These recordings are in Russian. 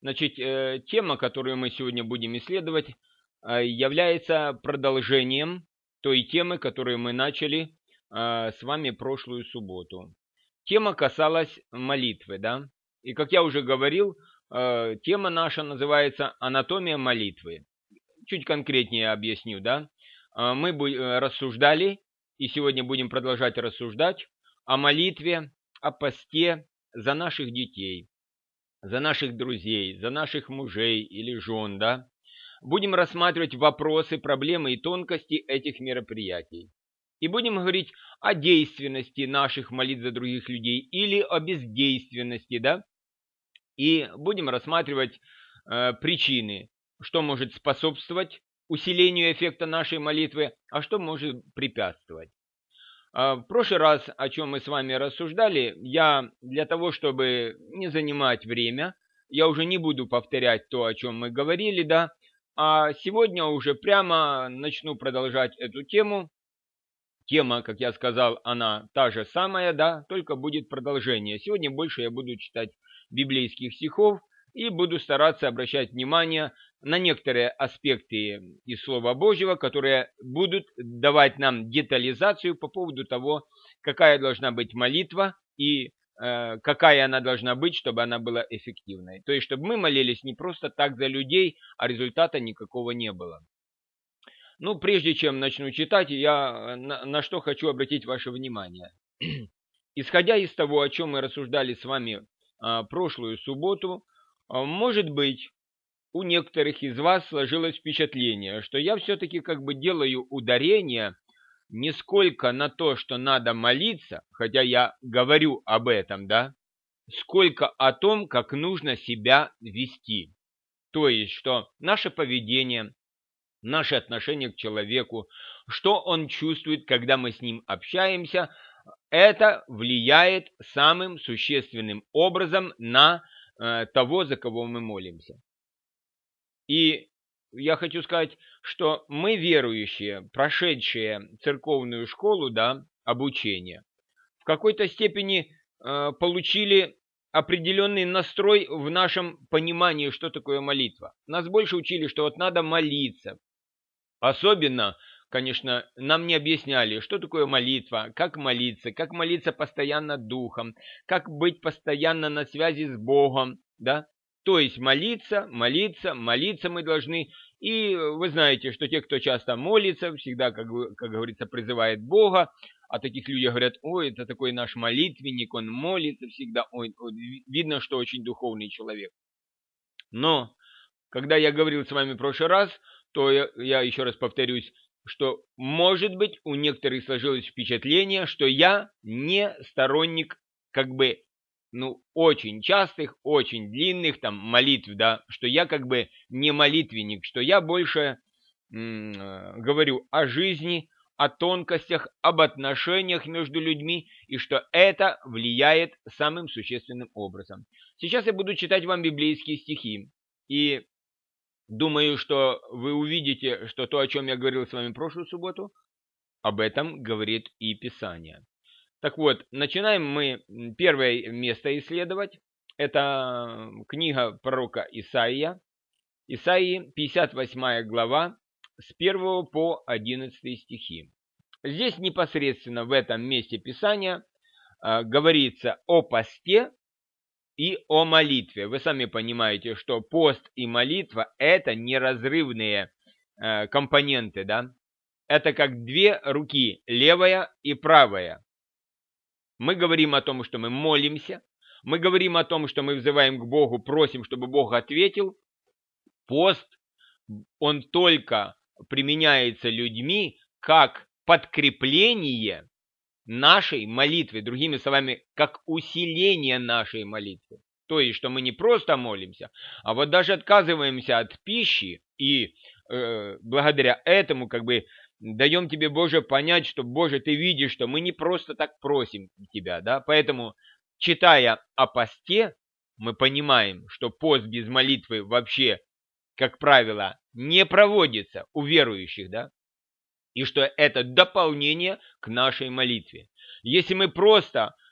Значит, тема, которую мы сегодня будем исследовать, является продолжением той темы, которую мы начали с вами прошлую субботу. Тема касалась молитвы, да? И как я уже говорил, тема наша называется «Анатомия молитвы». Чуть конкретнее объясню, да? Мы рассуждали, и сегодня будем продолжать рассуждать о молитве, о посте за наших детей, за наших друзей, за наших мужей или жен, да? Будем рассматривать вопросы, проблемы и тонкости этих мероприятий. И будем говорить о действенности наших молитв за других людей или о бездейственности, да? И будем рассматривать причины, что может способствовать усилению эффекта нашей молитвы, а что может препятствовать. В прошлый раз, о чем мы с вами рассуждали, я для того, чтобы не занимать время, я уже не буду повторять то, о чем мы говорили, да, а сегодня уже прямо начну продолжать эту тему. Тема, как я сказал, она та же самая, да, только будет продолжение. Сегодня больше я буду читать библейских стихов и буду стараться обращать внимание на некоторые аспекты из Слова Божьего, которые будут давать нам детализацию по поводу того, какая должна быть молитва и какая она должна быть, чтобы она была эффективной. То есть, чтобы мы молились не просто так за людей, а результата никакого не было. Ну, прежде чем начну читать, я на что хочу обратить ваше внимание. Исходя из того, о чем мы рассуждали с вами прошлую субботу, может быть, у некоторых из вас сложилось впечатление, что я все-таки как бы делаю ударение не сколько на то, что надо молиться, хотя я говорю об этом, да, сколько о том, как нужно себя вести. То есть, что наше поведение, наше отношение к человеку, что он чувствует, когда мы с ним общаемся, это влияет самым существенным образом на того, за кого мы молимся. И я хочу сказать, что мы, верующие, прошедшие церковную школу, да, обучение, в какой-то степени получили определенный настрой в нашем понимании, что такое молитва. Нас больше учили, что вот надо молиться. Особенно, конечно, нам не объясняли, что такое молитва, как молиться постоянно духом, как быть постоянно на связи с Богом, да. То есть молиться мы должны. И вы знаете, что те, кто часто молится, всегда, как говорится, призывает Бога, а таких людей говорят: ой, это такой наш молитвенник, он молится всегда, ой, видно, что очень духовный человек. Но, когда я говорил с вами в прошлый раз, то я еще раз повторюсь, что, может быть, у некоторых сложилось впечатление, что я не сторонник, как бы, очень частых, очень длинных там молитв, да, что я как бы не молитвенник, что я больше говорю о жизни, о тонкостях, об отношениях между людьми, и что это влияет самым существенным образом. Сейчас я буду читать вам библейские стихи, и думаю, что вы увидите, что то, о чем я говорил с вами в прошлую субботу, об этом говорит и Писание. Так вот, начинаем мы первое место исследовать. Это книга пророка Исаия. Исаии, 58 глава, с 1 по 11 стихи. Здесь непосредственно в этом месте Писания говорится о посте и о молитве. Вы сами понимаете, что пост и молитва – это неразрывные компоненты, да? Это как две руки, левая и правая. Мы говорим о том, что мы молимся, мы говорим о том, что мы взываем к Богу, просим, чтобы Бог ответил. Пост, он только применяется людьми как подкрепление нашей молитвы, другими словами, как усиление нашей молитвы. То есть, что мы не просто молимся, а вот даже отказываемся от пищи и благодаря этому как бы даем тебе, Боже, понять, что, Боже, ты видишь, что мы не просто так просим тебя, да, поэтому, читая о посте, мы понимаем, что пост без молитвы вообще, как правило, не проводится у верующих, да, и что это дополнение к нашей молитве. Если мы просто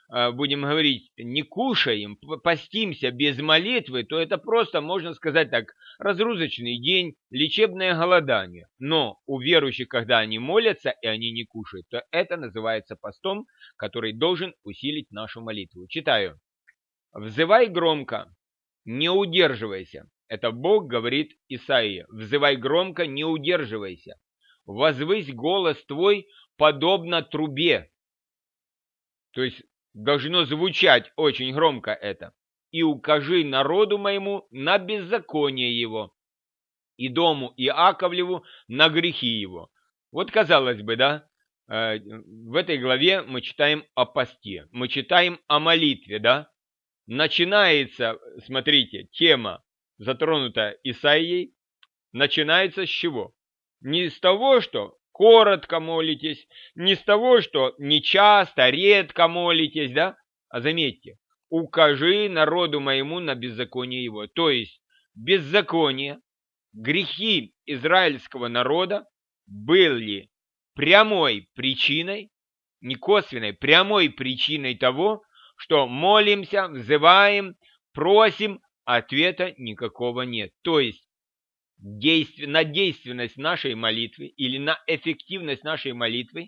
будем говорить, не кушаем, постимся без молитвы, то это просто, можно сказать так, разгрузочный день, лечебное голодание. Но у верующих, когда они молятся и они не кушают, то это называется постом, который должен усилить нашу молитву. Читаю. «Взывай громко, не удерживайся». Это Бог говорит Исаии. «Взывай громко, не удерживайся. Возвысь голос твой, подобно трубе». То есть должно звучать очень громко это. «И укажи народу моему на беззаконие его, и дому Иаковлеву на грехи его». Вот казалось бы, да, в этой главе мы читаем о посте, мы читаем о молитве, да. Начинается, смотрите, тема, затронутая Исаией, начинается с чего? Не с того, что коротко молитесь, не с того, что нечасто, редко молитесь, да? А заметьте, укажи народу моему на беззаконие его. То есть беззаконие, грехи израильского народа были прямой причиной, не косвенной, прямой причиной того, что молимся, взываем, просим, ответа никакого нет. То есть на действенность нашей молитвы или на эффективность нашей молитвы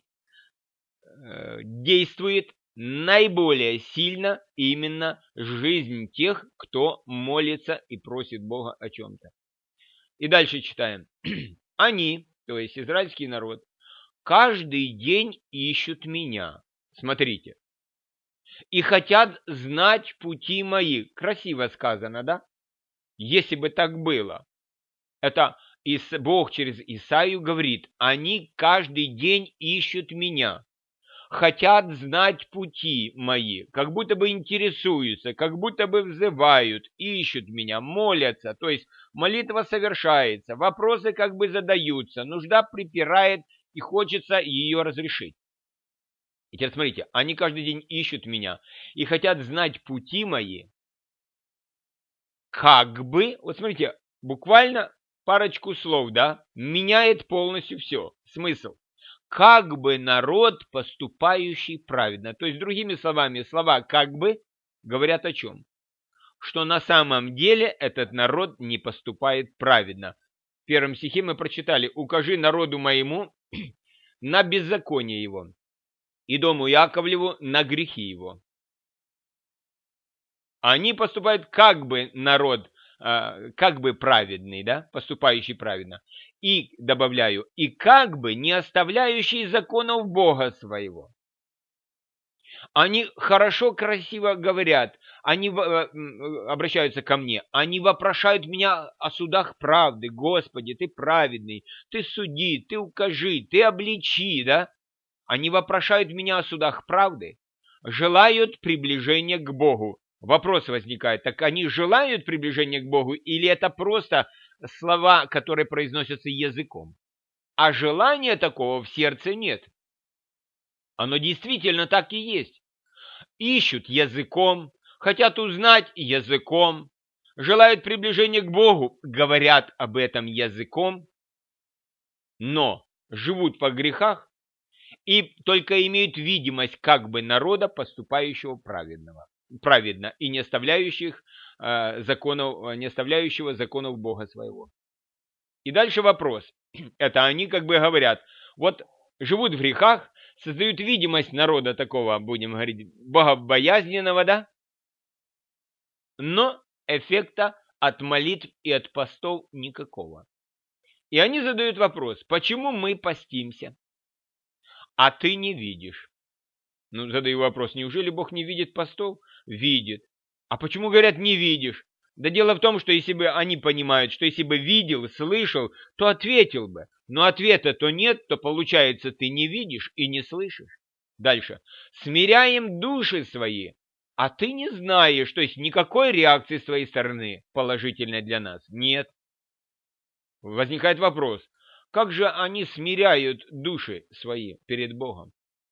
действует наиболее сильно именно жизнь тех, кто молится и просит Бога о чем-то. И дальше читаем. Они, то есть израильский народ, каждый день ищут меня. Смотрите. И хотят знать пути мои. Красиво сказано, да? Если бы так было. Это Бог через Исаию говорит, они каждый день ищут меня, хотят знать пути мои, как будто бы интересуются, как будто бы взывают, ищут меня, молятся, то есть молитва совершается, вопросы как бы задаются, нужда припирает и хочется ее разрешить. И теперь смотрите, они каждый день ищут меня и хотят знать пути мои, как бы, вот смотрите, буквально парочку слов, да, меняет полностью все, смысл. Как бы народ, поступающий праведно. То есть, другими словами, слова «как бы» говорят о чем? Что на самом деле этот народ не поступает праведно. В первом стихе мы прочитали «Укажи народу моему на беззаконие его, и дому Яковлеву на грехи его». Они поступают как бы народ, как бы праведный, да, поступающий праведно. И, добавляю, и как бы не оставляющий законов Бога своего. Они хорошо, красиво говорят, они обращаются ко мне, они вопрошают меня о судах правды. Господи, ты праведный, ты суди, ты укажи, ты обличи, да? Они вопрошают меня о судах правды, желают приближения к Богу. Вопрос возникает, так они желают приближения к Богу или это просто слова, которые произносятся языком? А желания такого в сердце нет. Оно действительно так и есть. Ищут языком, хотят узнать языком, желают приближения к Богу, говорят об этом языком, но живут во грехах и только имеют видимость как бы народа, поступающего праведно и не оставляющего законов Бога своего. И дальше вопрос. Это они как бы говорят, вот живут в грехах, создают видимость народа такого, будем говорить, богобоязненного, да? Но эффекта от молитв и от постов никакого. И они задают вопрос, почему мы постимся, а ты не видишь? Ну, задаю вопрос, неужели Бог не видит постов? Видит. А почему, говорят, не видишь? Да дело в том, что если бы они понимают, что если бы видел, слышал, то ответил бы. Но ответа то нет, то получается ты не видишь и не слышишь. Дальше. Смиряем души свои, а ты не знаешь, то есть никакой реакции с твоей стороны положительной для нас нет. Возникает вопрос, как же они смиряют души свои перед Богом?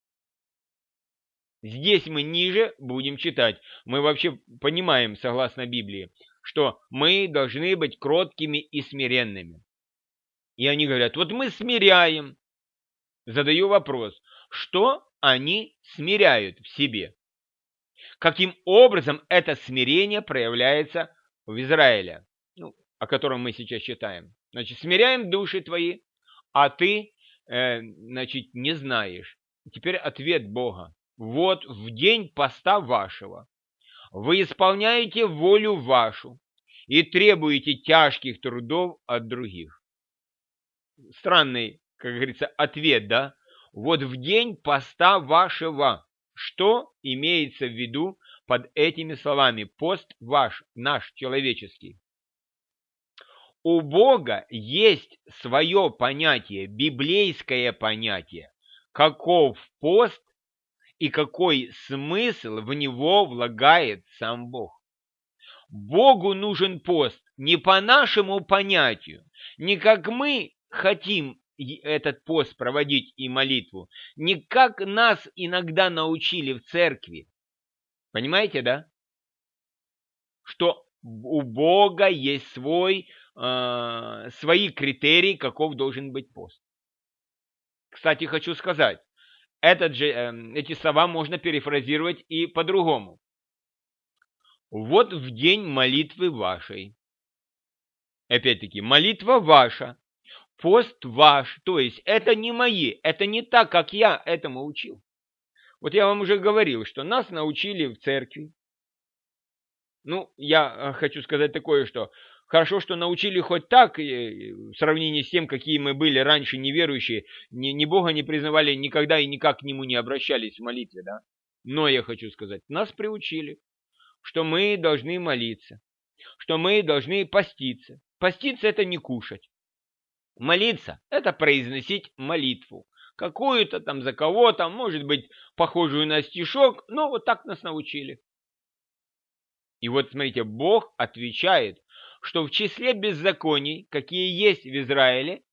Здесь мы ниже будем читать. Мы вообще понимаем, согласно Библии, что мы должны быть кроткими и смиренными. И они говорят, вот мы смиряем. Задаю вопрос, что они смиряют в себе? каким образом это смирение проявляется в Израиле, ну, о котором мы сейчас читаем. Значит, смиряем души твои, а ты, значит, не знаешь. Теперь ответ Бога. Вот в день поста вашего вы исполняете волю вашу и требуете тяжких трудов от других. Странный, как говорится, ответ, да? Вот в день поста вашего. Что имеется в виду под этими словами? Пост ваш, наш, человеческий. У Бога есть свое понятие, библейское понятие, каков пост и какой смысл в него влагает сам Бог. Богу нужен пост не по нашему понятию, не как мы хотим этот пост проводить и молитву, не как нас иногда научили в церкви. Понимаете, да? Что у Бога есть свои критерии, каков должен быть пост. Кстати, хочу сказать, эти слова можно перефразировать и по-другому. Вот в день молитвы вашей. Опять-таки, молитва ваша, пост ваш. То есть это не мои, это не так, как я этому учил. Вот я вам уже говорил, что нас научили в церкви. Ну, я хочу сказать такое, что хорошо, что научили хоть так, в сравнении с тем, какие мы были раньше неверующие, ни Бога не признавали никогда и никак к Нему не обращались в молитве, да? Но я хочу сказать, нас приучили, что мы должны молиться, что мы должны поститься. Поститься – это не кушать. Молиться – это произносить молитву. Какую-то там за кого-то, может быть, похожую на стишок, но вот так нас научили. И вот смотрите, Бог отвечает, что в числе беззаконий, какие есть в Израиле,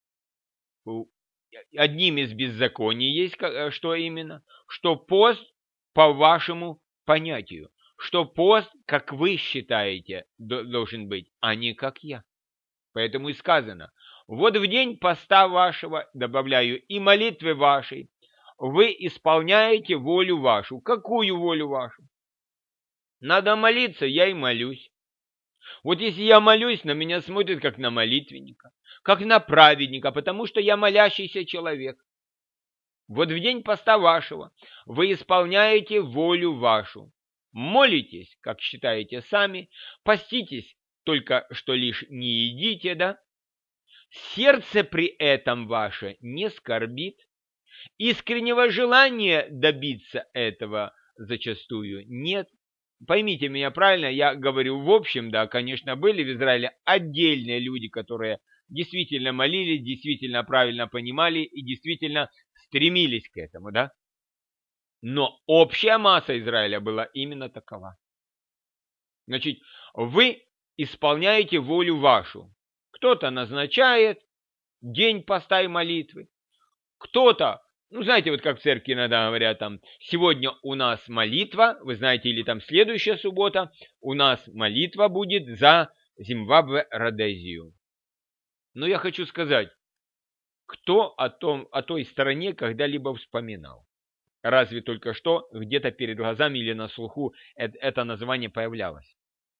одним из беззаконий есть, что именно? Что пост по вашему понятию. Что пост, как вы считаете, должен быть, а не как я. Поэтому и сказано, вот в день поста вашего, добавляю, и молитвы вашей, вы исполняете волю вашу. Какую волю вашу? Надо молиться, я и молюсь. Вот если я молюсь, на меня смотрят как на молитвенника, как на праведника, потому что я молящийся человек. Вот в день поста вашего вы исполняете волю вашу. Молитесь, как считаете сами, поститесь, только что лишь не едите, да? Сердце при этом ваше не скорбит. Искреннего желания добиться этого зачастую нет. Поймите меня правильно, я говорю в общем, да, конечно, были в Израиле отдельные люди, которые действительно молились, действительно правильно понимали и действительно стремились к этому, да. Но общая масса Израиля была именно такова. Значит, вы исполняете волю вашу. Кто-то назначает день поста и молитвы, кто-то, ну, знаете, вот как в церкви иногда говорят, там, сегодня у нас молитва, вы знаете, или там следующая суббота, у нас молитва будет за Зимбабве-Родезию. Но я хочу сказать, кто о той стороне когда-либо вспоминал? Разве только что где-то перед глазами или на слуху это название появлялось.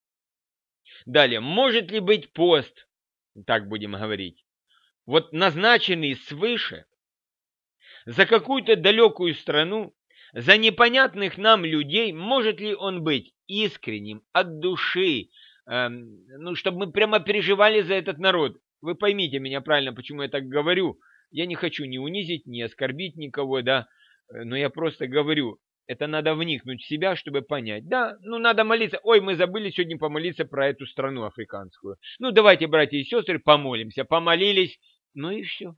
Далее, может ли быть пост, так будем говорить, вот назначенный свыше, за какую-то далекую страну, за непонятных нам людей, может ли он быть искренним, от души, ну, чтобы мы прямо переживали за этот народ? Вы поймите меня правильно, почему я так говорю. Я не хочу ни унизить, ни оскорбить никого, да, но я просто говорю, это надо вникнуть в себя, чтобы понять. Да, ну надо молиться. Ой, мы забыли сегодня помолиться про эту страну африканскую. Ну давайте, братья и сестры, помолимся. Помолились, ну и все.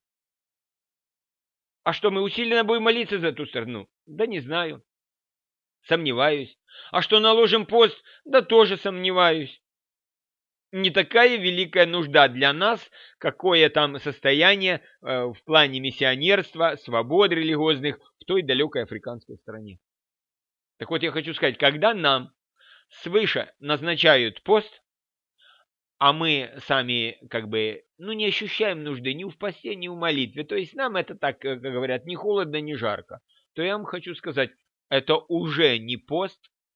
А что, мы усиленно будем молиться за эту страну? Да не знаю. Сомневаюсь. А что, наложим пост? Да тоже сомневаюсь. Не такая великая нужда для нас, какое там состояние в плане миссионерства, свобод религиозных в той далекой африканской стране. Так вот, я хочу сказать, когда нам свыше назначают пост, а мы сами как бы, ну, не ощущаем нужды ни в посте, ни в молитве, то есть нам это так, как говорят, ни холодно, ни жарко, то я вам хочу сказать, это уже не пост,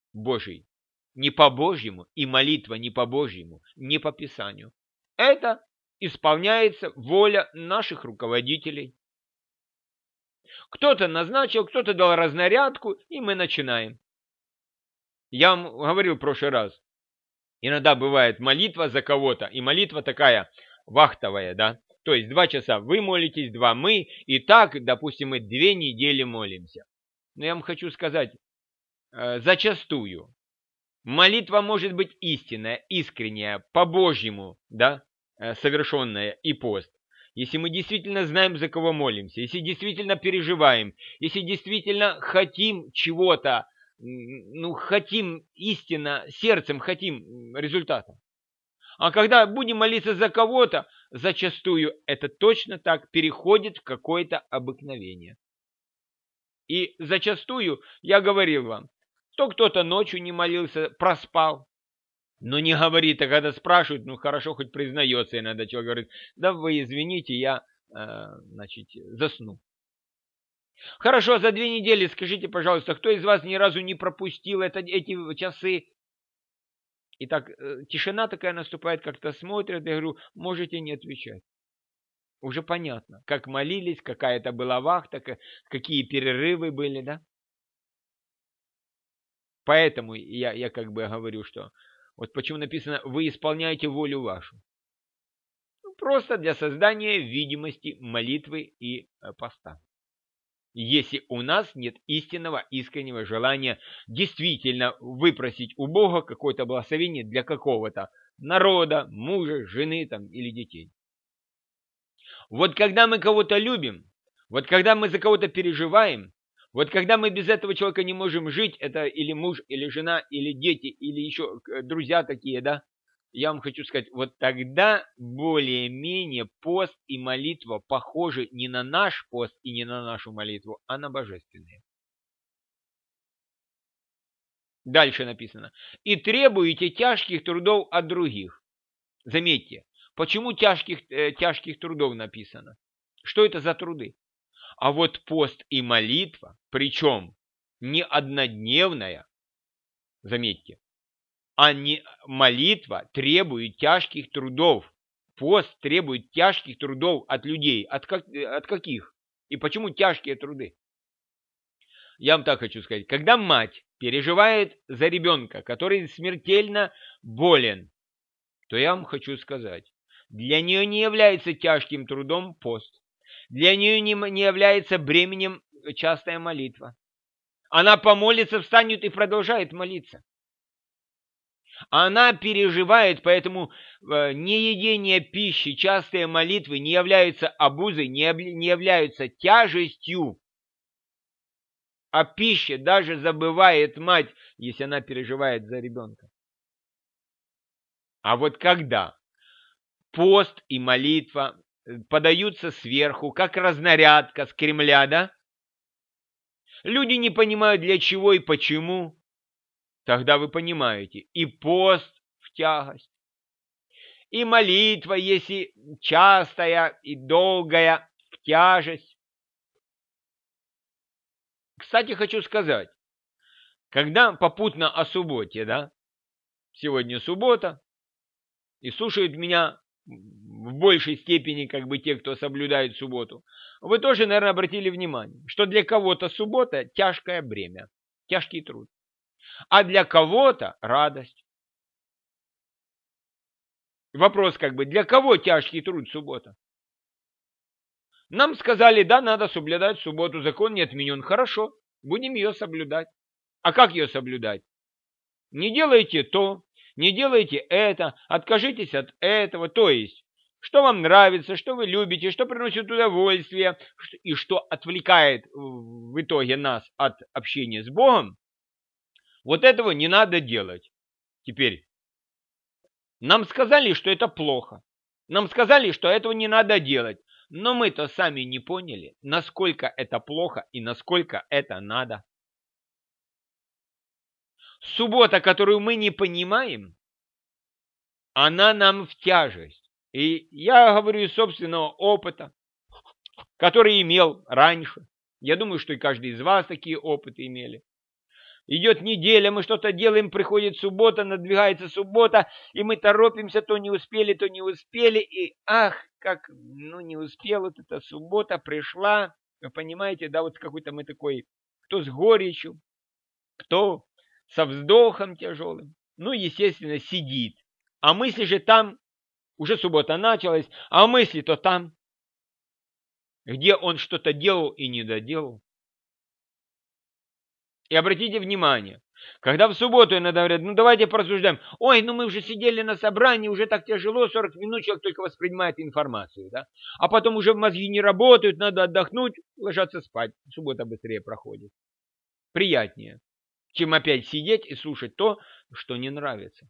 Божий не по-божьему и молитва не по-божьему, не по Писанию. Это исполняется воля наших руководителей. Кто-то назначил, кто-то дал разнарядку, и мы начинаем. Я вам говорил в прошлый раз, иногда бывает молитва за кого-то, и молитва такая вахтовая, да? То есть 2 часа вы молитесь, 2 мы, и так, допустим, мы 2 недели молимся. Но я вам хочу сказать, зачастую молитва может быть истинная, искренняя, по-божьему, да, совершенная, и пост. Если мы действительно знаем, за кого молимся, если действительно переживаем, если действительно хотим чего-то, ну, хотим истинно, сердцем хотим результата. А когда будем молиться за кого-то, зачастую это точно так переходит в какое-то обыкновение. И зачастую, я говорил вам, то кто-то ночью не молился, проспал, но не говорит, а когда спрашивают, ну хорошо, хоть признается, иногда человек говорит, да вы извините, я, засну. Хорошо, за 2 недели скажите, пожалуйста, кто из вас ни разу не пропустил эти часы? И так тишина такая наступает, как-то смотрят, я говорю, можете не отвечать. Уже понятно, как молились, какая это была вахта, какие перерывы были, да? Поэтому я как бы говорю, что вот почему написано, вы исполняете волю вашу. Ну, просто для создания видимости молитвы и поста. Если у нас нет истинного, искреннего желания действительно выпросить у Бога какое-то благословение для какого-то народа, мужа, жены там, или детей. Вот когда мы кого-то любим, вот когда мы за кого-то переживаем, вот когда мы без этого человека не можем жить, это или муж, или жена, или дети, или еще друзья такие, да, я вам хочу сказать, вот тогда более-менее пост и молитва похожи не на наш пост и не на нашу молитву, а на божественные. Дальше написано. И требуете тяжких трудов от других. Заметьте, почему тяжких трудов написано? Что это за труды? А вот пост и молитва, причем не однодневная, заметьте, а не молитва требует тяжких трудов. Пост требует тяжких трудов от людей. От каких? И почему тяжкие труды? Я вам так хочу сказать. Когда мать переживает за ребенка, который смертельно болен, то я вам хочу сказать, для нее не является тяжким трудом пост. Для нее не является бременем частая молитва. Она помолится, встанет и продолжает молиться. Она переживает, поэтому неедение пищи, частые молитвы не являются обузой, не являются тяжестью. А пища даже забывает мать, если она переживает за ребенка. А вот когда пост и молитва подаются сверху, как разнарядка с Кремля, да? Люди не понимают, для чего и почему. Тогда вы понимаете, и пост в тягость, и молитва, если частая и долгая, в тяжесть. Кстати, хочу сказать, когда попутно о субботе, да, сегодня суббота, и слушают меня в большей степени как бы те, кто соблюдает субботу, вы тоже, наверное, обратили внимание, что для кого-то суббота тяжкое бремя, тяжкий труд. А для кого-то радость. Вопрос как бы, для кого тяжкий труд суббота? Нам сказали, да, надо соблюдать субботу, закон не отменен. Хорошо, будем ее соблюдать. А как ее соблюдать? Не делайте то, не делайте это, откажитесь от этого. То есть, что вам нравится, что вы любите, что приносит удовольствие, и что отвлекает в итоге нас от общения с Богом, вот этого не надо делать. Теперь, нам сказали, что это плохо. Нам сказали, что этого не надо делать. Но мы-то сами не поняли, насколько это плохо и насколько это надо. Суббота, которую мы не понимаем, она нам в тяжесть. И я говорю из собственного опыта, который имел раньше. Я думаю, что и каждый из вас такие опыты имели. Идет неделя, мы что-то делаем, приходит суббота, надвигается суббота, и мы торопимся, то не успели, и ах, как, ну не успел, вот эта суббота пришла, вы понимаете, да, вот какой-то мы такой, кто с горечью, кто со вздохом тяжелым, ну, естественно, сидит. А мысли же там, уже суббота началась, а мысли-то там, где он что-то делал и не доделал. И обратите внимание, когда в субботу иногда говорят, ну давайте порассуждаем, ой, ну мы уже сидели на собрании, уже так тяжело, 40 минут человек только воспринимает информацию, да? А потом уже мозги не работают, надо отдохнуть, ложаться спать, суббота быстрее проходит. Приятнее, чем опять сидеть и слушать то, что не нравится.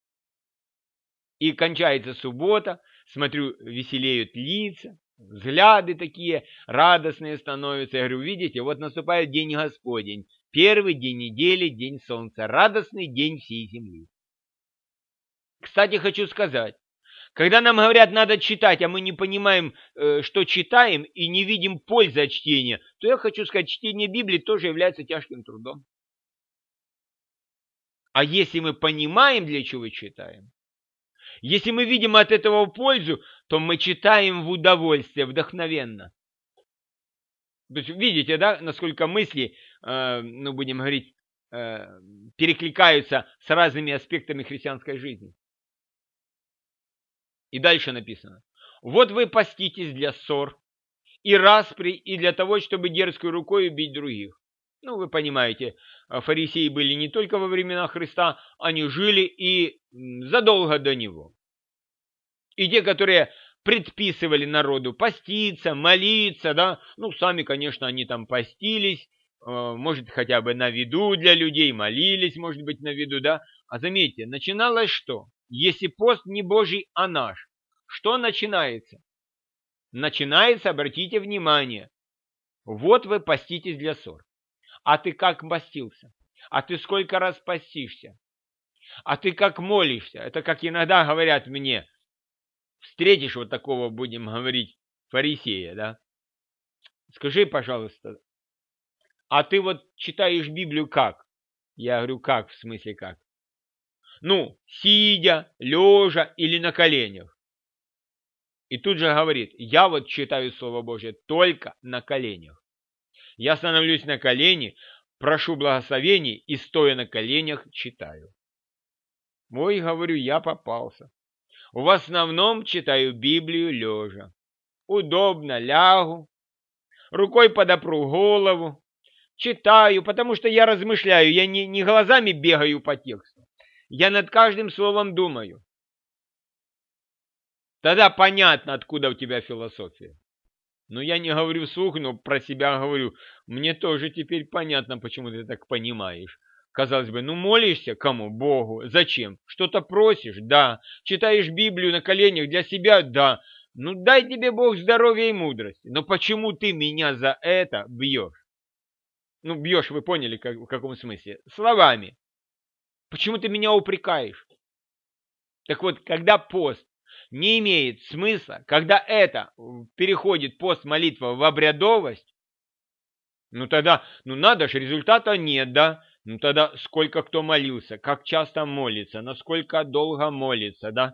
И кончается суббота, смотрю, веселеют лица, взгляды такие радостные становятся. Я говорю, видите, вот наступает день Господень, первый день недели, день солнца, радостный день всей земли. Кстати, хочу сказать, когда нам говорят, надо читать, а мы не понимаем, что читаем, и не видим пользы от чтения, то я хочу сказать, чтение Библии тоже является тяжким трудом. А если мы понимаем, для чего читаем, если мы видим от этого пользу, то мы читаем в удовольствие, вдохновенно. То есть видите, да, насколько мысли, ну будем говорить, перекликаются с разными аспектами христианской жизни. И дальше написано. Вот вы поститесь для ссор и распри, и для того, чтобы дерзкой рукой убить других. Ну, вы понимаете, фарисеи были не только во времена Христа, они жили и задолго до него. И те, которые предписывали народу поститься, молиться, да, ну, сами, конечно, они там постились, может, хотя бы на виду для людей, молились, может быть, на виду, да. А заметьте, начиналось что? Если пост не Божий, а наш, что начинается? Начинается, обратите внимание, вот вы поститесь для ссор. А ты как постился? А ты сколько раз постишься? А ты как молишься? Это как иногда говорят мне, встретишь вот такого, будем говорить, фарисея, да? Скажи, пожалуйста, а ты вот читаешь Библию как? Я говорю, как? В смысле как? Ну, сидя, лежа или на коленях. И тут же говорит, я вот читаю Слово Божье только на коленях. Я становлюсь на колени, прошу благословений и стоя на коленях читаю. Ой, говорю, я попался. В основном читаю Библию лежа. Удобно, лягу, рукой подопру голову, читаю, потому что я размышляю, я не глазами бегаю по тексту, я над каждым словом думаю. Тогда понятно, откуда у тебя философия. Но я не говорю вслух, но про себя говорю, мне тоже теперь понятно, почему ты так понимаешь. Казалось бы, ну молишься кому? Богу. Зачем? Что-то просишь? Да. Читаешь Библию на коленях для себя? Да. Ну дай тебе Бог здоровья и мудрости. Но почему ты меня за это бьешь? Ну бьешь, вы поняли, в каком смысле? Словами. Почему ты меня упрекаешь? Так вот, когда пост не имеет смысла, когда это переходит пост молитва в обрядовость, ну тогда, ну надо же, результата нет, да? Ну тогда сколько кто молился, как часто молится, насколько долго молится, да?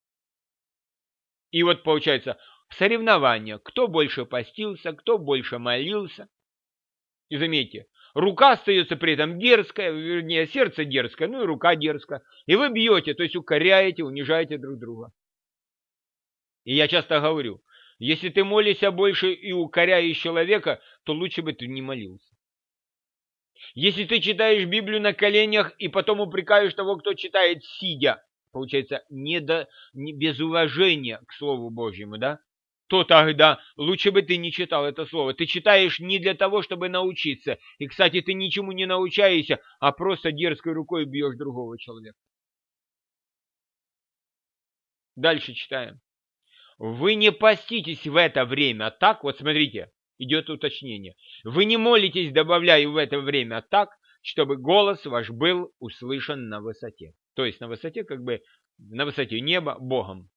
И вот получается соревнование, кто больше постился, кто больше молился. И заметьте, рука остается при этом дерзкая, вернее, сердце дерзкое, ну и рука дерзкая. И вы бьете, то есть укоряете, унижаете друг друга. И я часто говорю, если ты молишься больше и укоряешь человека, то лучше бы ты не молился. Если ты читаешь Библию на коленях и потом упрекаешь того, кто читает сидя, получается, не без уважения к Слову Божьему, да? То тогда лучше бы ты не читал это слово. Ты читаешь не для того, чтобы научиться. И, кстати, ты ничему не научаешься, а просто дерзкой рукой бьешь другого человека. Дальше читаем. Вы не поститесь в это время так, вот смотрите, идет уточнение. Вы не молитесь, добавляя в это время так, чтобы голос ваш был услышан на высоте. То есть на высоте, как бы на высоте неба Богом.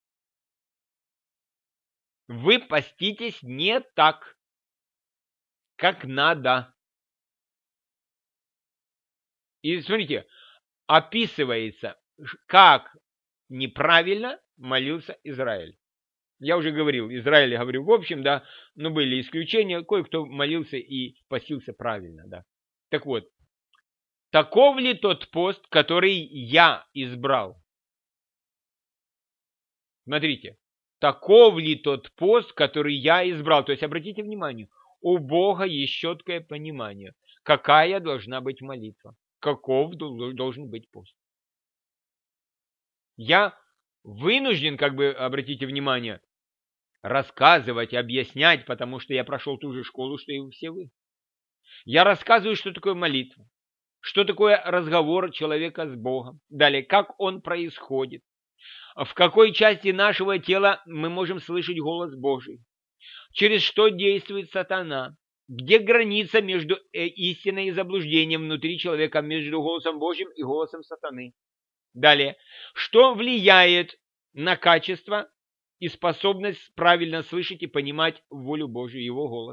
Вы поститесь не так, как надо. И смотрите, описывается, как неправильно молился Израиль. Я уже говорил, Израиль, я говорю в общем, да, но были исключения, кое-кто молился и постился правильно, да. Так вот, таков ли тот пост, который я избрал? Смотрите, таков ли тот пост, который я избрал? То есть, обратите внимание, у Бога есть четкое понимание, какая должна быть молитва, каков должен быть пост. Я вынужден, как бы, обратите внимание, рассказывать, объяснять, потому что я прошел ту же школу, что и все вы. Я рассказываю, что такое молитва, что такое разговор человека с Богом, далее, как он происходит, в какой части нашего тела мы можем слышать голос Божий, через что действует сатана, где граница между истиной и заблуждением внутри человека, между голосом Божьим и голосом сатаны. Далее, что влияет на качество и способность правильно слышать и понимать волю Божию, его голос.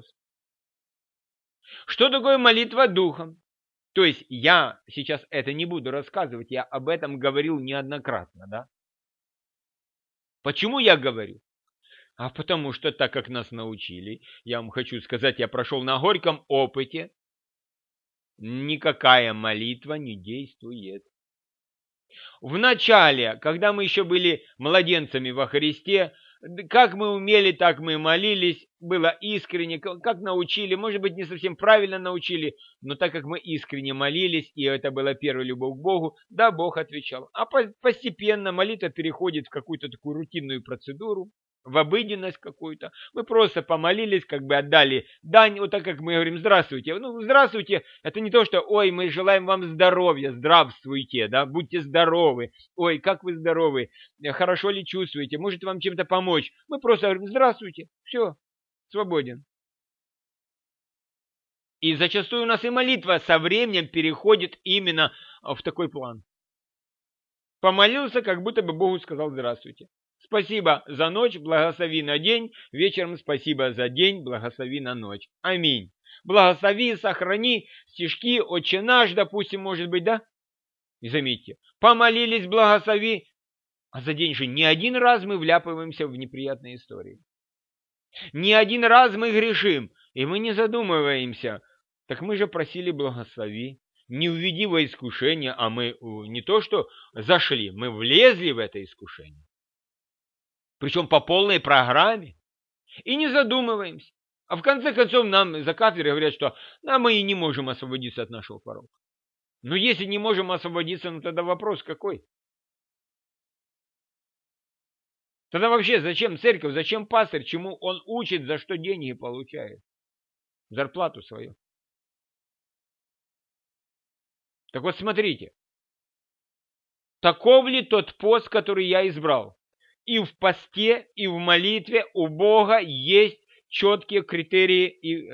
Что такое молитва духом? То есть я сейчас это не буду рассказывать, я об этом говорил неоднократно, да? Почему я говорю? А потому что так как нас научили, я вам хочу сказать, я прошел на горьком опыте, никакая молитва не действует. В начале, когда мы еще были младенцами во Христе, как мы умели, так мы молились, было искренне, как научили, может быть, не совсем правильно научили, но так как мы искренне молились, и это была первая любовь к Богу, да, Бог отвечал. А постепенно молитва переходит в какую-то такую рутинную процедуру, в обыденность какую-то. Мы просто помолились, как бы отдали дань, вот так как мы говорим «здравствуйте». Ну, «здравствуйте» — это не то, что «ой, мы желаем вам здоровья, здравствуйте», да, будьте здоровы, «ой, как вы здоровы, хорошо ли чувствуете, может вам чем-то помочь». Мы просто говорим «здравствуйте», все, свободен. И зачастую у нас и молитва со временем переходит именно в такой план. Помолился, как будто бы Богу сказал «здравствуйте». Спасибо за ночь, благослови на день. Вечером спасибо за день, благослови на ночь. Аминь. Благослови, сохрани стишки, Отче наш, допустим, может быть, да? И заметьте, помолились, благослови, а за день же не один раз мы вляпываемся в неприятные истории. Не один раз мы грешим, и мы не задумываемся. Так мы же просили благослови. Не уведи во искушение, а мы не то что зашли, мы влезли в это искушение. Причем по полной программе. И не задумываемся. А в конце концов нам за кафедрой говорят, что мы и не можем освободиться от нашего порока. Но если не можем освободиться, ну тогда вопрос какой? Тогда вообще зачем церковь, зачем пастырь, чему он учит, за что деньги получает? Зарплату свою. Так вот смотрите. Таков ли тот пост, который я избрал? И в посте, и в молитве у Бога есть четкие критерии и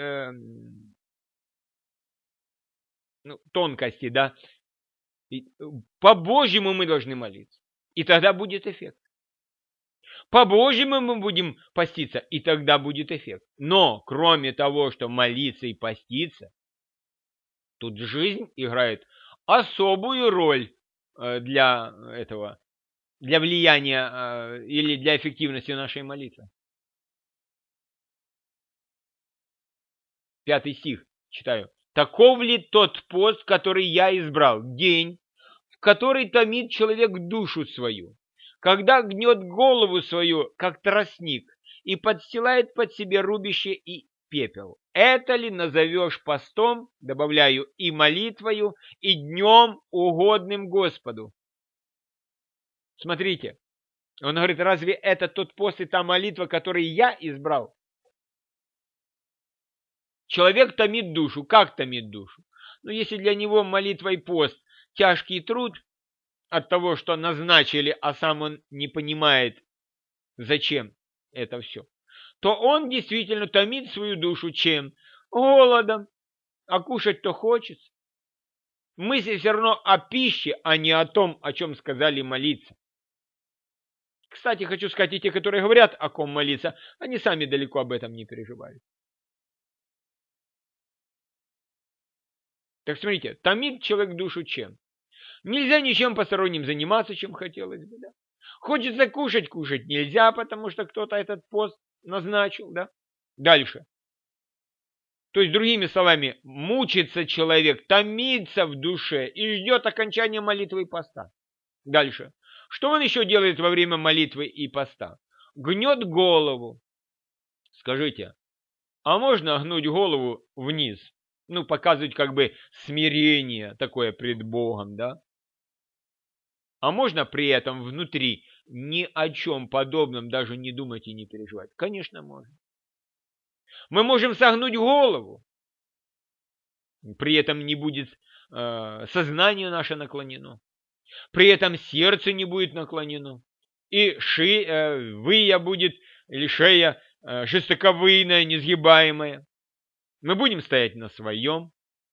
тонкости, да. По-божьему мы должны молиться, и тогда будет эффект. По-божьему мы будем поститься, и тогда будет эффект. Но кроме того, что молиться и поститься, тут жизнь играет особую роль для этого. Для влияния или для эффективности нашей молитвы. 5 стих читаю. Таков ли тот пост, который я избрал? День, в который томит человек душу свою, когда гнет голову свою, как тростник, и подстилает под себе рубище и пепел. Это ли назовешь постом, добавляю, и молитвою, и днем угодным Господу? Смотрите, он говорит, разве это тот пост и та молитва, который я избрал? Человек томит душу. Как томит душу? Ну, если для него молитва и пост тяжкий труд от того, что назначили, а сам он не понимает, зачем это все, то он действительно томит свою душу чем? Голодом. А кушать-то хочется. Мысль все равно о пище, а не о том, о чем сказали молиться. Кстати, хочу сказать, и те, которые говорят, о ком молиться, они сами далеко об этом не переживают. Так смотрите, томит человек душу чем? Нельзя ничем посторонним заниматься, чем хотелось бы, да? Хочется кушать, кушать нельзя, потому что кто-то этот пост назначил, да? Дальше. То есть, другими словами, мучится человек, томится в душе и ждет окончания молитвы и поста. Дальше. Что он еще делает во время молитвы и поста? Гнет голову. Скажите, а можно гнуть голову вниз? Ну, показывать как бы смирение такое пред Богом, да? А можно при этом внутри ни о чем подобном даже не думать и не переживать? Конечно, можно. Мы можем согнуть голову, при этом не будет сознание наше наклонено, при этом сердце не будет наклонено, и выя будет, или шея жестоковыйная, несгибаемая. Мы будем стоять на своем,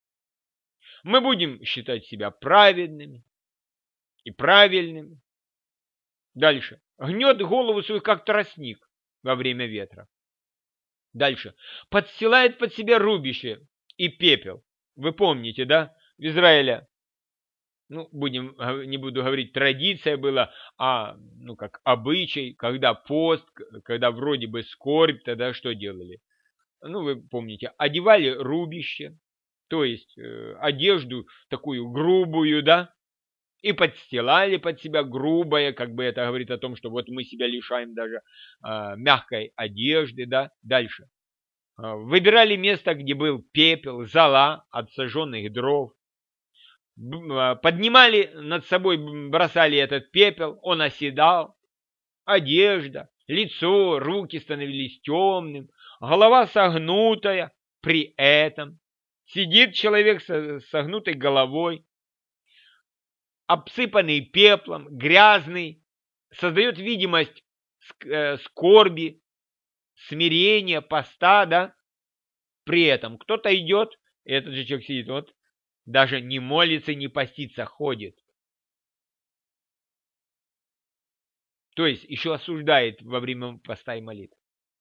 мы будем считать себя праведными и правильными. Дальше. Гнет голову свою, как тростник во время ветра. Дальше. Подстилает под себя рубище и пепел. Вы помните, да? В Израиле, ну, не буду говорить, традиция была, а, ну, как обычай, когда пост, когда вроде бы скорбь, тогда что делали? Ну, вы помните, одевали рубище, то есть одежду такую грубую, да, и подстилали под себя грубое, как бы это говорит о том, что вот мы себя лишаем даже мягкой одежды, да. Дальше. Выбирали место, где был пепел, зола от сожженных дров. Поднимали над собой, бросали этот пепел, он оседал. Одежда, лицо, руки становились темным, голова согнутая. При этом сидит человек с согнутой головой, обсыпанный пеплом, грязный, создает видимость скорби, смирения, поста, да. При этом кто-то идет, и этот же человек сидит, вот, даже не молится, не постится, ходит. То есть еще осуждает во время поста и молитвы.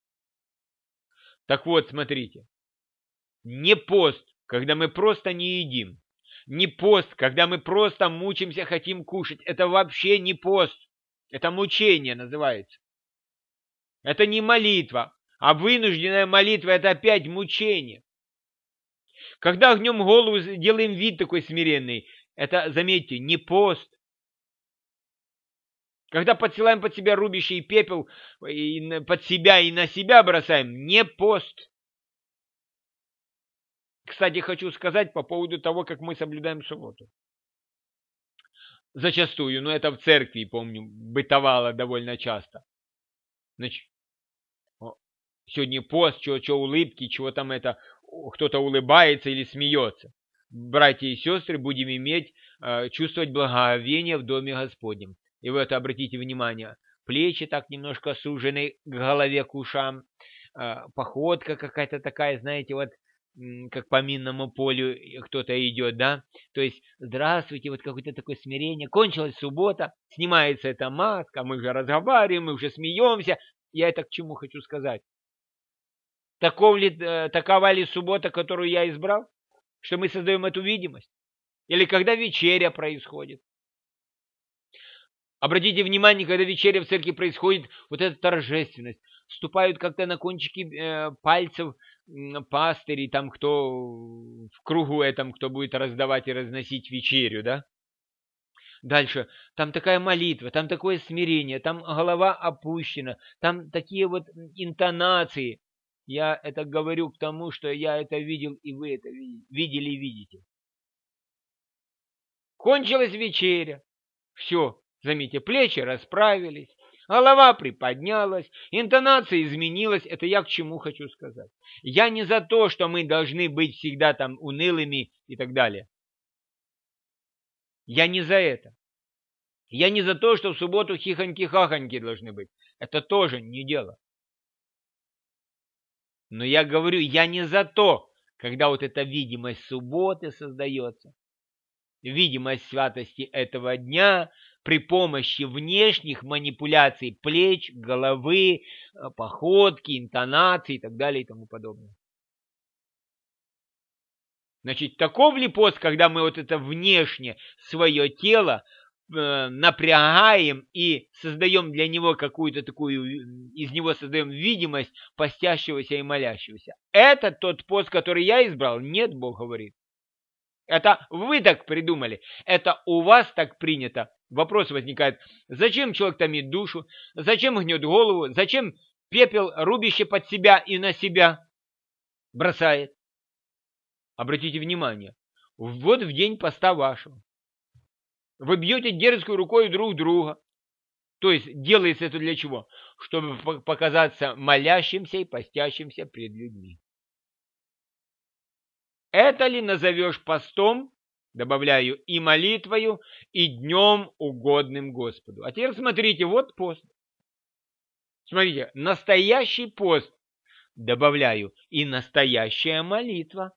Так вот, смотрите, не пост, когда мы просто не едим, не пост, когда мы просто мучимся, хотим кушать, это вообще не пост, это мучение называется. Это не молитва, а вынужденная молитва, это опять мучение. Когда гнем голову, делаем вид такой смиренный, это, заметьте, не пост. Когда подсылаем под себя рубище и пепел, и под себя и на себя бросаем, не пост. Кстати, хочу сказать по поводу того, как мы соблюдаем субботу. Зачастую, но это в церкви, помню, бытовало довольно часто. Значит, сегодня пост, что улыбки, чего там это, кто-то улыбается или смеется. Братья и сестры, будем чувствовать благоговение в Доме Господнем. И вы это обратите внимание. Плечи так немножко сужены к голове, к ушам. Походка какая-то такая, знаете, вот как по минному полю кто-то идет, да? То есть, здравствуйте, вот какое-то такое смирение. Кончилась суббота, снимается эта маска, мы уже разговариваем, мы уже смеемся. Я это к чему хочу сказать? Такова ли суббота, которую я избрал? Что мы создаем эту видимость? Или когда вечеря происходит? Обратите внимание, когда вечеря в церкви происходит, вот эта торжественность. Вступают как-то на кончики пальцев пастыри, там кто в кругу этом, кто будет раздавать и разносить вечерю, да? Дальше, там такая молитва, там такое смирение, там голова опущена, там такие вот интонации. Я это говорю к тому, что я это видел, и вы это видели и видите. Кончилась вечеря. Все. Заметьте, плечи расправились, голова приподнялась, интонация изменилась. Это я к чему хочу сказать. Я не за то, что мы должны быть всегда там унылыми и так далее. Я не за это. Я не за то, что в субботу хихоньки-хахоньки должны быть. Это тоже не дело. Но я говорю, я не за то, когда вот эта видимость субботы создается, видимость святости этого дня, при помощи внешних манипуляций плеч, головы, походки, интонации и так далее и тому подобное. Значит, таков ли пост, когда мы вот это внешне свое тело напрягаем и создаем для него какую-то такую, из него создаем видимость постящегося и молящегося. Это тот пост, который я избрал? Нет, Бог говорит. Это вы так придумали, это у вас так принято. Вопрос возникает, зачем человек томит душу, зачем гнет голову, зачем пепел, рубище под себя и на себя бросает? Обратите внимание, вот в день поста вашего вы бьете дерзкой рукой друг друга. То есть делается это для чего? Чтобы показаться молящимся и постящимся пред людьми. Это ли назовешь постом, добавляю, и молитвою, и днем угодным Господу? А теперь смотрите, вот пост. Смотрите, настоящий пост, добавляю, и настоящая молитва.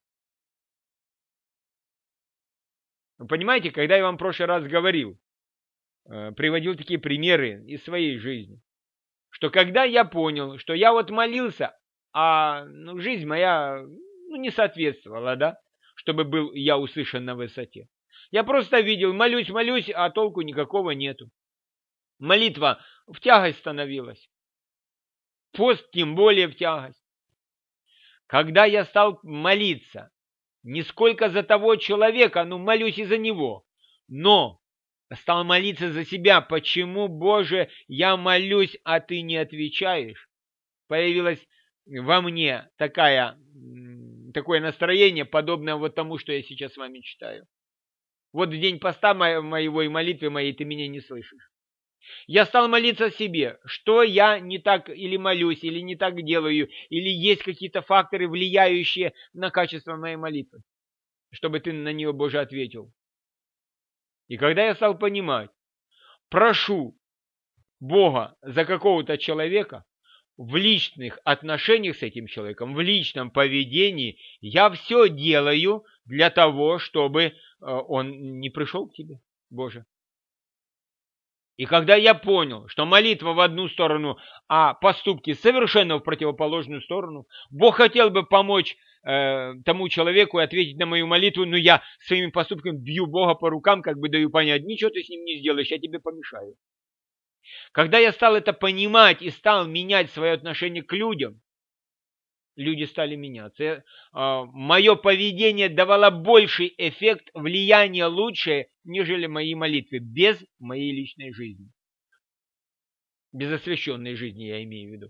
Вы понимаете, когда я вам в прошлый раз говорил, приводил такие примеры из своей жизни, что когда я понял, что я вот молился, а жизнь моя не соответствовала, да, чтобы был я услышан на высоте. Я просто видел, молюсь, а толку никакого нету. Молитва в тягость становилась. Пост тем более в тягость. Когда я стал молиться, не сколько за того человека, молюсь и за него, но стал молиться за себя. Почему, Боже, я молюсь, а ты не отвечаешь? Появилось во мне такое настроение, подобное вот тому, что я сейчас с вами читаю. Вот в день поста моего и молитвы моей ты меня не слышишь. Я стал молиться себе, что я не так или молюсь, или не так делаю, или есть какие-то факторы, влияющие на качество моей молитвы, чтобы ты на нее, Боже, ответил. И когда я стал понимать, прошу Бога за какого-то человека, в личных отношениях с этим человеком, в личном поведении, я все делаю для того, чтобы он не пришел к тебе, Боже. И когда я понял, что молитва в одну сторону, а поступки совершенно в противоположную сторону, Бог хотел бы помочь тому человеку и ответить на мою молитву, но я своими поступками бью Бога по рукам, как бы даю понять, ничего ты с ним не сделаешь, я тебе помешаю. Когда я стал это понимать и стал менять свое отношение к людям, люди стали меняться. Мое поведение давало больший эффект, влияние лучшее, нежели мои молитвы, без моей личной жизни. Без освященной жизни, я имею в виду.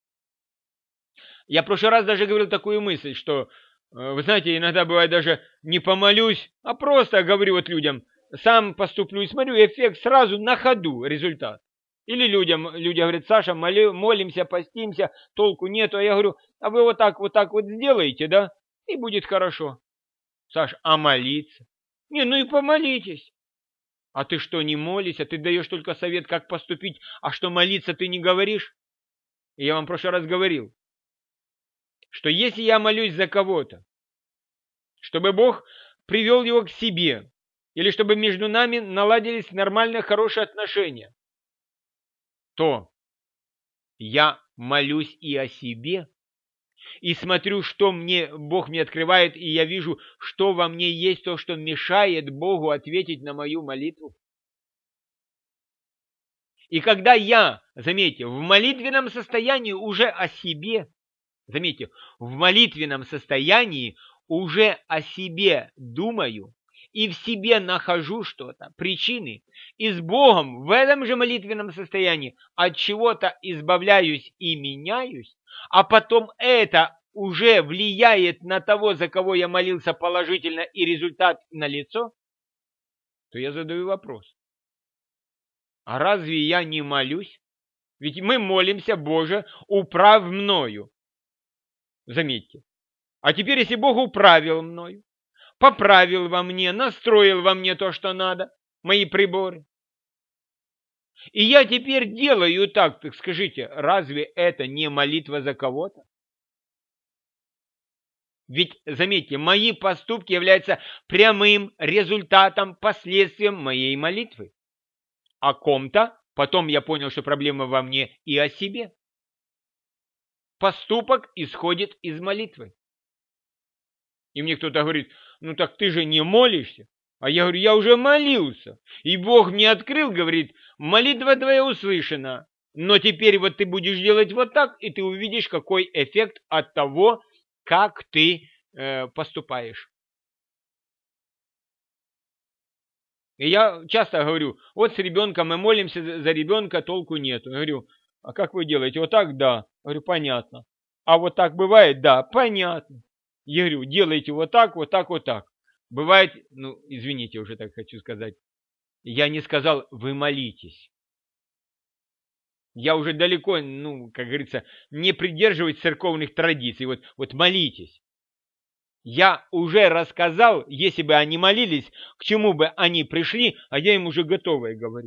Я в прошлый раз даже говорил такую мысль, что, вы знаете, иногда бывает даже не помолюсь, а просто говорю вот людям, сам поступлю и смотрю, эффект сразу на ходу, результат. Или люди говорят, Саша, молимся, постимся, толку нету. А я говорю, а вы вот так вот сделаете, да, и будет хорошо. Саш, а молиться? Не, ну и помолитесь. А ты что, не молишься? Ты даешь только совет, как поступить, а что молиться ты не говоришь? И я вам в прошлый раз говорил, что если я молюсь за кого-то, чтобы Бог привел его к себе, или чтобы между нами наладились нормальные, хорошие отношения, то я молюсь и о себе, и смотрю, что Бог мне открывает, и я вижу, что во мне есть то, что мешает Богу ответить на мою молитву. И когда я, заметьте, в молитвенном состоянии уже о себе, заметьте, в молитвенном состоянии уже о себе думаю, и в себе нахожу что-то, причины, и с Богом в этом же молитвенном состоянии от чего-то избавляюсь и меняюсь, а потом это уже влияет на того, за кого я молился положительно, и результат налицо, то я задаю вопрос. А разве я не молюсь? Ведь мы молимся, Боже, управь мною. Заметьте. А теперь, если Бог управил мною, поправил во мне, настроил во мне то, что надо, мои приборы. И я теперь делаю так скажите, разве это не молитва за кого-то? Ведь, заметьте, мои поступки являются прямым результатом, последствием моей молитвы. О ком-то, потом я понял, что проблема во мне и о себе. Поступок исходит из молитвы. И мне кто-то говорит, ну так ты же не молишься. А я говорю, я уже молился. И Бог мне открыл, говорит, молитва твоя услышана. Но теперь вот ты будешь делать вот так, и ты увидишь, какой эффект от того, как ты поступаешь. И я часто говорю, вот с ребенком мы молимся за ребенка, толку нет. Я говорю, а как вы делаете? Вот так? Да. Я говорю, понятно. А вот так бывает? Да, понятно. Я говорю, делайте вот так, вот так, вот так. Бывает, ну, извините, уже так хочу сказать. Я не сказал, вы молитесь. Я уже далеко, ну, как говорится, не придерживаюсь церковных традиций. Вот молитесь. Я уже рассказал, если бы они молились, к чему бы они пришли, а я им уже готовое говорю.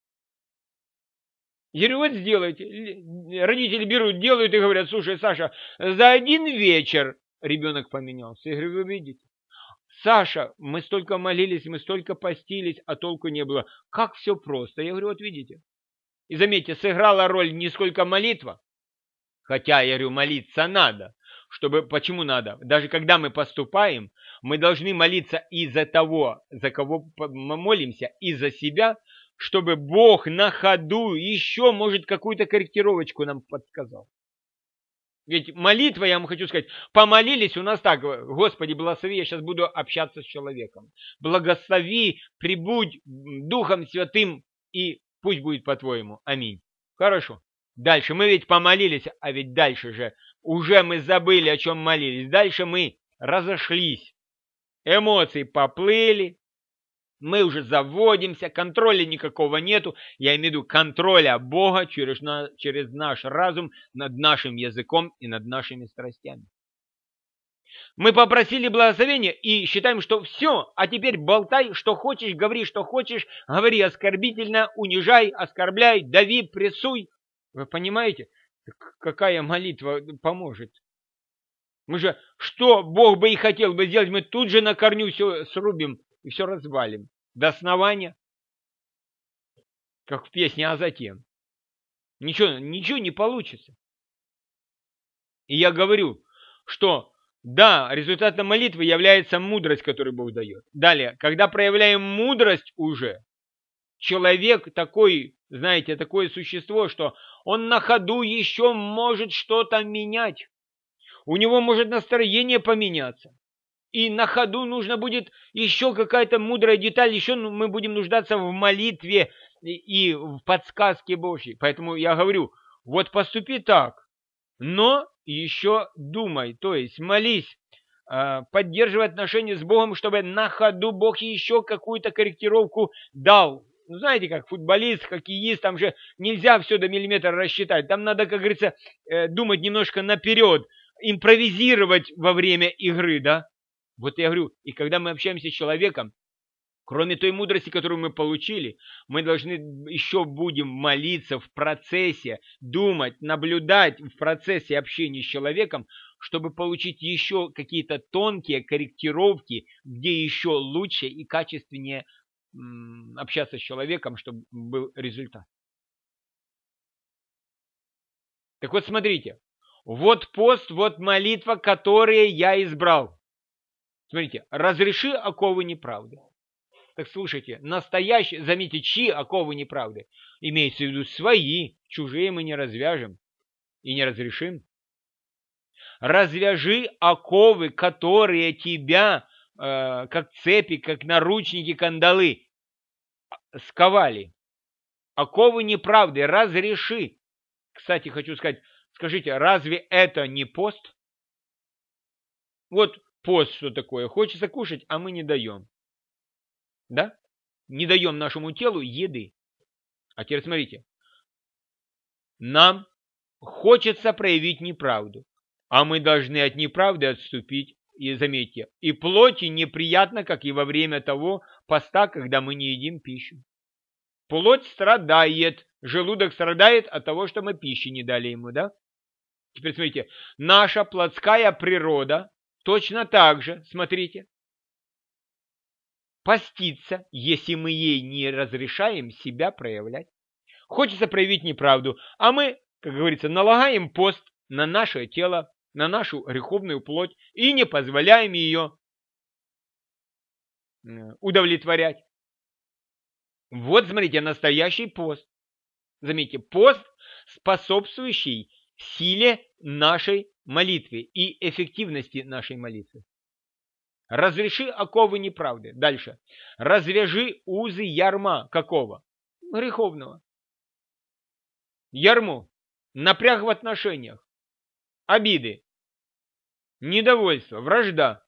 Я говорю, вот сделайте. Родители берут, делают и говорят, слушай, Саша, за один вечер ребенок поменялся. Я говорю, вы видите? Саша, мы столько молились, мы столько постились, а толку не было. Как все просто. Я говорю, вот видите. И заметьте, сыграла роль не сколько молитва, хотя, я говорю, молиться надо. Почему надо? Даже когда мы поступаем, мы должны молиться и за того, за кого мы молимся, и за себя, чтобы Бог на ходу еще, может, какую-то корректировочку нам подсказал. Ведь молитва, я вам хочу сказать, помолились у нас так, Господи, благослови, я сейчас буду общаться с человеком. Благослови, прибудь Духом Святым, и пусть будет по-твоему. Аминь. Хорошо. Дальше. Мы ведь помолились, а ведь дальше же уже мы забыли, о чем молились. Дальше мы разошлись. Эмоции поплыли. Мы уже заводимся, контроля никакого нету. Я имею в виду контроля Бога через наш разум над нашим языком и над нашими страстями. Мы попросили благословения и считаем, что все, а теперь болтай, что хочешь, говори, что хочешь, говори оскорбительно, унижай, оскорбляй, дави, прессуй. Вы понимаете, какая молитва поможет? Мы же, что Бог бы и хотел бы сделать, мы тут же на корню все срубим и все развалим. До основания, как в песне, а затем. Ничего не получится. И я говорю, что да, результатом молитвы является мудрость, которую Бог дает. Далее, когда проявляем мудрость уже, человек такой, знаете, такое существо, что он на ходу еще может что-то менять. У него может настроение поменяться. И на ходу нужно будет еще какая-то мудрая деталь, еще мы будем нуждаться в молитве и в подсказке Божьей. Поэтому я говорю, вот поступи так, но еще думай, то есть молись, поддерживай отношения с Богом, чтобы на ходу Бог еще какую-то корректировку дал. Ну, знаете, как футболист, хоккеист, там же нельзя все до миллиметра рассчитать. Там надо, как говорится, думать немножко наперед, импровизировать во время игры, да? Вот я говорю, и когда мы общаемся с человеком, кроме той мудрости, которую мы получили, мы должны еще будем молиться в процессе, думать, наблюдать в процессе общения с человеком, чтобы получить еще какие-то тонкие корректировки, где еще лучше и качественнее общаться с человеком, чтобы был результат. Так вот, смотрите, вот пост, вот молитва, которые я избрал. Смотрите, разреши оковы неправды. Так слушайте, настоящие, заметьте, чьи оковы неправды? Имеется в виду свои, чужие мы не развяжем и не разрешим. Развяжи оковы, которые тебя, как цепи, как наручники, кандалы, сковали. Оковы неправды разреши. Кстати, хочу сказать, скажите, разве это не пост? Вот пост что такое? Хочется кушать, а мы не даем. Да? Не даем нашему телу еды. А теперь смотрите. Нам хочется проявить неправду, а мы должны от неправды отступить. И заметьте, и плоти неприятно, как и во время того поста, когда мы не едим пищу. Плоть страдает, желудок страдает от того, что мы пищи не дали ему, да? Теперь смотрите, наша плотская природа точно так же, смотрите, постится, если мы ей не разрешаем себя проявлять. Хочется проявить неправду, а мы, как говорится, налагаем пост на наше тело, на нашу греховную плоть и не позволяем ее удовлетворять. Вот, смотрите, настоящий пост. Заметьте, пост, способствующий силе нашей молитвы и эффективности нашей молитвы. Разреши оковы неправды. Дальше. Развяжи узы ярма. Какого? Греховного. Ярмо. Напряг в отношениях. Обиды. Недовольство. Вражда.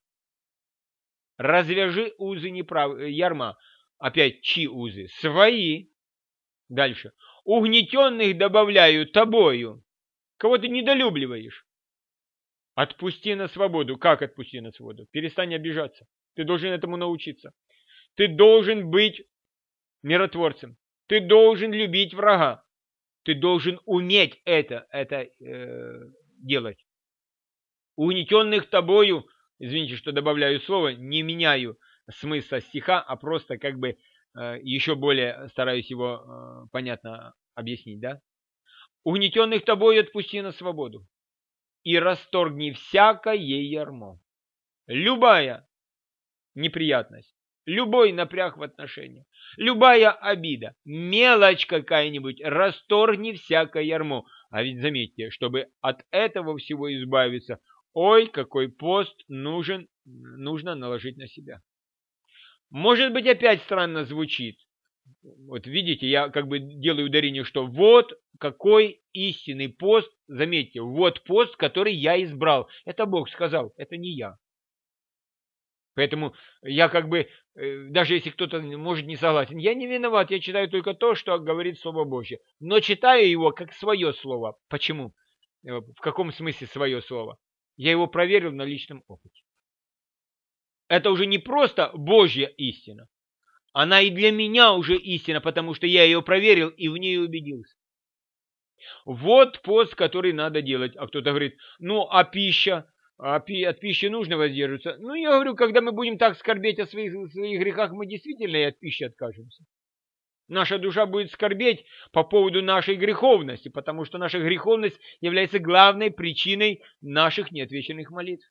Развяжи узы ярма. Опять чьи узы? Свои. Дальше. Угнетенных добавляю тобою. Кого ты недолюбливаешь? Отпусти на свободу. Как отпусти на свободу? Перестань обижаться. Ты должен этому научиться. Ты должен быть миротворцем. Ты должен любить врага. Ты должен уметь это делать. Угнетенных тобою, извините, что добавляю слово, не меняю смысла стиха, а просто как бы еще более стараюсь его понятно объяснить, да? Угнетенных тобою отпусти на свободу и расторгни всякое ярмо. Любая неприятность, любой напряг в отношениях, любая обида, мелочь какая-нибудь, расторгни всякое ярмо. А ведь заметьте, чтобы от этого всего избавиться, ой, какой пост нужно наложить на себя. Может быть, опять странно звучит. Вот видите, я как бы делаю ударение, что вот какой истинный пост, заметьте, вот пост, который я избрал. Это Бог сказал, это не я. Поэтому я как бы, даже если кто-то может не согласен, я не виноват, я читаю только то, что говорит Слово Божье. Но читаю его как свое слово. Почему? В каком смысле свое слово? Я его проверил на личном опыте. Это уже не просто Божья истина. Она и для меня уже истина, потому что я ее проверил и в ней убедился. Вот пост, который надо делать. А кто-то говорит, ну а пища? От пищи нужно воздерживаться. Ну я говорю, когда мы будем так скорбеть о своих грехах, мы действительно и от пищи откажемся. Наша душа будет скорбеть по поводу нашей греховности, потому что наша греховность является главной причиной наших неотвеченных молитв.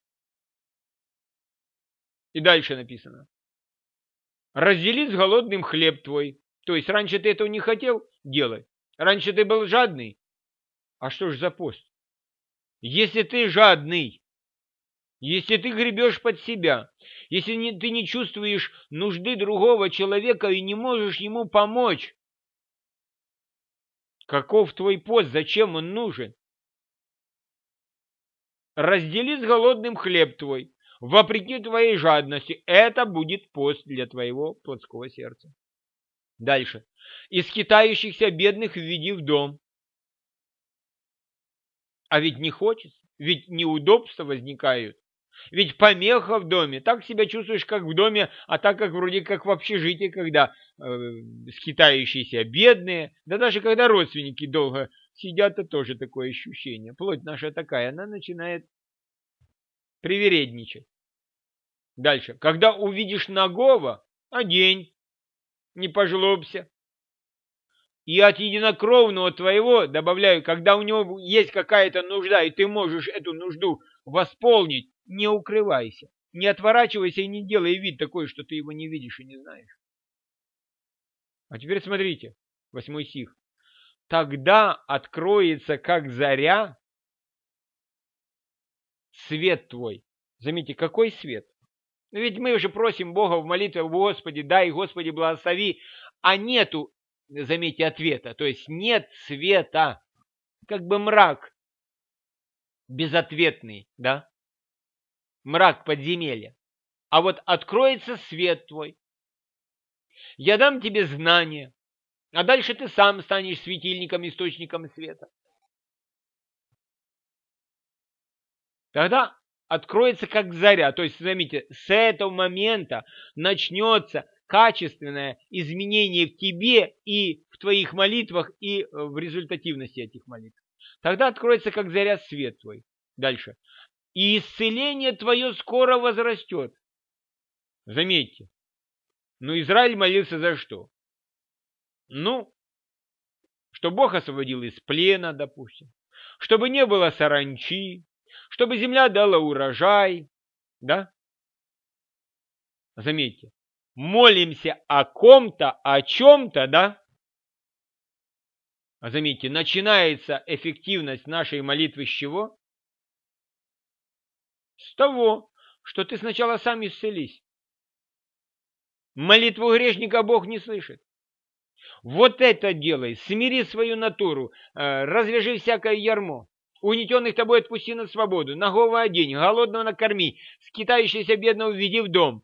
И дальше написано. Раздели с голодным хлеб твой. То есть раньше ты этого не хотел делать. Раньше ты был жадный. А что ж за пост? Если ты жадный, если ты гребешь под себя, если ты не чувствуешь нужды другого человека и не можешь ему помочь, каков твой пост? Зачем он нужен? Раздели с голодным хлеб твой. Вопреки твоей жадности, это будет пост для твоего плотского сердца. Дальше. Из скитающихся бедных введи в дом. А ведь не хочется, ведь неудобства возникают, ведь помеха в доме. Так себя чувствуешь, как в доме, а так как вроде как в общежитии, когда скитающиеся бедные, да даже когда родственники долго сидят, то тоже такое ощущение. Плоть наша такая, она начинает привередничать. Дальше. Когда увидишь нагого, одень, не пожлобся. И от единокровного твоего, добавляю, когда у него есть какая-то нужда, и ты можешь эту нужду восполнить, не укрывайся, не отворачивайся и не делай вид такой, что ты его не видишь и не знаешь. А теперь смотрите, 8 стих. Тогда откроется, как заря, свет твой. Заметьте, какой свет? Ведь мы уже просим Бога в молитве, Господи, дай, Господи, благослови, а нету, заметьте, ответа. То есть нет света, как бы мрак безответный, да? Мрак подземелья. А вот откроется свет твой. Я дам тебе знания, а дальше ты сам станешь светильником, источником света. Тогда откроется как заря. То есть, заметьте, с этого момента начнется качественное изменение в тебе и в твоих молитвах, и в результативности этих молитв. Тогда откроется как заря свет твой. Дальше. И исцеление твое скоро возрастет. Заметьте. Но Израиль молился за что? Ну, что Бог освободил из плена, допустим. Чтобы не было саранчи. чтобы земля дала урожай, да? Заметьте, молимся о ком-то, о чем-то, да? Заметьте, начинается эффективность нашей молитвы с чего? С того, что ты сначала сам исцелись. Молитву грешника Бог не слышит. Вот это делай, смири свою натуру, развяжи всякое ярмо. Угнетенных тобой отпусти на свободу, нагого одень, голодного накорми, скитающегося бедного введи в дом.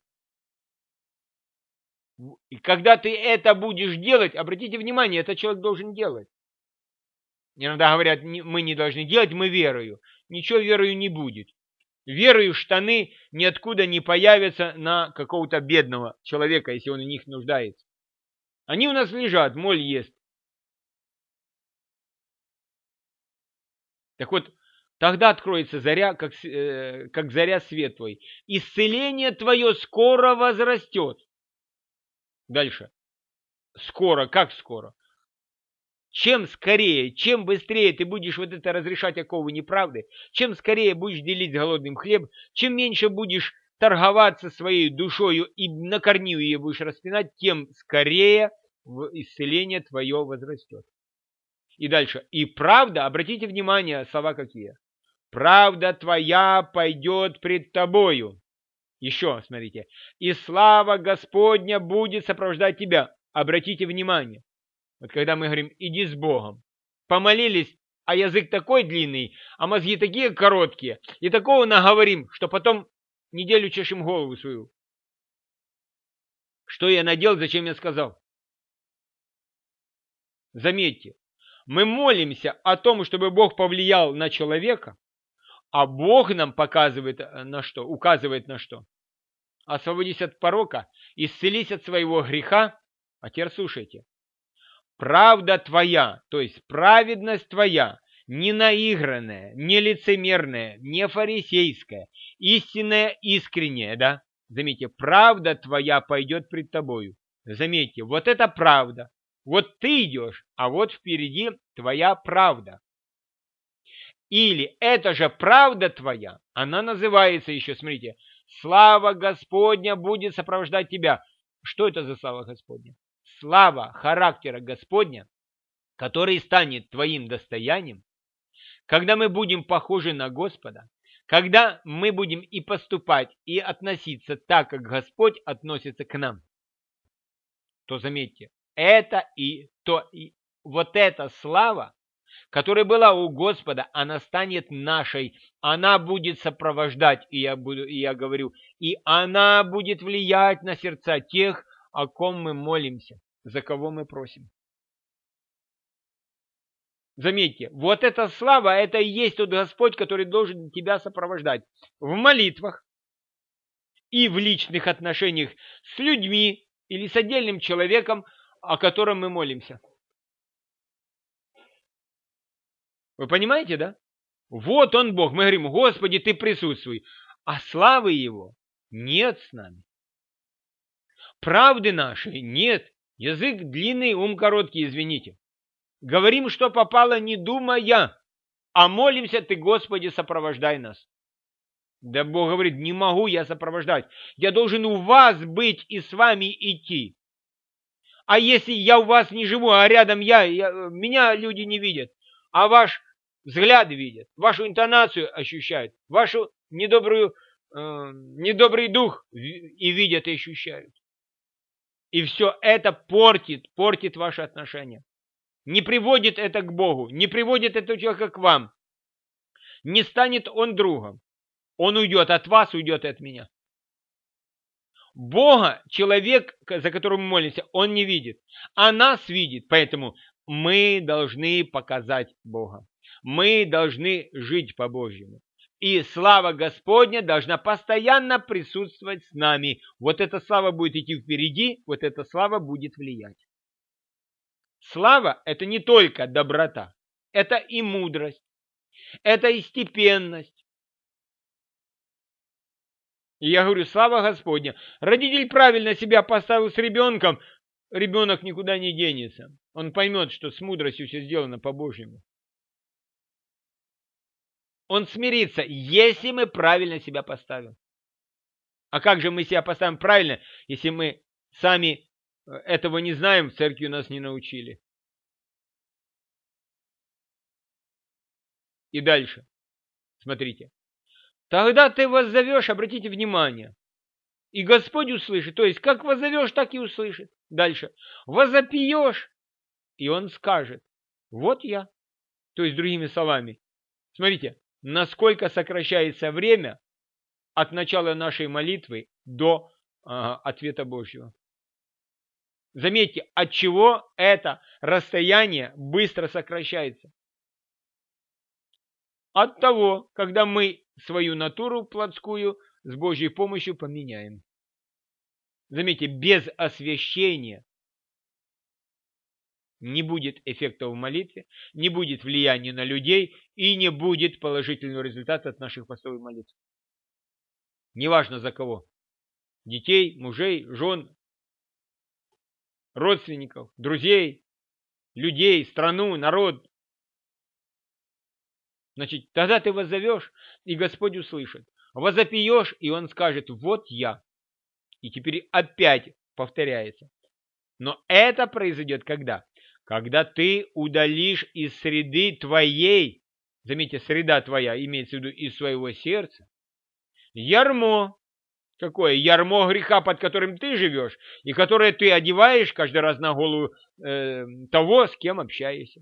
И когда ты это будешь делать, обратите внимание, это человек должен делать. Иногда говорят, мы не должны делать, мы верою. Ничего верою не будет. Верою штаны ниоткуда не появятся на какого-то бедного человека, если он в них нуждается. Они у нас лежат, моль ест. Так вот, тогда откроется заря, как заря свет твой. Исцеление твое скоро возрастет. Дальше. Скоро, как скоро? Чем скорее, чем быстрее ты будешь вот это разрешать оковы неправды, чем скорее будешь делить голодным хлеб, чем меньше будешь торговаться своей душою и на корню ее будешь распинать, тем скорее исцеление твое возрастет. И дальше. И правда, обратите внимание, слова какие. Правда твоя пойдет пред тобою. Еще, смотрите. И слава Господня будет сопровождать тебя. Обратите внимание. Вот когда мы говорим, иди с Богом. Помолились, а язык такой длинный, а мозги такие короткие. И такого наговорим, что потом неделю чешем голову свою. Что я наделал, зачем я сказал? Заметьте, мы молимся о том, чтобы Бог повлиял на человека, а Бог нам показывает на что, указывает на что. Освободись от порока, исцелись от своего греха. А теперь слушайте. Правда твоя, то есть праведность твоя, не наигранная, не лицемерная, не фарисейская, истинная, искренняя, да? Заметьте, правда твоя пойдет пред тобою. Заметьте, вот это правда. Вот ты идешь, а вот впереди твоя правда. Или это же правда твоя, она называется еще, смотрите, слава Господня будет сопровождать тебя. Что это за слава Господня? Слава характера Господня, который станет твоим достоянием, когда мы будем похожи на Господа, когда мы будем и поступать, и относиться так, как Господь относится к нам, то заметьте, вот эта слава, которая была у Господа, она станет нашей, она будет сопровождать, и я говорю, и она будет влиять на сердца тех, о ком мы молимся, за кого мы просим. Заметьте, вот эта слава, это и есть тот Господь, который должен тебя сопровождать в молитвах и в личных отношениях с людьми или с отдельным человеком, о котором мы молимся. Вы понимаете, да? Вот он Бог. Мы говорим, Господи, ты присутствуй. А славы Его нет с нами. Правды нашей нет. Язык длинный, ум короткий, извините. Говорим, что попало, не думая, а молимся, ты, Господи, сопровождай нас. Да Бог говорит, не могу я сопровождать. Я должен у вас быть и с вами идти. А если я у вас не живу, а рядом меня люди не видят, а ваш взгляд видят, вашу интонацию ощущают, вашу недобрый дух и видят и ощущают. И все это портит ваши отношения. Не приводит это к Богу, не приводит этого человека к вам. Не станет он другом. Он уйдет от вас, уйдет от меня. Бога человек, за которым мы молимся, он не видит, а нас видит. Поэтому мы должны показать Бога. Мы должны жить по-божьему. И слава Господня должна постоянно присутствовать с нами. Вот эта слава будет идти впереди, вот эта слава будет влиять. Слава – это не только доброта, это и мудрость, это и степенность. И я говорю, слава Господня. Родитель правильно себя поставил с ребенком, ребенок никуда не денется. Он поймет, что с мудростью все сделано по-божьему. Он смирится, если мы правильно себя поставим. А как же мы себя поставим правильно, если мы сами этого не знаем, в церкви нас не научили? И дальше, смотрите. Тогда ты воззовешь, обратите внимание, и Господь услышит. То есть, как воззовешь, так и услышит. Дальше. Возопьешь, и Он скажет, вот я. То есть, другими словами, смотрите, насколько сокращается время от начала нашей молитвы до ответа Божьего. Заметьте, от чего это расстояние быстро сокращается. От того, когда мы свою натуру плотскую с Божьей помощью поменяем. Заметьте, без освящения не будет эффекта в молитве, не будет влияния на людей и не будет положительного результата от наших постов и молитв. Неважно за кого. Детей, мужей, жен, родственников, друзей, людей, страну, народ. Значит, тогда ты воззовешь, и Господь услышит. Возопьешь, и Он скажет, вот я. И теперь опять повторяется. Но это произойдет когда? Когда ты удалишь из среды твоей, заметьте, среда твоя, имеется в виду из своего сердца, ярмо. Какое? Ярмо греха, под которым ты живешь, и которое ты одеваешь каждый раз на голову того, с кем общаешься.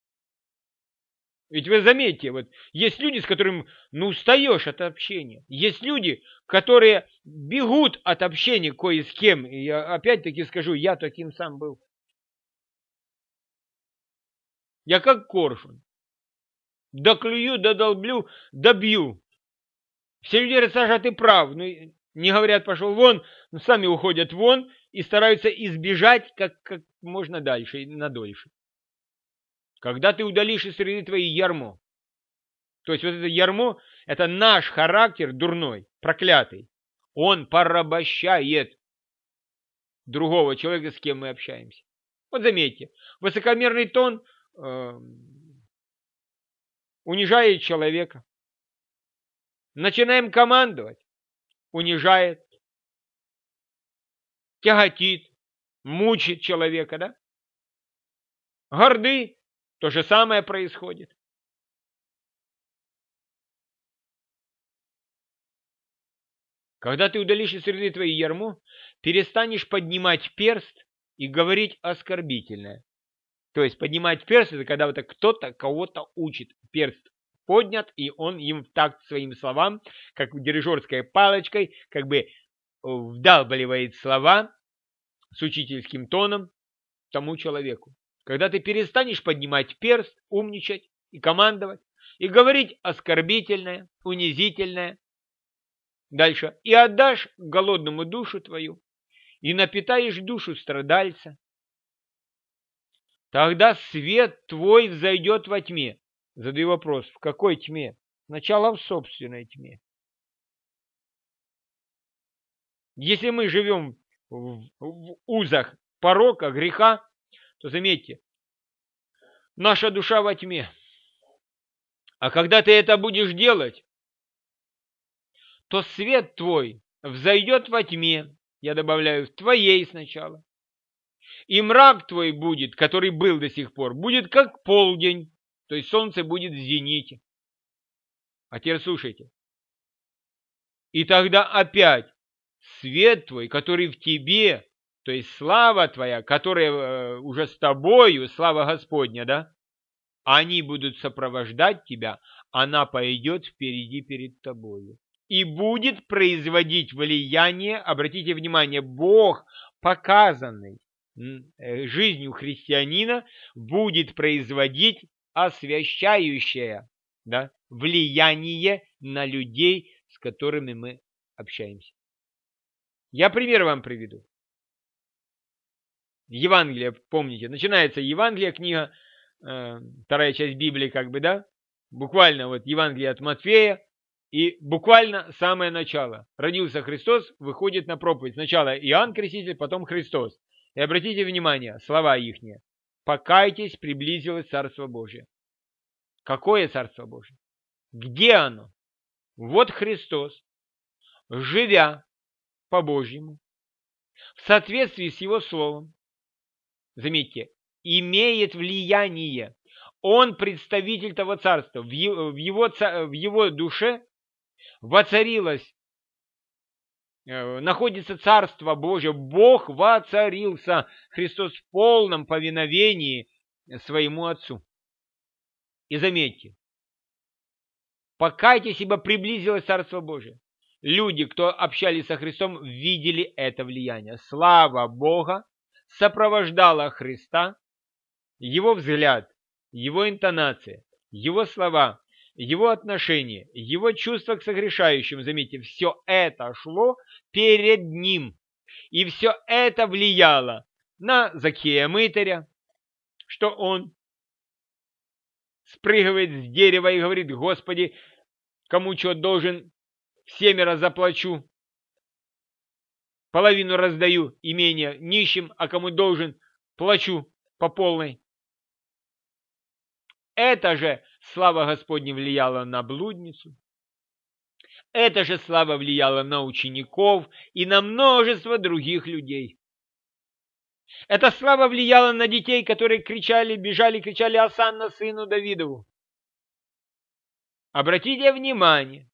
Ведь вы заметьте, вот есть люди, с которыми устаешь от общения. Есть люди, которые бегут от общения кое с кем. И я опять-таки скажу, я таким сам был. Я как коршун. Доклюю, додолблю, добью. Все люди говорят, Саша, ты прав. Ну, не говорят, пошел вон, но сами уходят вон и стараются избежать как можно дальше и надольше. Когда ты удалишь из среды твоей ярмо, то есть вот это ярмо, это наш характер дурной, проклятый. Он порабощает другого человека, с кем мы общаемся. Вот заметьте, высокомерный тон унижает человека. Начинаем командовать, унижает, тяготит, мучит человека, да? Горды, то же самое происходит. Когда ты удалишь из среды твоей ярмо, перестанешь поднимать перст и говорить оскорбительное. То есть поднимать перст, это когда вот кто-то кого-то учит. Перст поднят, и он им в такт своим словам, как дирижерской палочкой, как бы вдалбливает слова с учительским тоном тому человеку. Когда ты перестанешь поднимать перст, умничать и командовать, и говорить оскорбительное, унизительное, дальше, и отдашь голодному душу твою, и напитаешь душу страдальца, тогда свет твой взойдет во тьме. Задаю вопрос, в какой тьме? Сначала в собственной тьме. Если мы живем в узах порока, греха, то заметьте, наша душа во тьме. А когда ты это будешь делать, то свет твой взойдет во тьме, я добавляю, в твоей сначала. И мрак твой будет, который был до сих пор, будет как полдень, то есть солнце будет в зените. А теперь слушайте. И тогда опять свет твой, который в тебе, то есть слава твоя, которая уже с тобою, слава Господня, да? Они будут сопровождать тебя, она пойдет впереди перед тобою. И будет производить влияние, обратите внимание, Бог, показанный жизнью христианина, будет производить освящающее, да, влияние на людей, с которыми мы общаемся. Я пример вам приведу. Евангелие, помните, начинается Евангелие, книга, вторая часть Библии, как бы, да? Буквально вот Евангелие от Матфея, и буквально самое начало. Родился Христос, выходит на проповедь. Сначала Иоанн Креститель, потом Христос. И обратите внимание, слова ихние. Покайтесь, приблизилось Царство Божие. Какое Царство Божие? Где оно? Вот Христос, живя по-божьему, в соответствии с Его Словом, заметьте, имеет влияние. Он представитель того царства. В его душе воцарилось, находится Царство Божие. Бог воцарился. Христос в полном повиновении своему Отцу. И заметьте, покайтесь, ибо приблизилось Царство Божие. Люди, кто общались со Христом, видели это влияние. Слава Бога сопровождала Христа, Его взгляд, Его интонация, Его слова, Его отношение, Его чувство к согрешающим. Заметьте, все это шло перед Ним. И все это влияло на Закхея Мытаря, что он спрыгивает с дерева и говорит: Господи, кому что должен, всемеро заплачу, половину раздаю имение нищим, а кому должен, плачу по полной. Это же слава Господня влияла на блудницу. Это же слава влияла на учеников и на множество других людей. Эта слава влияла на детей, которые кричали, бежали, кричали: «Осанна сыну Давидову». Обратите внимание,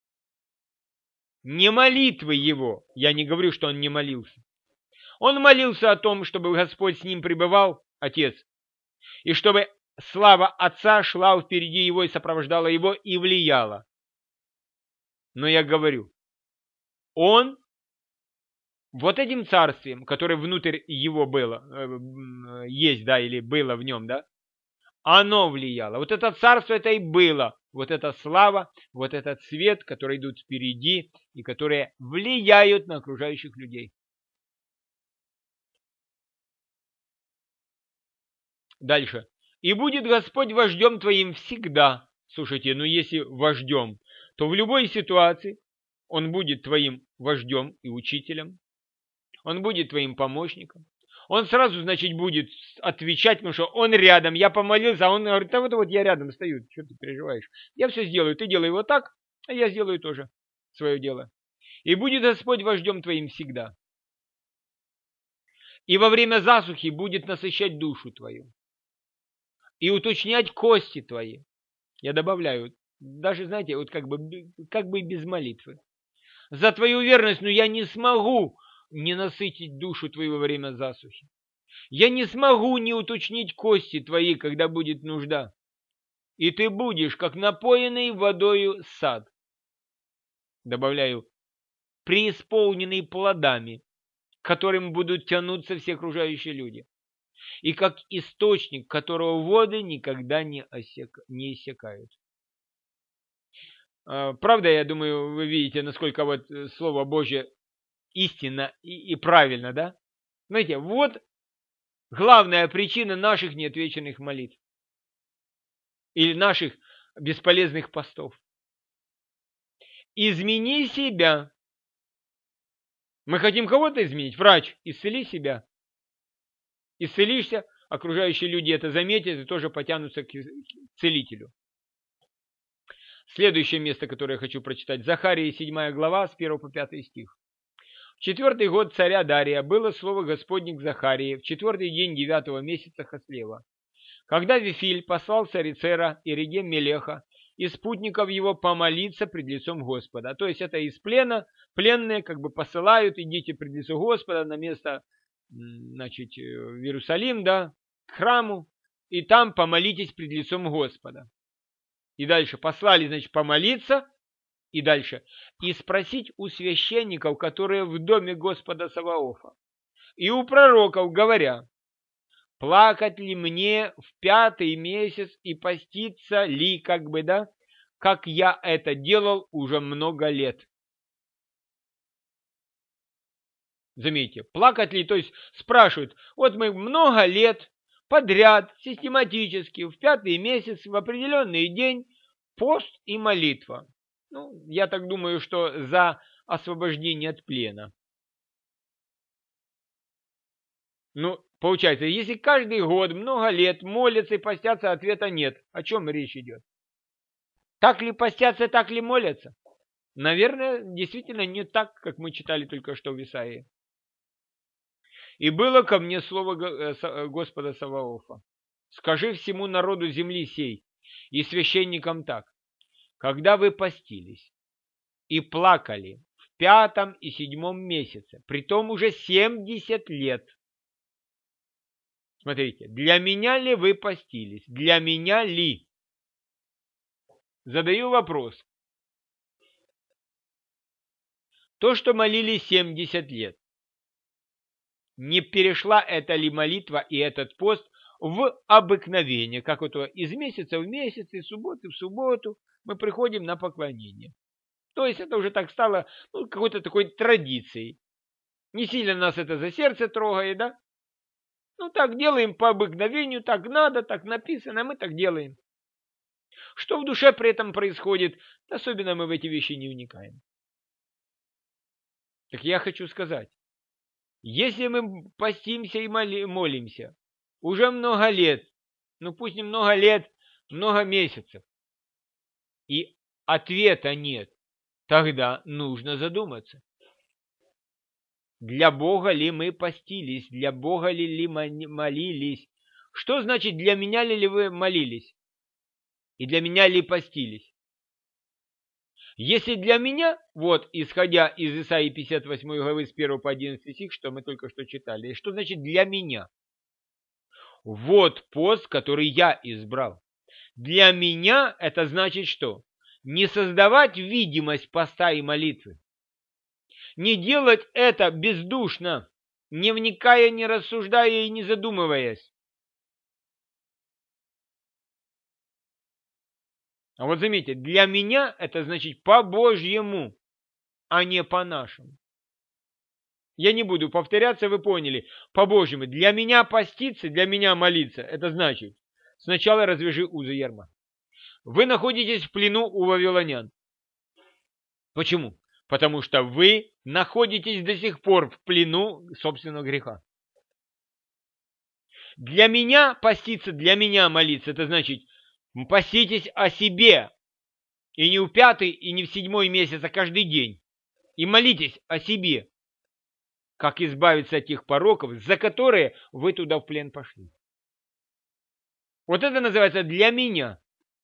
не молитвы его, я не говорю, что он не молился. Он молился о том, чтобы Господь с ним пребывал, Отец, и чтобы слава Отца шла впереди его и сопровождала его и влияла. Но я говорю, он вот этим царствием, которое внутрь его было, есть, да, или было в нем, да, оно влияло. Вот это царство, это и было. Вот эта слава, вот этот свет, которые идут впереди и которые влияют на окружающих людей. Дальше. «И будет Господь вождем твоим всегда». Слушайте, ну если вождем, то в любой ситуации Он будет твоим вождем и учителем. Он будет твоим помощником. Он сразу, значит, будет отвечать, потому что он рядом. Я помолился, а он говорит: да вот я рядом стою, что ты переживаешь? Я все сделаю, ты делай вот так, а я сделаю тоже свое дело. «И будет Господь вождем твоим всегда. И во время засухи будет насыщать душу твою. И уточнять кости твои». Я добавляю, даже, знаете, вот как бы без молитвы. «За твою верность, но я не смогу не насытить душу твою во время засухи. Я не смогу не уточнить кости твои, когда будет нужда. И ты будешь, как напоенный водою сад». Добавляю, преисполненный плодами, к которым будут тянуться все окружающие люди. И как источник, которого воды никогда не иссякают. Правда, я думаю, вы видите, насколько вот Слово Божье истинно и правильно, да? Знаете, вот главная причина наших неотвеченных молитв. Или наших бесполезных постов. Измени себя. Мы хотим кого-то изменить? Врач, исцели себя. Исцелишься, окружающие люди это заметят и тоже потянутся к целителю. Следующее место, которое я хочу прочитать. Захарии 7 глава, с 1 по 5 стих. В 4-й год царя Дария было слово Господне к Захарии в 4-й день 9-го месяца Хаслева. Когда Вифиль послал Царицера и Регем Мелеха и спутников его помолиться пред лицом Господа. То есть это из плена, пленные как бы посылают: идите пред лицо Господа на место, значит, в Иерусалим, да, к храму, и там помолитесь пред лицом Господа. И дальше послали, значит, помолиться, и дальше, и спросить у священников, которые в доме Господа Саваофа, и у пророков, говоря: плакать ли мне в 5-й месяц и поститься ли, как бы, да, как я это делал уже много лет. Заметьте, плакать ли, то есть спрашивают: вот мы много лет подряд, систематически, в 5-й месяц, в определенный день, пост и молитва. Ну, я так думаю, что за освобождение от плена. Ну, получается, если каждый год, много лет молятся и постятся, ответа нет. О чем речь идет? Так ли постятся, так ли молятся? Наверное, действительно не так, как мы читали только что в Исаии. «И было ко мне слово Господа Саваофа. Скажи всему народу земли сей и священникам так: когда вы постились и плакали в 5 и 7 месяце, притом уже 70 лет». Смотрите, для меня ли вы постились? Для меня ли? Задаю вопрос. То, что молились 70 лет, не перешла эта ли молитва и этот пост в обыкновение, как вот из месяца в месяц, из субботы в субботу мы приходим на поклонение. То есть это уже так стало какой-то такой традицией. Не сильно нас это за сердце трогает, да? Так делаем по обыкновению, так надо, так написано, мы так делаем. Что в душе при этом происходит, особенно мы в эти вещи не вникаем. Так я хочу сказать, если мы постимся и молимся уже много лет, пусть не много лет, много месяцев, и ответа нет, тогда нужно задуматься. Для Бога ли мы постились? Для Бога ли молились? Что значит для меня ли вы молились? И для меня ли постились? Если для меня, исходя из Исаии 58 главы с 1 по 11 стих, что мы только что читали, что значит для меня? Вот пост, который я избрал. Для меня это значит что? Не создавать видимость поста и молитвы. Не делать это бездушно, не вникая, не рассуждая и не задумываясь. А вот заметьте, для меня это значит по-божьему, а не по-нашему. Я не буду повторяться, вы поняли. По-божьему, для меня поститься, для меня молиться, это значит, сначала развяжи узы ярма. Вы находитесь в плену у вавилонян. Почему? Потому что вы находитесь до сих пор в плену собственного греха. Для меня поститься, для меня молиться, это значит, поститесь о себе. И не в 5-й, и не в 7-й месяц, а каждый день. И молитесь о себе. Как избавиться от тех пороков, за которые вы туда в плен пошли. Вот это называется для меня.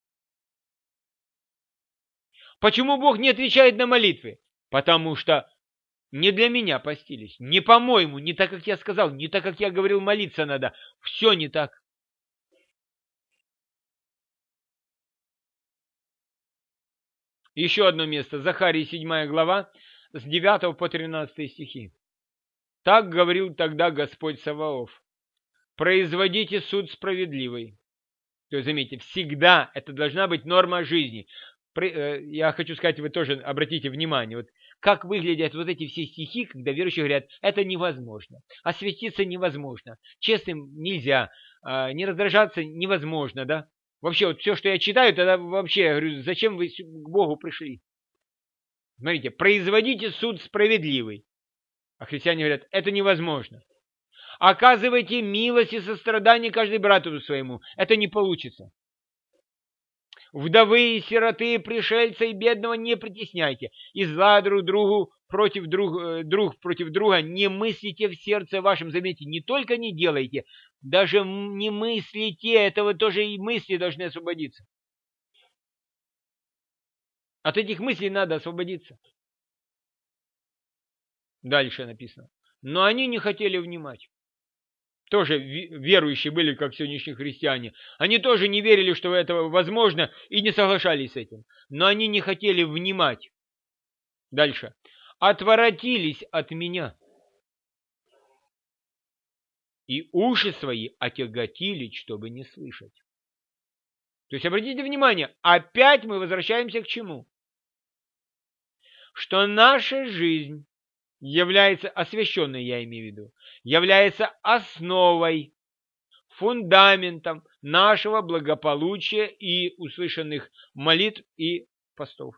Почему Бог не отвечает на молитвы? Потому что не для меня постились. Не по-моему, не так, как я сказал, не так, как я говорил, молиться надо. Все не так. Еще одно место. Захарии 7 глава, с 9 по 13 стихи. Так говорил тогда Господь Саваоф: производите суд справедливый. То есть, заметьте, всегда это должна быть норма жизни. Я хочу сказать, вы тоже обратите внимание, вот как выглядят вот эти все стихи, когда верующие говорят, это невозможно, осветиться невозможно, честным нельзя, не раздражаться невозможно, да? Вообще, вот все, что я читаю, тогда вообще, я говорю, зачем вы к Богу пришли? Смотрите, производите суд справедливый. А христиане говорят, это невозможно. Оказывайте милость и сострадание каждый брату своему. Это не получится. Вдовы, сироты, пришельца и бедного не притесняйте. И зла друг другу против друг против друга не мыслите в сердце вашем. Заметьте, не только не делайте, даже не мыслите. Этого тоже и мысли должны освободиться. От этих мыслей надо освободиться. Дальше написано. Но они не хотели внимать. Тоже верующие были, как сегодняшние христиане. Они тоже не верили, что это возможно, и не соглашались с этим. Но они не хотели внимать. Дальше. Отворотились от меня. И уши свои отяготили, чтобы не слышать. То есть, обратите внимание, опять мы возвращаемся к чему? Что наша жизнь является, освященной я имею в виду, является основой, фундаментом нашего благополучия и услышанных молитв и постов.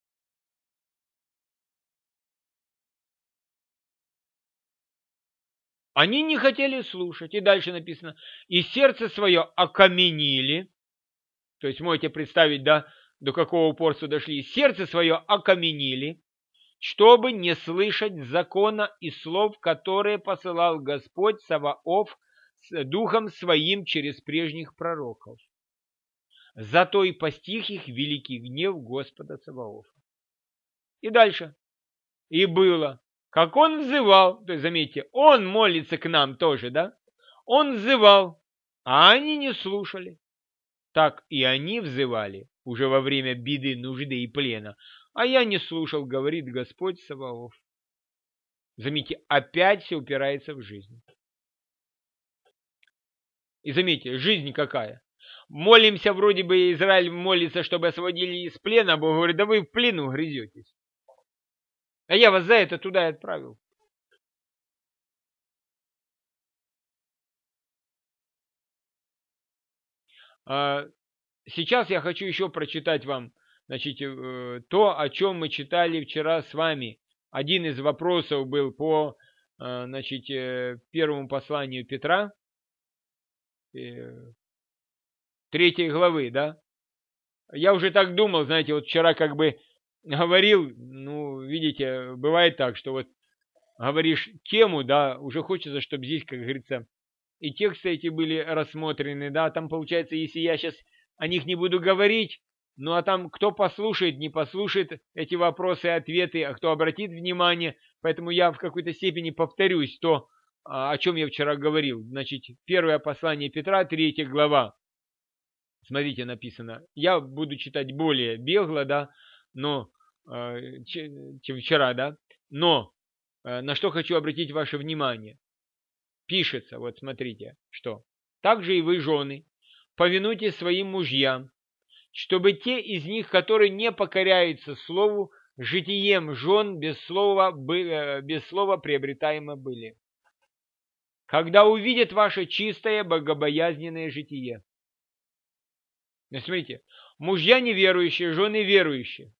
Они не хотели слушать. И дальше написано, и сердце свое окаменили. То есть можете представить, да, до какого упорства дошли, сердце свое окаменили, чтобы не слышать закона и слов, которые посылал Господь Саваоф с Духом Своим через прежних пророков. Зато и постиг их великий гнев Господа Саваофа. И дальше. И было, как он взывал, то есть, заметьте, он молится к нам тоже, да? Он взывал, а они не слушали. Так и они взывали уже во время беды, нужды и плена. А я не слушал, говорит Господь Саваоф. Заметьте, опять все упирается в жизнь. И заметьте, жизнь какая? Молимся, вроде бы Израиль молится, чтобы освободили из плена, а Бог говорит, да вы в плену грызетесь. А я вас за это туда и отправил. Сейчас я хочу еще прочитать вам, значит, то, о чем мы читали вчера с вами. Один из вопросов был по, значит, первому посланию Петра, 3 главы, да? Я уже так думал, знаете, вот вчера как бы говорил, ну, видите, бывает так, что вот говоришь тему, да, уже хочется, чтобы здесь, как говорится, и тексты эти были рассмотрены, да, там получается, если я сейчас о них не буду говорить, ну а там кто послушает, не послушает эти вопросы и ответы, а кто обратит внимание, поэтому я в какой-то степени повторюсь то, о чем я вчера говорил. Значит, первое послание Петра, 3 глава. Смотрите, написано. Я буду читать более бегло, да, но, чем вчера, да, но на что хочу обратить ваше внимание. Пишется, вот смотрите, что. Также и вы, жены, повинуйтесь своим мужьям, чтобы те из них, которые не покоряются слову, житием жен без слова приобретаемы были. Когда увидят ваше чистое, богобоязненное житие. Смотрите, мужья неверующие, жены верующие.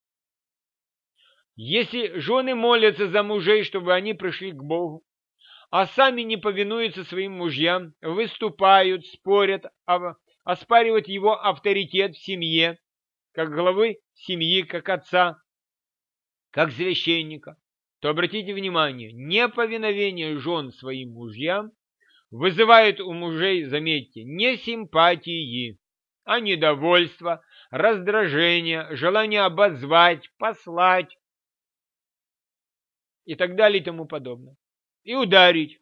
Если жены молятся за мужей, чтобы они пришли к Богу, а сами не повинуются своим мужьям, выступают, спорят, оспаривают его авторитет в семье, как главы семьи, как отца, как священника, то обратите внимание, неповиновение жен своим мужьям вызывает у мужей, заметьте, не симпатии, а недовольство, раздражение, желание обозвать, послать и так далее и тому подобное. И ударить.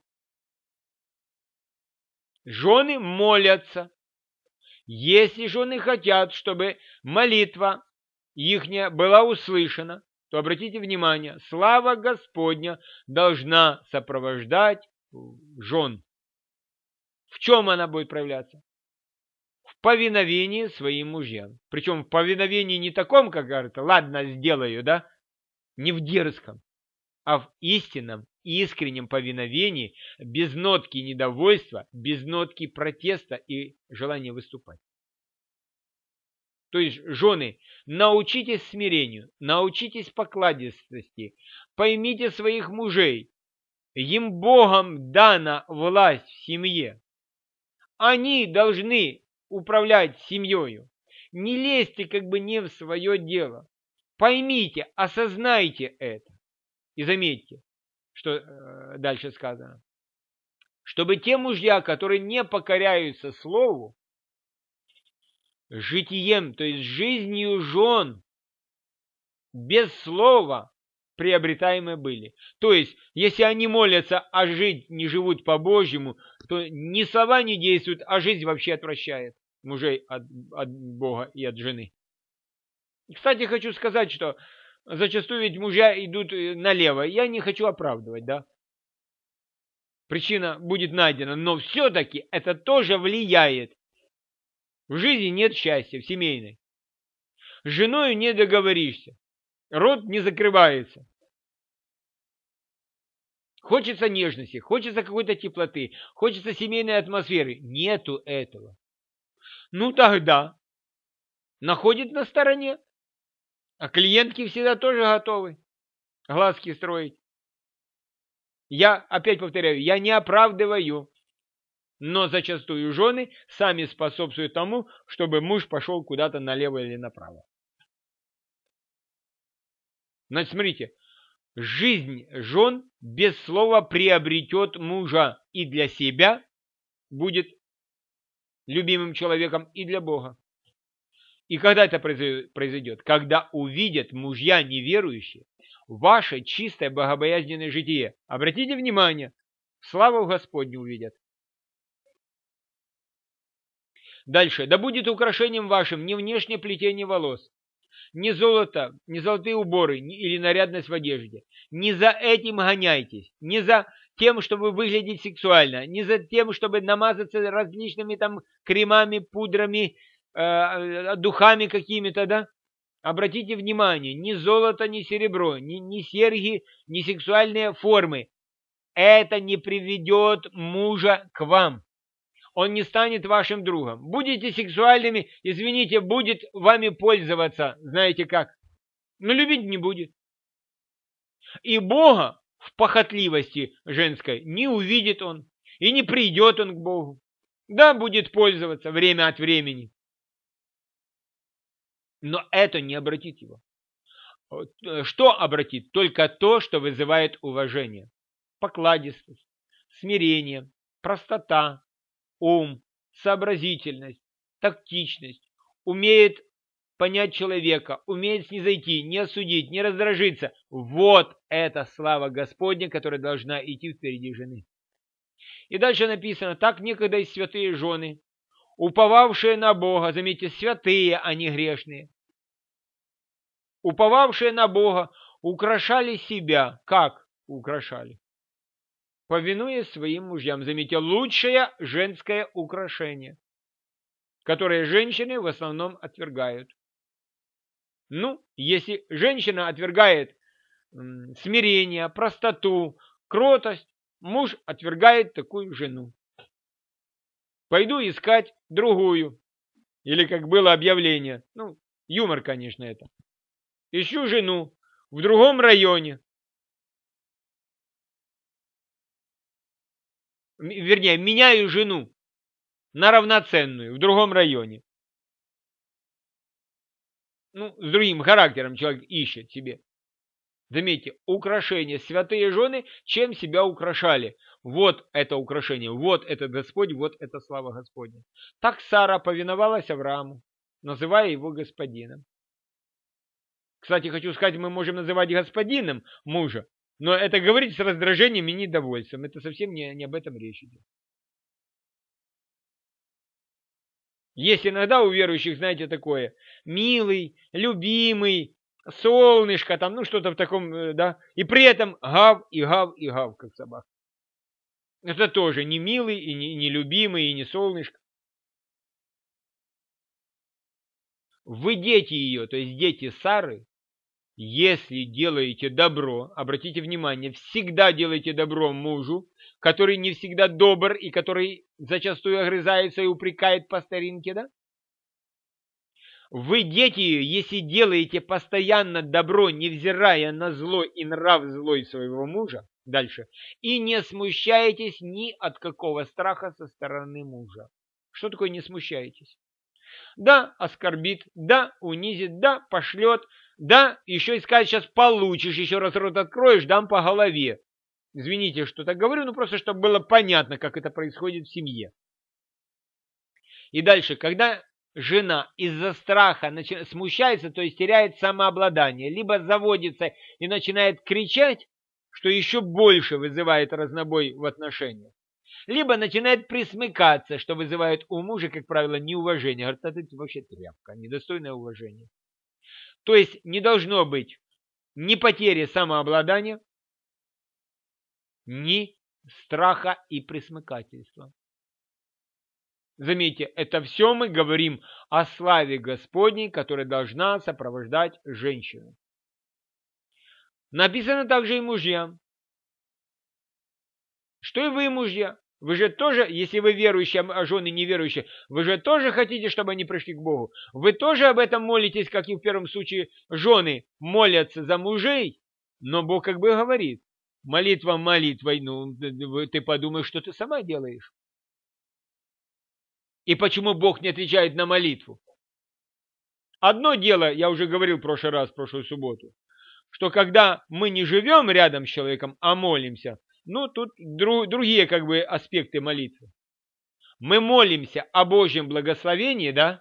Жены молятся. Если жены хотят, чтобы молитва ихняя была услышана, то обратите внимание, слава Господня должна сопровождать жен. В чем она будет проявляться? В повиновении своим мужьям. Причем в повиновении не таком, как говорится, ладно, сделаю, да, не в дерзком, а в истинном, искреннем повиновении, без нотки недовольства, без нотки протеста и желания выступать. То есть, жены, научитесь смирению, научитесь покладистости, поймите своих мужей. Им Богом дана власть в семье. Они должны управлять семьей. Не лезьте как бы не в свое дело. Поймите, осознайте это. И заметьте, что дальше сказано. Чтобы те мужья, которые не покоряются слову, житием, то есть жизнью жен, без слова приобретаемые были. То есть, если они молятся, а жить не живут по-божьему, то ни слова не действуют, а жизнь вообще отвращает мужей от Бога и от жены. И, кстати, хочу сказать, что зачастую ведь мужья идут налево. Я не хочу оправдывать, да. Причина будет найдена, но все-таки это тоже влияет. В жизни нет счастья, в семейной. С женой не договоришься. Рот не закрывается. Хочется нежности, хочется какой-то теплоты, хочется семейной атмосферы. Нету этого. Ну тогда находит на стороне. А клиентки всегда тоже готовы глазки строить. Я опять повторяю, я не оправдываю. Но зачастую жены сами способствуют тому, чтобы муж пошел куда-то налево или направо. Значит, смотрите, жизнь жен без слова приобретет мужа и для себя будет любимым человеком, и для Бога. И когда это произойдет? Когда увидят мужья неверующие ваше чистое богобоязненное житие. Обратите внимание, славу Господню увидят. Дальше. Да будет украшением вашим не внешнее плетение волос, не золото, не золотые уборы или нарядность в одежде. Не за этим гоняйтесь, не за тем, чтобы выглядеть сексуально, не за тем, чтобы намазаться различными там кремами, пудрами, духами какими-то, да? Обратите внимание, ни золото, ни серебро, ни серьги, ни сексуальные формы. Это не приведет мужа к вам. Он не станет вашим другом. Будете сексуальными, извините, будет вами пользоваться, знаете как. Но любить не будет. И Бога в похотливости женской не увидит он, и не придет он к Богу. Да, будет пользоваться время от времени. Но это не обратит его. Что обратит? Только то, что вызывает уважение. Покладистость, смирение, простота, ум, сообразительность, тактичность, умеет понять человека, умеет снизойти, не осудить, не раздражиться. Вот это слава Господня, которая должна идти впереди жены. И дальше написано, так некогда и святые жены, уповавшие на Бога, заметьте, святые, а не грешные, уповавшие на Бога, украшали себя. Как украшали? Повинуясь своим мужьям. Заметьте, лучшее женское украшение, которое женщины в основном отвергают. Ну, если женщина отвергает смирение, простоту, кротость, муж отвергает такую жену. Пойду искать другую. Или как было объявление. Ну, юмор, конечно, это. Ищу жену в другом районе. Вернее, меняю жену на равноценную в другом районе. Ну, с другим характером человек ищет себе. Заметьте, украшения, святые жены, чем себя украшали. Вот это украшение, вот этот Господь, вот это слава Господня. Так Сара повиновалась Аврааму, называя его господином. Кстати, хочу сказать, мы можем называть господином мужа, но это говорить с раздражением и недовольством. Это совсем не об этом речь идет. Есть иногда у верующих, знаете, такое, милый, любимый, солнышко, там, ну что-то в таком, да, и при этом гав, и гав, и гав, как собака. Это тоже не милый, и не любимый, и не солнышко. Вы дети ее, то есть дети Сары, если делаете добро, обратите внимание, всегда делайте добро мужу, который не всегда добр и который зачастую огрызается и упрекает по старинке, да? Вы, дети ее, если делаете постоянно добро, невзирая на зло и нрав злой своего мужа, дальше, и не смущаетесь ни от какого страха со стороны мужа. Что такое не смущаетесь? Да, оскорбит, да, унизит, да, пошлет, да, еще и сказать, сейчас получишь, еще раз рот откроешь, дам по голове. Извините, что так говорю, но просто чтобы было понятно, как это происходит в семье. И дальше, когда жена из-за страха смущается, то есть теряет самообладание, либо заводится и начинает кричать, что еще больше вызывает разнобой в отношениях, либо начинает присмыкаться, что вызывает у мужа, как правило, неуважение. Говорит, это вообще тряпка, недостойное уважения. То есть не должно быть ни потери самообладания, ни страха и присмыкательства. Заметьте, это все мы говорим о славе Господней, которая должна сопровождать женщину. Написано также и мужьям. Что и вы, мужья? Вы же тоже, если вы верующие, а жены неверующие, вы же тоже хотите, чтобы они пришли к Богу. Вы тоже об этом молитесь, как и в первом случае жены молятся за мужей. Но Бог как бы говорит, молитва молитвой, ну ты подумай, что ты сама делаешь. И почему Бог не отвечает на молитву? Одно дело, я уже говорил в прошлый раз, в прошлую субботу. что когда мы не живем рядом с человеком, а молимся, ну, тут другие как бы аспекты молитвы. Мы молимся о Божьем благословении, да,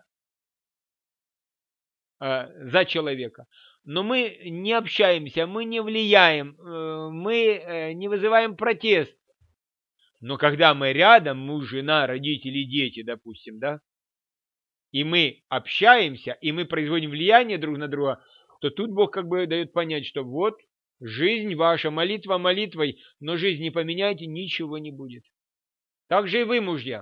за человека. Но мы не общаемся, мы не влияем, мы не вызываем протест. Но когда мы рядом, муж, жена, родители, дети, допустим, да, и мы общаемся, и мы производим влияние друг на друга, то тут Бог как бы дает понять, что вот жизнь ваша, молитва молитвой, но жизнь не поменяйте, ничего не будет. Так же и вы, мужья.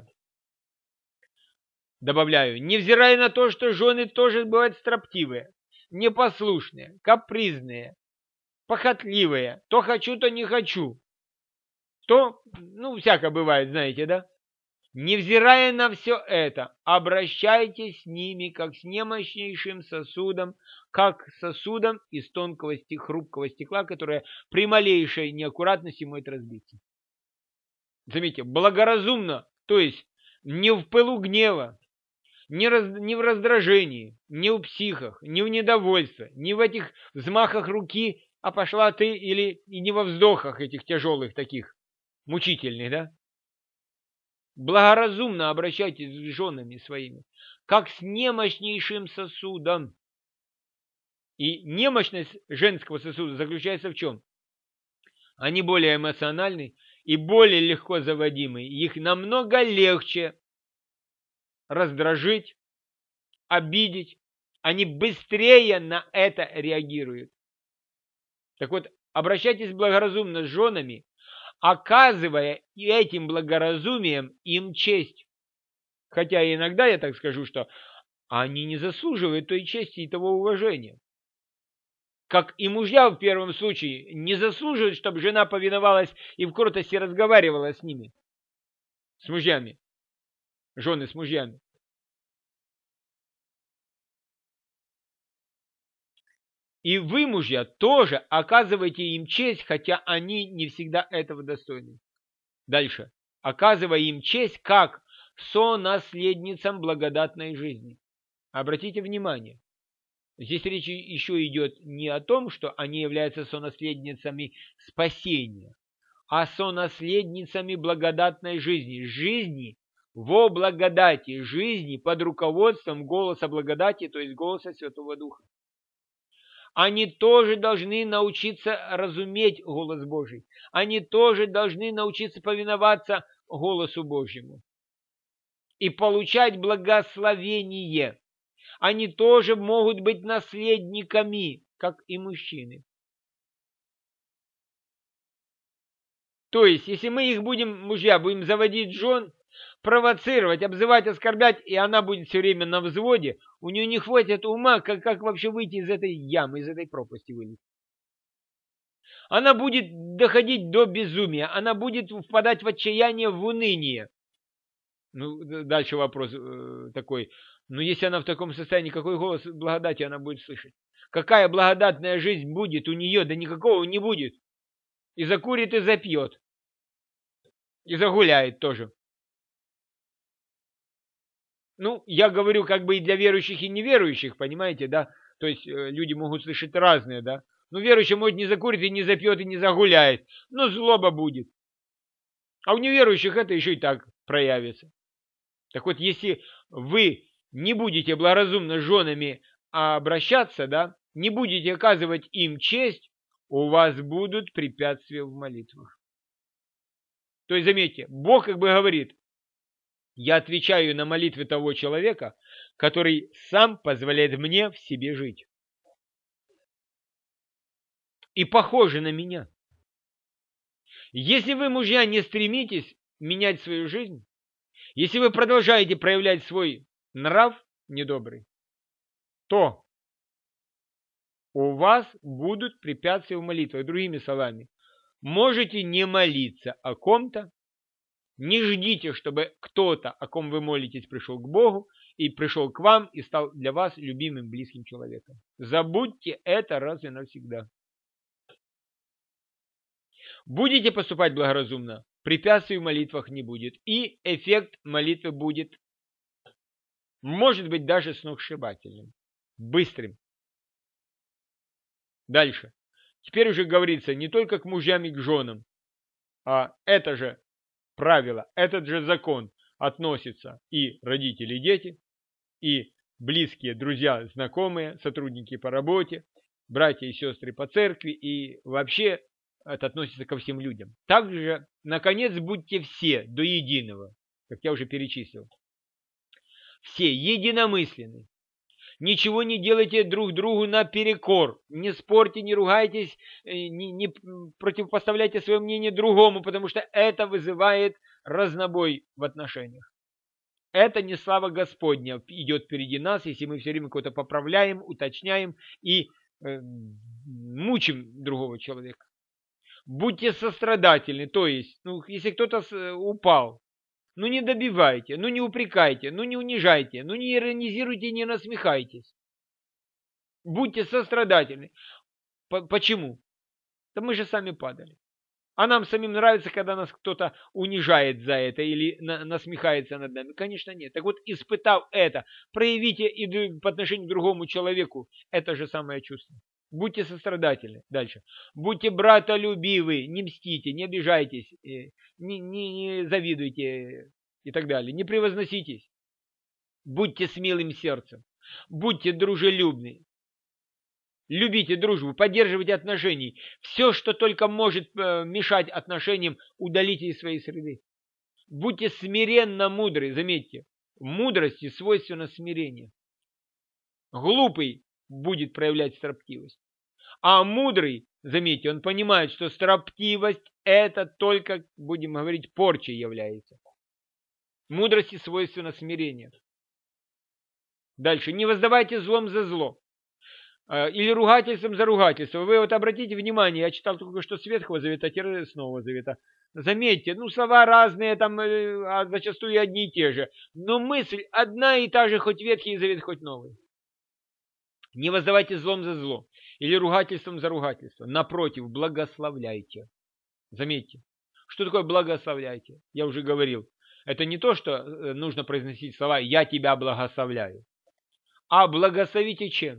Добавляю, невзирая на то, что жены тоже бывают строптивые, непослушные, капризные, похотливые, то хочу, то не хочу, то, ну, всякое бывает, знаете, да? Невзирая на все это, обращайтесь с ними, как с немощнейшим сосудом, как с сосудом из тонкого хрупкого стекла, которое при малейшей неаккуратности может разбиться. Заметьте, благоразумно, то есть не в пылу гнева, не в раздражении, не в психах, не в недовольстве, не в этих взмахах руки, а пошла ты, или и не во вздохах этих тяжелых таких, мучительных, да? Благоразумно обращайтесь с женами своими, как с немощнейшим сосудом. И немощность женского сосуда заключается в чем? Они более эмоциональны и более легко заводимы. Их намного легче раздражить, обидеть. Они быстрее на это реагируют. Так вот, обращайтесь благоразумно с женами, оказывая этим благоразумием им честь. Хотя иногда я так скажу, что они не заслуживают той чести и того уважения. Как и мужья в первом случае не заслуживают, чтобы жена повиновалась и в кротости разговаривала с ними, с мужьями, жены с мужьями. И вы, мужья, тоже оказываете им честь, хотя они не всегда этого достойны. Дальше. Оказывая им честь как сонаследницам благодатной жизни. Обратите внимание. Здесь речь еще идет не о том, что они являются сонаследницами спасения, а сонаследницами благодатной жизни. Жизни во благодати, жизни под руководством голоса благодати, то есть голоса Святого Духа. Они тоже должны научиться разуметь голос Божий. Они тоже должны научиться повиноваться голосу Божьему и получать благословение. Они тоже могут быть наследниками, как и мужчины. То есть, если мы их будем, мужья, будем заводить жен, провоцировать, обзывать, оскорблять, и она будет все время на взводе, у нее не хватит ума, как вообще выйти из этой ямы, из этой пропасти вылезть. Она будет доходить до безумия, она будет впадать в отчаяние, в уныние. Ну, дальше вопрос такой. Но если она в таком состоянии, какой голос благодати она будет слышать? Какая благодатная жизнь будет у нее? Да никакого не будет. И закурит, и запьет. И загуляет тоже. Ну, я говорю как бы и для верующих, и неверующих, понимаете, да? То есть люди могут слышать разные, да? Ну, верующий, может, не закурит, и не запьет, и не загуляет. Но злоба будет. А у неверующих это еще и так проявится. Так вот, если вы не будете благоразумно с женами обращаться, да, не будете оказывать им честь, у вас будут препятствия в молитвах. То есть, заметьте, Бог как бы говорит, я отвечаю на молитвы того человека, который сам позволяет мне в себе жить. И похоже на меня. Если вы, мужья, не стремитесь менять свою жизнь, если вы продолжаете проявлять свой нрав недобрый, то у вас будут препятствия в молитвах. Другими словами, можете не молиться о ком-то, не ждите, чтобы кто-то, о ком вы молитесь, пришел к Богу и пришел к вам и стал для вас любимым, близким человеком. Забудьте это раз и навсегда. Будете поступать благоразумно, препятствий в молитвах не будет. И эффект молитвы будет, может быть, даже сногсшибательным, быстрым. Дальше. Теперь уже говорится не только к мужьям и к женам, а это же правило, этот же закон относится и родители, и дети, и близкие, друзья, знакомые, сотрудники по работе, братья и сестры по церкви, и вообще это относится ко всем людям. Также, наконец, будьте все до единого, как я уже перечислил. Все единомысленны. Ничего не делайте друг другу наперекор. Не спорьте, не ругайтесь, не противопоставляйте свое мнение другому, потому что это вызывает разнобой в отношениях. Это не слава Господня идет впереди нас, если мы все время кого-то поправляем, уточняем и мучим другого человека. Будьте сострадательны, то есть, если кто-то упал, не добивайте, не упрекайте, не унижайте, не иронизируйте, не насмехайтесь. Будьте сострадательны. Почему? Да мы же сами падали. А нам самим нравится, когда нас кто-то унижает за это или насмехается над нами? Конечно, нет. Так вот, испытав это, проявите и по отношению к другому человеку это же самое чувство. Будьте сострадательны. Дальше. Будьте братолюбивы, не мстите, не обижайтесь, не завидуйте и так далее. Не превозноситесь. Будьте смелым сердцем. Будьте дружелюбны. Любите дружбу, поддерживайте отношения. Все, что только может мешать отношениям, удалите из своей среды. Будьте смиренно мудры. Заметьте, мудрости свойственно смирение. Глупый будет проявлять строптивость. А мудрый, заметьте, он понимает, что строптивость это только, будем говорить, порчей является. Мудрости свойственно смирение. Дальше. Не воздавайте злом за зло. Или ругательством за ругательство. Вы вот обратите внимание, я читал только что с Ветхого Завета, с Нового Завета. Заметьте, слова разные, там, а зачастую одни и те же. Но мысль одна и та же, хоть Ветхий Завет, хоть Новый. Не воздавайте злом за зло. Или ругательством за ругательство. Напротив, благословляйте. Заметьте. Что такое благословляйте? Я уже говорил. Это не то, что нужно произносить слова «я тебя благословляю». А благословите чем?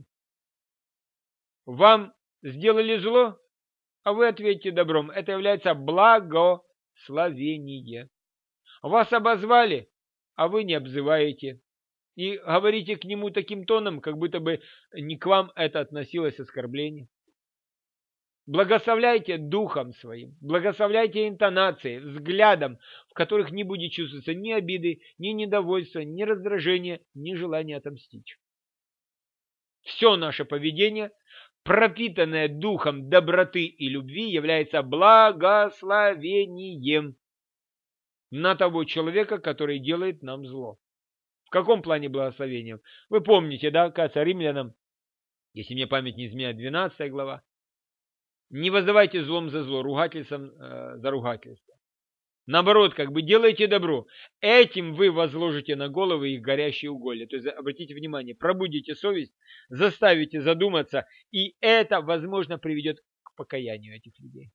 Вам сделали зло, а вы ответите добром. Это является благословение. Вас обозвали, а вы не обзываете. И говорите к нему таким тоном, как будто бы не к вам это относилось оскорбление. Благословляйте духом своим, благословляйте интонацией, взглядом, в которых не будет чувствоваться ни обиды, ни недовольства, ни раздражения, ни желания отомстить. Все наше поведение, пропитанное духом доброты и любви, является благословением на того человека, который делает нам зло. В каком плане благословением? Вы помните, да, кажется, Римлянам, если мне память не изменяет, 12 глава. Не воздавайте злом за зло, ругательством за ругательство. Наоборот, делайте добро. Этим вы возложите на головы их горящие уголья. То есть, обратите внимание, пробудите совесть, заставите задуматься, и это, возможно, приведет к покаянию этих людей.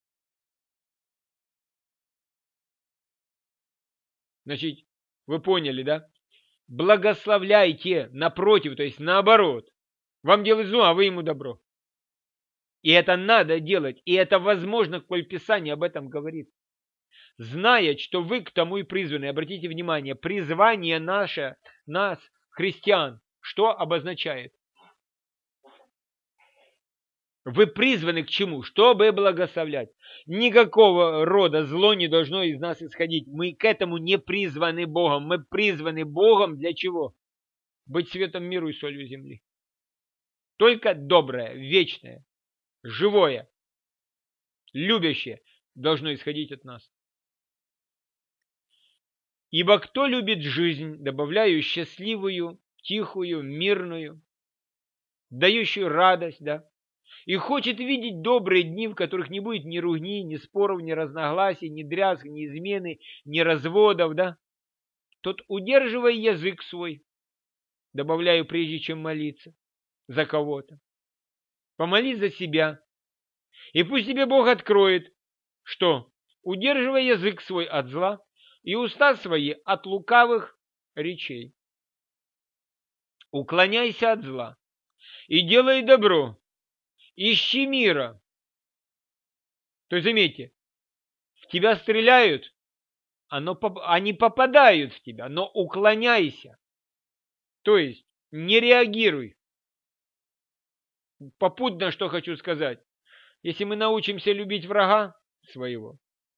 Значит, вы поняли, да? Благословляйте, напротив, то есть наоборот. Вам делают зло, а вы ему добро. И это надо делать, и это возможно, коль Писание об этом говорит. Зная, что вы к тому и призваны, обратите внимание, призвание наше, нас, христиан, что обозначает? Вы призваны к чему? Чтобы благословлять. Никакого рода зло не должно из нас исходить. Мы к этому не призваны Богом. Мы призваны Богом для чего? Быть светом миру и солью земли. Только доброе, вечное, живое, любящее должно исходить от нас. Ибо кто любит жизнь, добавляю счастливую, тихую, мирную, дающую радость, да, и хочет видеть добрые дни, в которых не будет ни ругни, ни споров, ни разногласий, ни дрязг, ни измены, ни разводов, да, тот удерживай язык свой, добавляю, прежде чем молиться за кого-то. Помолись за себя. И пусть тебе Бог откроет, что удерживай язык свой от зла и уста свои от лукавых речей. Уклоняйся от зла и делай добро. Ищи мира То есть, заметьте, в тебя стреляют, они попадают в тебя, но уклоняйся. То есть, не реагируй. Попутно, что хочу сказать. Если мы научимся любить врага своего,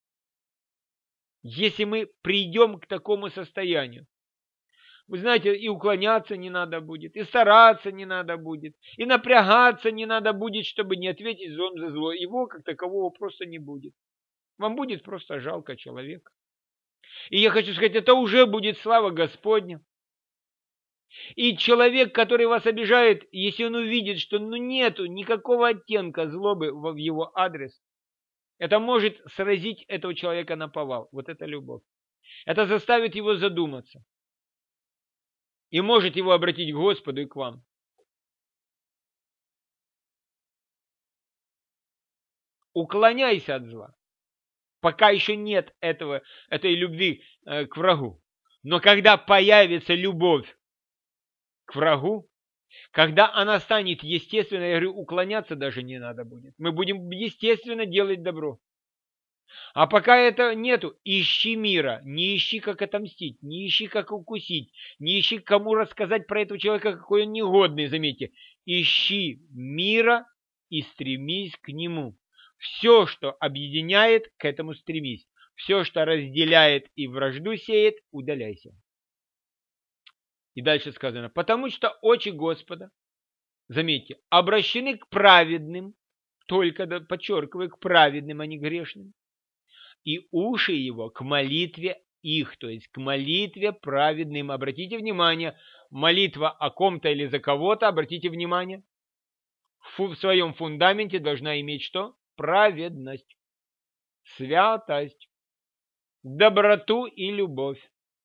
если мы придем к такому состоянию, вы знаете, и уклоняться не надо будет, и стараться не надо будет, и напрягаться не надо будет, чтобы не ответить злом за зло. Его как такового просто не будет. Вам будет просто жалко человека. И я хочу сказать, это уже будет слава Господня. И человек, который вас обижает, если он увидит, что нету никакого оттенка злобы в его адрес, это может сразить этого человека наповал. Вот это любовь. Это заставит его задуматься. И может его обратить к Господу и к вам. Уклоняйся от зла. Пока еще нет этой любви к врагу. Но когда появится любовь к врагу, когда она станет естественной, я говорю, уклоняться даже не надо будет. Мы будем естественно делать добро. А пока это нету, ищи мира, не ищи, как отомстить, не ищи, как укусить, не ищи, кому рассказать про этого человека, какой он негодный, заметьте. Ищи мира и стремись к нему. Все, что объединяет, к этому стремись. Все, что разделяет и вражду сеет, удаляйся. И дальше сказано, потому что очи Господа, заметьте, обращены к праведным, только, подчеркиваю, к праведным, а не грешным. И уши его к молитве их, то есть к молитве праведным. Обратите внимание, молитва о ком-то или за кого-то, обратите внимание, в своем фундаменте должна иметь что? Праведность, святость, доброту и любовь.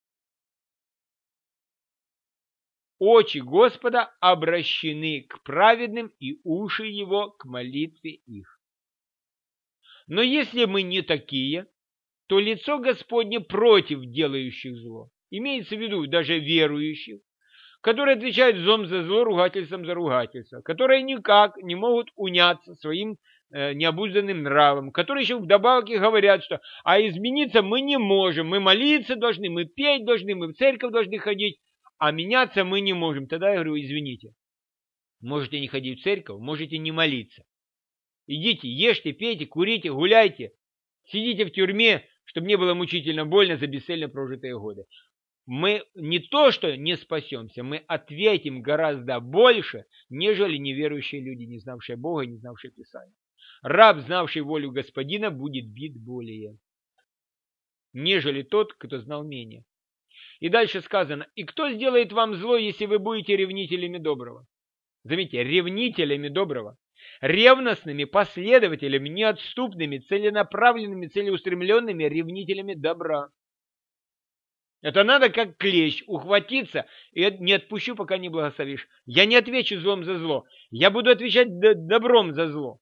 Очи Господа обращены к праведным, и уши его к молитве их. Но если мы не такие, то лицо Господне против делающих зло. Имеется в виду даже верующих, которые отвечают злом за зло, ругательством за ругательство, которые никак не могут уняться своим необузданным нравом, которые еще вдобавок и говорят, что а измениться мы не можем, мы молиться должны, мы петь должны, мы в церковь должны ходить, а меняться мы не можем. Тогда я говорю, извините, можете не ходить в церковь, можете не молиться. Идите, ешьте, пейте, курите, гуляйте, сидите в тюрьме, чтобы не было мучительно больно за бесцельно прожитые годы. Мы не то, что не спасемся, мы ответим гораздо больше, нежели неверующие люди, не знавшие Бога, не знавшие Писания. Раб, знавший волю Господина, будет бит более, нежели тот, кто знал менее. И дальше сказано, и кто сделает вам зло, если вы будете ревнителями доброго? Заметьте, ревнителями доброго. Ревностными последователями, неотступными, целенаправленными, целеустремленными ревнителями добра. Это надо как клещ ухватиться и не отпущу, пока не благословишь. Я не отвечу злом за зло. Я буду отвечать добром за зло.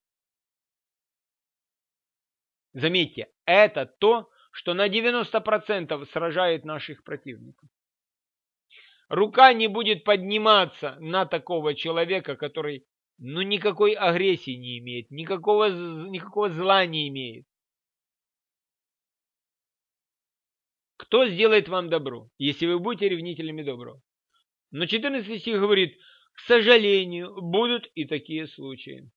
Заметьте, это то, что на 90% сражает наших противников. Рука не будет подниматься на такого человека, который никакой агрессии не имеет, никакого зла не имеет. Кто сделает вам добро, если вы будете ревнителями добра? Но 14 стих говорит, к сожалению, будут и такие случаи.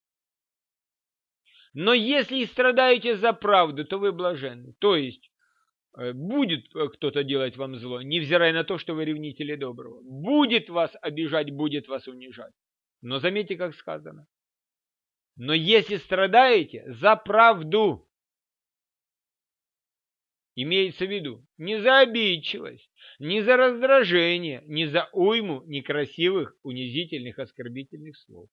Но если и страдаете за правду, то вы блаженны. То есть, будет кто-то делать вам зло, невзирая на то, что вы ревнители доброго. Будет вас обижать, будет вас унижать. Но заметьте, как сказано. Но если страдаете за правду, имеется в виду не за обидчивость, не за раздражение, не за уйму некрасивых, унизительных, оскорбительных слов.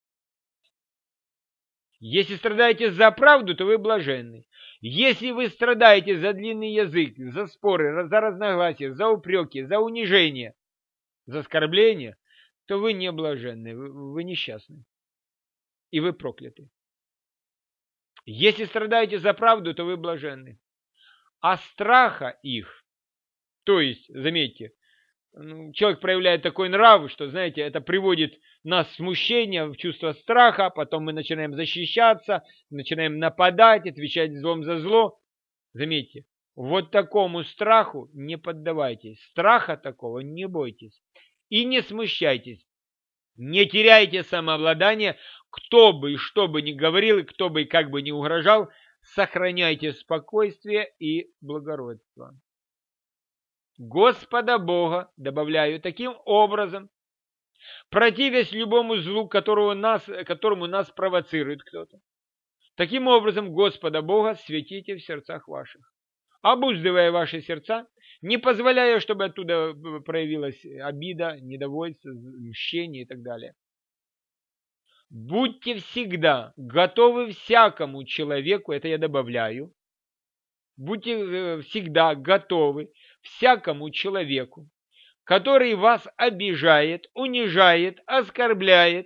Если страдаете за правду, то вы блаженны. Если вы страдаете за длинный язык, за споры, за разногласия, за упреки, за унижение, за оскорбление, то вы не блаженны, вы несчастны. И вы прокляты. Если страдаете за правду, то вы блаженны. А страха их, то есть, заметьте, человек проявляет такой нрав, что, знаете, это приводит нас в смущение, в чувство страха, потом мы начинаем защищаться, начинаем нападать, отвечать злом за зло. Заметьте, вот такому страху не поддавайтесь, страха такого не бойтесь и не смущайтесь, не теряйте самообладание, кто бы и что бы ни говорил, и кто бы и как бы ни угрожал, сохраняйте спокойствие и благородство. Господа Бога, добавляю, таким образом, противясь любому злу, которому нас провоцирует кто-то. Таким образом, Господа Бога светите в сердцах ваших, обуздывая ваши сердца, не позволяя, чтобы оттуда проявилась обида, недовольство, мщение и так далее. Будьте всегда готовы всякому человеку, это я добавляю, будьте всегда готовы всякому человеку, который вас обижает, унижает, оскорбляет,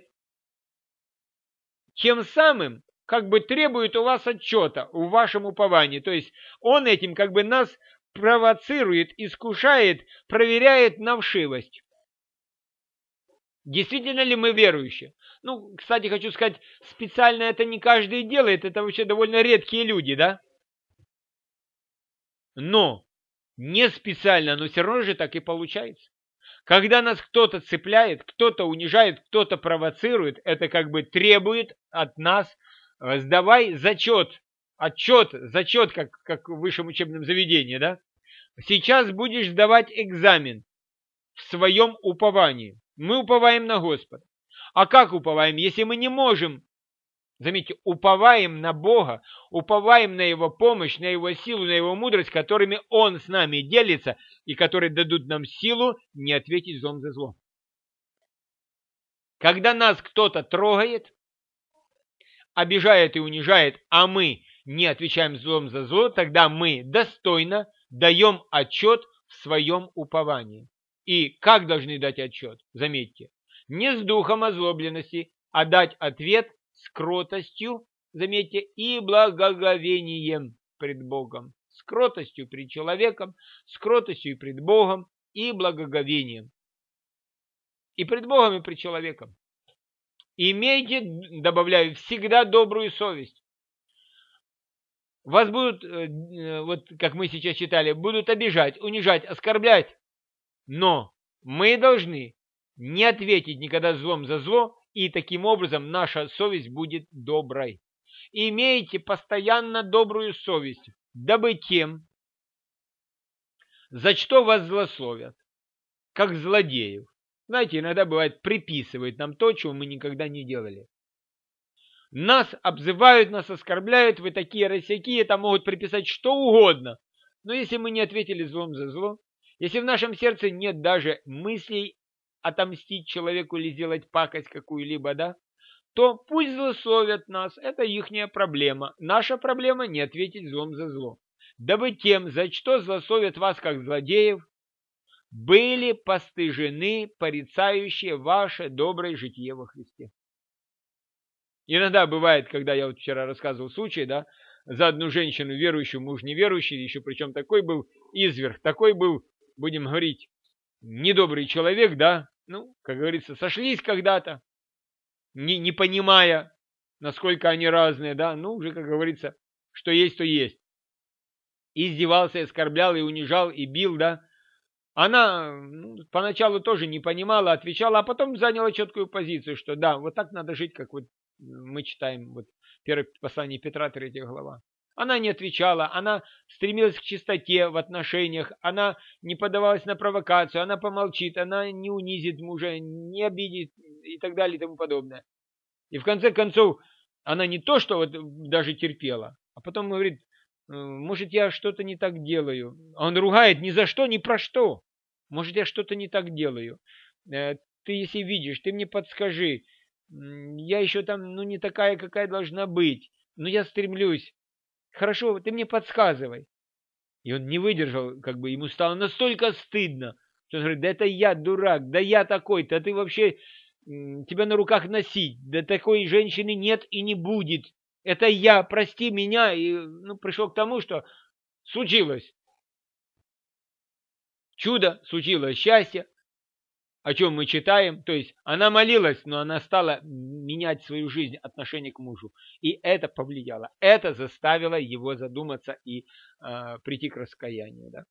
тем самым как бы требует у вас отчета, в вашем уповании. То есть он этим как бы нас провоцирует, искушает, проверяет на вшивость. Действительно ли мы верующие? Кстати, хочу сказать, специально это не каждый делает, это вообще довольно редкие люди, да? Но не специально, но все равно же так и получается. Когда нас кто-то цепляет, кто-то унижает, кто-то провоцирует, это как бы требует от нас: сдавай зачет, зачет, как в высшем учебном заведении, да? Сейчас будешь сдавать экзамен в своем уповании. Мы уповаем на Господа. А как уповаем, если мы не можем? Заметьте, уповаем на Бога, уповаем на Его помощь, на Его силу, на Его мудрость, которыми Он с нами делится и которые дадут нам силу не ответить злом за зло. Когда нас кто-то трогает, обижает и унижает, а мы не отвечаем злом за зло, тогда мы достойно даем отчет в своем уповании. И как должны дать отчет? Заметьте, не с духом озлобленности, а дать ответ с кротостью, заметьте, и благоговением пред Богом. С кротостью пред человеком, с кротостью пред Богом и благоговением. И пред Богом, и пред человеком. Имейте, добавляю, всегда добрую совесть. Вас будут, вот как мы сейчас читали, будут обижать, унижать, оскорблять. Но мы должны не ответить никогда злом за зло, и таким образом наша совесть будет доброй. Имейте постоянно добрую совесть, дабы тем, за что вас злословят, как злодеев. Знаете, иногда бывает, приписывают нам то, чего мы никогда не делали. Нас обзывают, нас оскорбляют, вы такие рассякие, там могут приписать что угодно. Но если мы не ответили злом за зло, если в нашем сердце нет даже мыслей отомстить человеку или сделать пакость какую-либо, да, то пусть злословят нас, это ихняя проблема. Наша проблема не ответить злом за зло. Дабы тем, за что злословят вас как злодеев, были постыжены порицающие ваше доброе житие во Христе. Иногда бывает, когда я вот вчера рассказывал случай, да, за одну женщину верующую, муж неверующий, еще причем такой был изверг, такой был, будем говорить, недобрый человек, да, как говорится, сошлись когда-то, не понимая, насколько они разные, да, уже, как говорится, что есть, то есть. Издевался, оскорблял и унижал, и бил, да. Она поначалу тоже не понимала, отвечала, а потом заняла четкую позицию, что да, вот так надо жить, как вот мы читаем вот первое послание Петра, 3 глава. Она не отвечала, она стремилась к чистоте в отношениях, она не поддавалась на провокацию, она помолчит, она не унизит мужа, не обидит и так далее и тому подобное. И в конце концов, она не то, что вот даже терпела, а потом говорит: может, я что-то не так делаю. А он ругает ни за что, ни про что. Может, я что-то не так делаю. Ты, если видишь, ты мне подскажи. Я еще там, не такая, какая должна быть. Но я стремлюсь. Хорошо, ты мне подсказывай. И он не выдержал, как бы ему стало настолько стыдно, что он говорит: да это я дурак, да я такой-то, ты вообще, тебя на руках носить, да такой женщины нет и не будет. Это я, прости меня. И пришел к тому, что случилось. Чудо случилось, счастье. о чем мы читаем. То есть она молилась, но она стала менять свою жизнь, отношение к мужу. И это повлияло. Это заставило его задуматься и прийти к раскаянию. Да?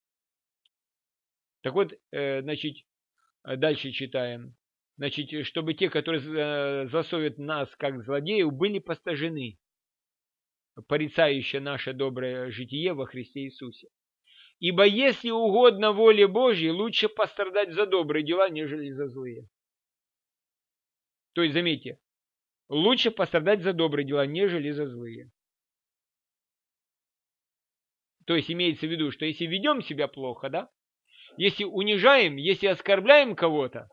Так вот, значит, дальше читаем. Значит, чтобы те, которые злословят нас как злодеев, были постажены, порицающие наше доброе житие во Христе Иисусе. Ибо если угодно воле Божьей, лучше пострадать за добрые дела, нежели за злые. То есть, заметьте, лучше пострадать за добрые дела, нежели за злые. То есть, имеется в виду, что если ведем себя плохо, да, если унижаем, если оскорбляем кого-то,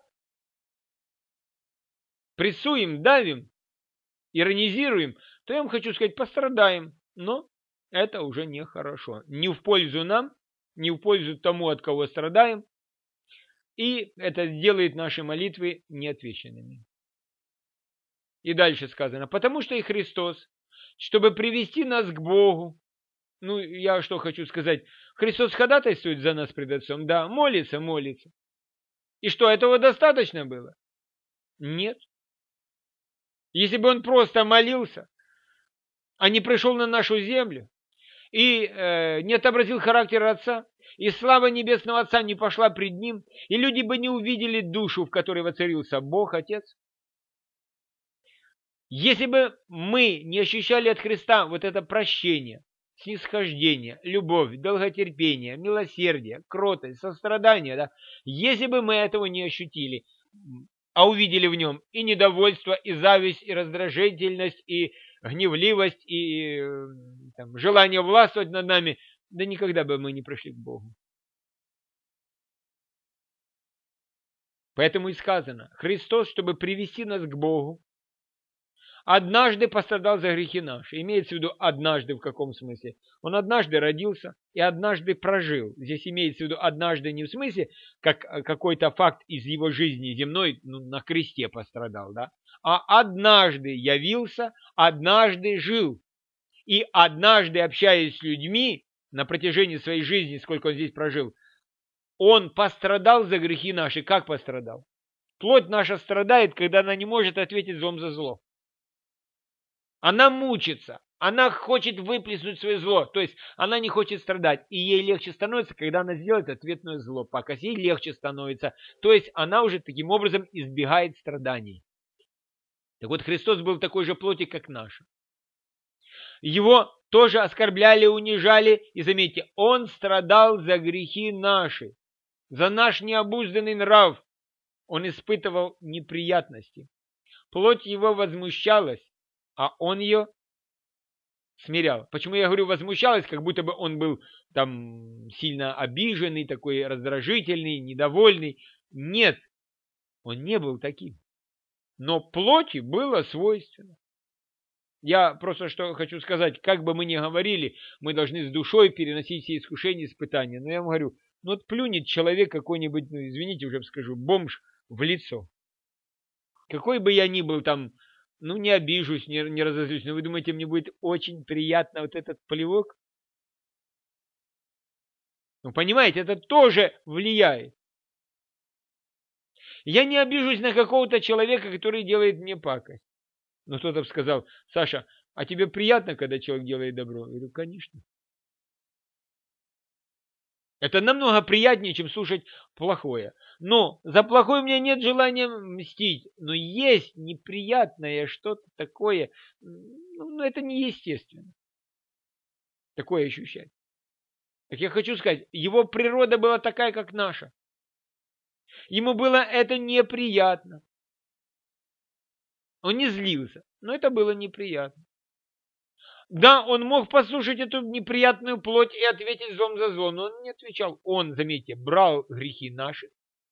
прессуем, давим, иронизируем, то я вам хочу сказать, пострадаем. Но это уже нехорошо. Не в пользу нам, не в пользу тому, от кого страдаем. И это делает наши молитвы неотвеченными. И дальше сказано, потому что и Христос, чтобы привести нас к Богу. Ну, я что хочу сказать. Христос ходатайствует за нас пред Отцом. Да, молится. И что, этого достаточно было? Нет. Если бы он просто молился, а не пришел на нашу землю, и не отобразил характер Отца, и слава Небесного Отца не пошла пред Ним, и люди бы не увидели душу, в которой воцарился Бог Отец. Если бы мы не ощущали от Христа вот это прощение, снисхождение, любовь, долготерпение, милосердие, кротость, сострадание, да, если бы мы этого не ощутили, а увидели в нем и недовольство, и зависть, и раздражительность, и гневливость, и там, желание властвовать над нами, да никогда бы мы не пришли к Богу. Поэтому и сказано, Христос, чтобы привести нас к Богу, однажды пострадал за грехи наши. Имеется в виду однажды в каком смысле? Он однажды родился и однажды прожил. Здесь имеется в виду однажды не в смысле, как какой-то факт из его жизни земной, ну, на кресте пострадал, да? А однажды явился, однажды жил. И однажды, общаясь с людьми на протяжении своей жизни, сколько он здесь прожил, он пострадал за грехи наши. Как пострадал? Плоть наша страдает, когда она не может ответить злом за зло. Она мучится, она хочет выплеснуть свое зло, то есть она не хочет страдать, и ей легче становится, когда она сделает ответное зло, пакость, ей легче становится, то есть она уже таким образом избегает страданий. Так вот, Христос был такой же плоти, как наша. Его тоже оскорбляли, унижали, и заметьте, он страдал за грехи наши, за наш необузданный нрав, он испытывал неприятности, плоть его возмущалась, а он ее смирял. Почему я говорю возмущалась, как будто бы он был там сильно обиженный, такой раздражительный, недовольный. Нет, он не был таким. Но плоти было свойственно. Я просто что хочу сказать, как бы мы ни говорили, мы должны с душой переносить все искушения и испытания. Но я вам говорю, ну вот плюнет человек какой-нибудь, ну извините, уже скажу, бомж в лицо. Какой бы я ни был там, ну, не обижусь, не разозлюсь. Но вы думаете, мне будет очень приятно вот этот плевок? Ну, понимаете, это тоже влияет. Я не обижусь на какого-то человека, который делает мне пакость. Но кто-то сказал, Саша, а тебе приятно, когда человек делает добро? Я говорю, конечно. Это намного приятнее, чем слушать плохое. Но за плохое у меня нет желания мстить. Но есть неприятное что-то такое. Ну, это неестественно. Такое ощущать. Так я хочу сказать, его природа была такая, как наша. Ему было это неприятно. Он не злился, но это было неприятно. Да, он мог послушать эту неприятную плоть и ответить злом за зло, но он не отвечал. Он, заметьте, брал грехи наши,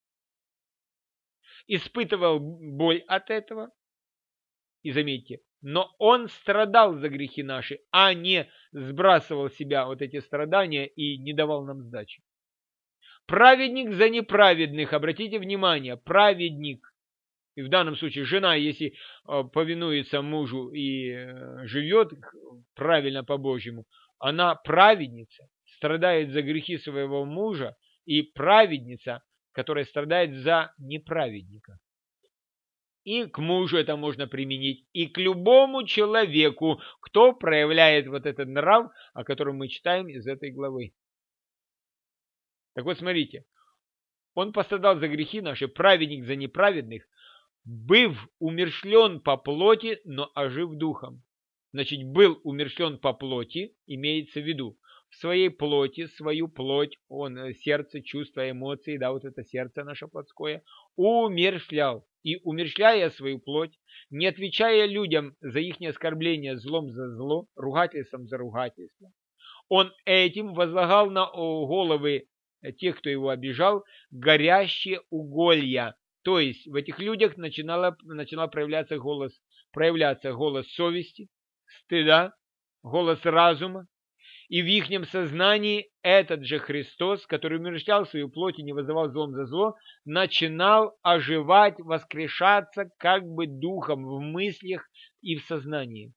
испытывал боль от этого, и заметьте, но он страдал за грехи наши, а не сбрасывал с себя вот эти страдания и не давал нам сдачи. Праведник за неправедных, обратите внимание, праведник. И в данном случае жена, если повинуется мужу и живет правильно по-божьему, она праведница, страдает за грехи своего мужа, и праведница, которая страдает за неправедника. И к мужу это можно применить, и к любому человеку, кто проявляет вот этот нрав, о котором мы читаем из этой главы. Так вот, смотрите, он пострадал за грехи наши, праведник за неправедных, быв умерщвлен по плоти, но ожив духом. Значит, был умерщвлен по плоти, имеется в виду, в своей плоти, свою плоть, он сердце, чувства, эмоции, да, вот это сердце наше плотское, умерщвлял. И умерщвляя свою плоть, не отвечая людям за их оскорбления злом за зло, ругательством за ругательство, он этим возлагал на головы тех, кто его обижал, горящие уголья. То есть в этих людях начинал проявляться голос совести, стыда, голос разума. И в ихнем сознании этот же Христос, который умерщвлял свою плоть и не вызывал злом за зло, начинал оживать, воскрешаться как бы духом в мыслях и в сознании.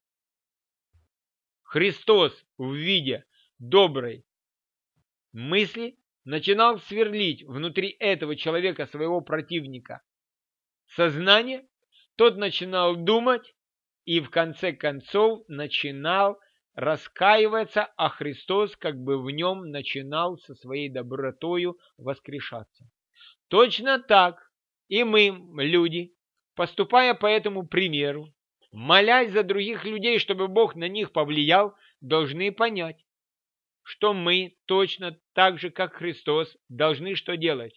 Христос в виде доброй мысли начинал сверлить внутри этого человека, своего противника, сознание, тот начинал думать и в конце концов начинал раскаиваться, а Христос как бы в нем начинал со своей добротою воскрешаться. Точно так и мы, люди, поступая по этому примеру, молясь за других людей, чтобы Бог на них повлиял, должны понять, что мы точно так же, как Христос, должны что делать?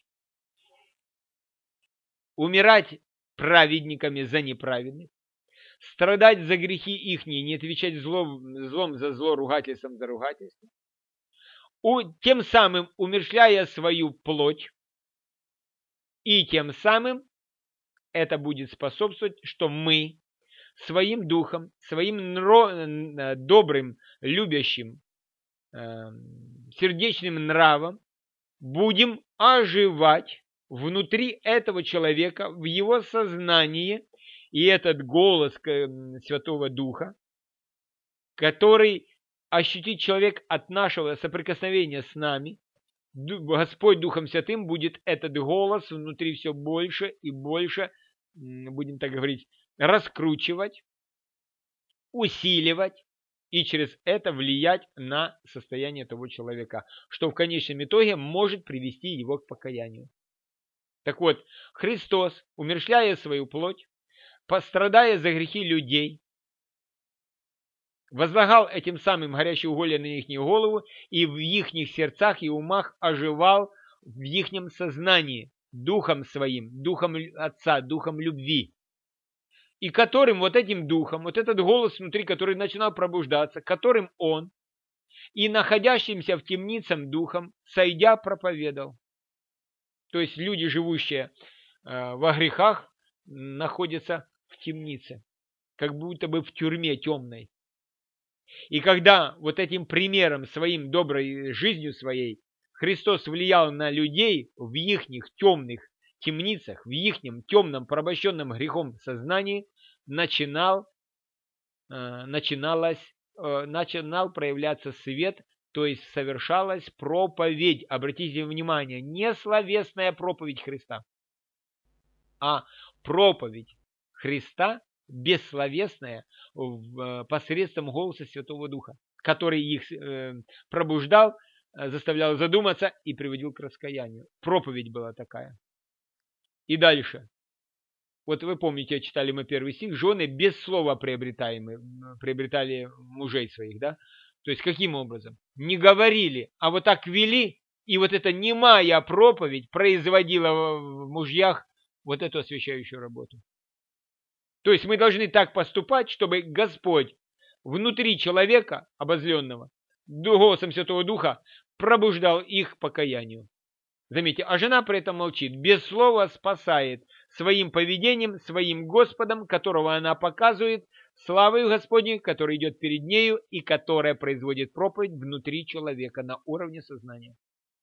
Умирать праведниками за неправедных, страдать за грехи ихние, не отвечать злом за зло, ругательством за ругательство, тем самым умерщвляя свою плоть, и тем самым это будет способствовать, что мы своим духом, своим добрым, любящим, сердечным нравом будем оживать внутри этого человека, в его сознании, и этот голос Святого Духа, который ощутит человек от нашего соприкосновения с нами, Господь Духом Святым будет этот голос внутри все больше и больше, будем так говорить, раскручивать, усиливать и через это влиять на состояние того человека, что в конечном итоге может привести его к покаянию. Так вот, Христос, умерщвляя свою плоть, пострадая за грехи людей, возлагал этим самым горящие уголья на их голову и в их сердцах и умах оживал в их сознании духом своим, духом Отца, духом любви. И которым вот этим духом, вот этот голос внутри, который начинал пробуждаться, которым он и находящимся в темницах духом, сойдя, проповедовал. То есть люди, живущие во грехах, находятся в темнице, как будто бы в тюрьме темной. И когда вот этим примером своим, доброй жизнью своей, Христос влиял на людей в их темных темницах, в их темном, порабощенном грехом сознании, начинал проявляться свет, то есть совершалась проповедь. Обратите внимание, не словесная проповедь Христа, а проповедь Христа бессловесная посредством голоса Святого Духа, который их пробуждал, заставлял задуматься и приводил к раскаянию. Проповедь была такая. И дальше. Вот вы помните, читали мы первый стих, жены без слова приобретали мужей своих, да? То есть каким образом? Не говорили, а вот так вели, и вот эта немая проповедь производила в мужьях вот эту освящающую работу. То есть мы должны так поступать, чтобы Господь внутри человека, обозленного, голосом Святого Духа, пробуждал их к покаянию. Заметьте, а жена при этом молчит, без слова спасает своим поведением, своим Господом, которого она показывает, славою Господней, который идет перед нею и которая производит проповедь внутри человека на уровне сознания.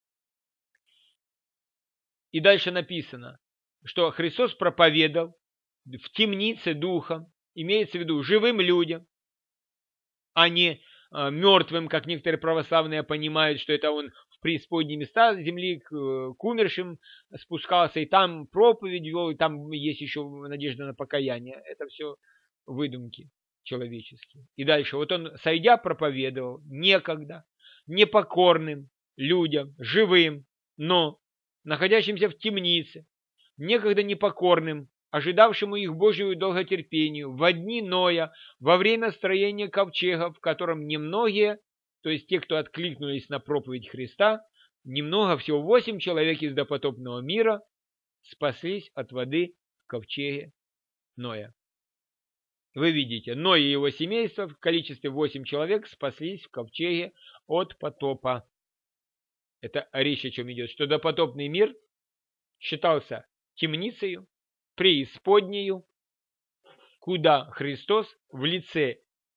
И дальше написано, что Христос проповедовал в темнице духом, имеется в виду живым людям, а не мертвым, как некоторые православные понимают, что это он в преисподние места земли, к умершим спускался, и там проповедь вел, и там есть еще надежда на покаяние. Это все выдумки человеческие. И дальше, вот он, сойдя, проповедовал некогда непокорным людям, живым, но находящимся в темнице, некогда непокорным, ожидавшему их Божию долготерпению, во дни Ноя, во время строения ковчега, в котором немногие, то есть те, кто откликнулись на проповедь Христа, немного, всего 8 человек из допотопного мира спаслись от воды в ковчеге Ноя. Вы видите, Ной и его семейство в количестве 8 человек спаслись в ковчеге от потопа. Это речь о чем идет, что допотопный мир считался темницею, преисподнею, куда Христос в лице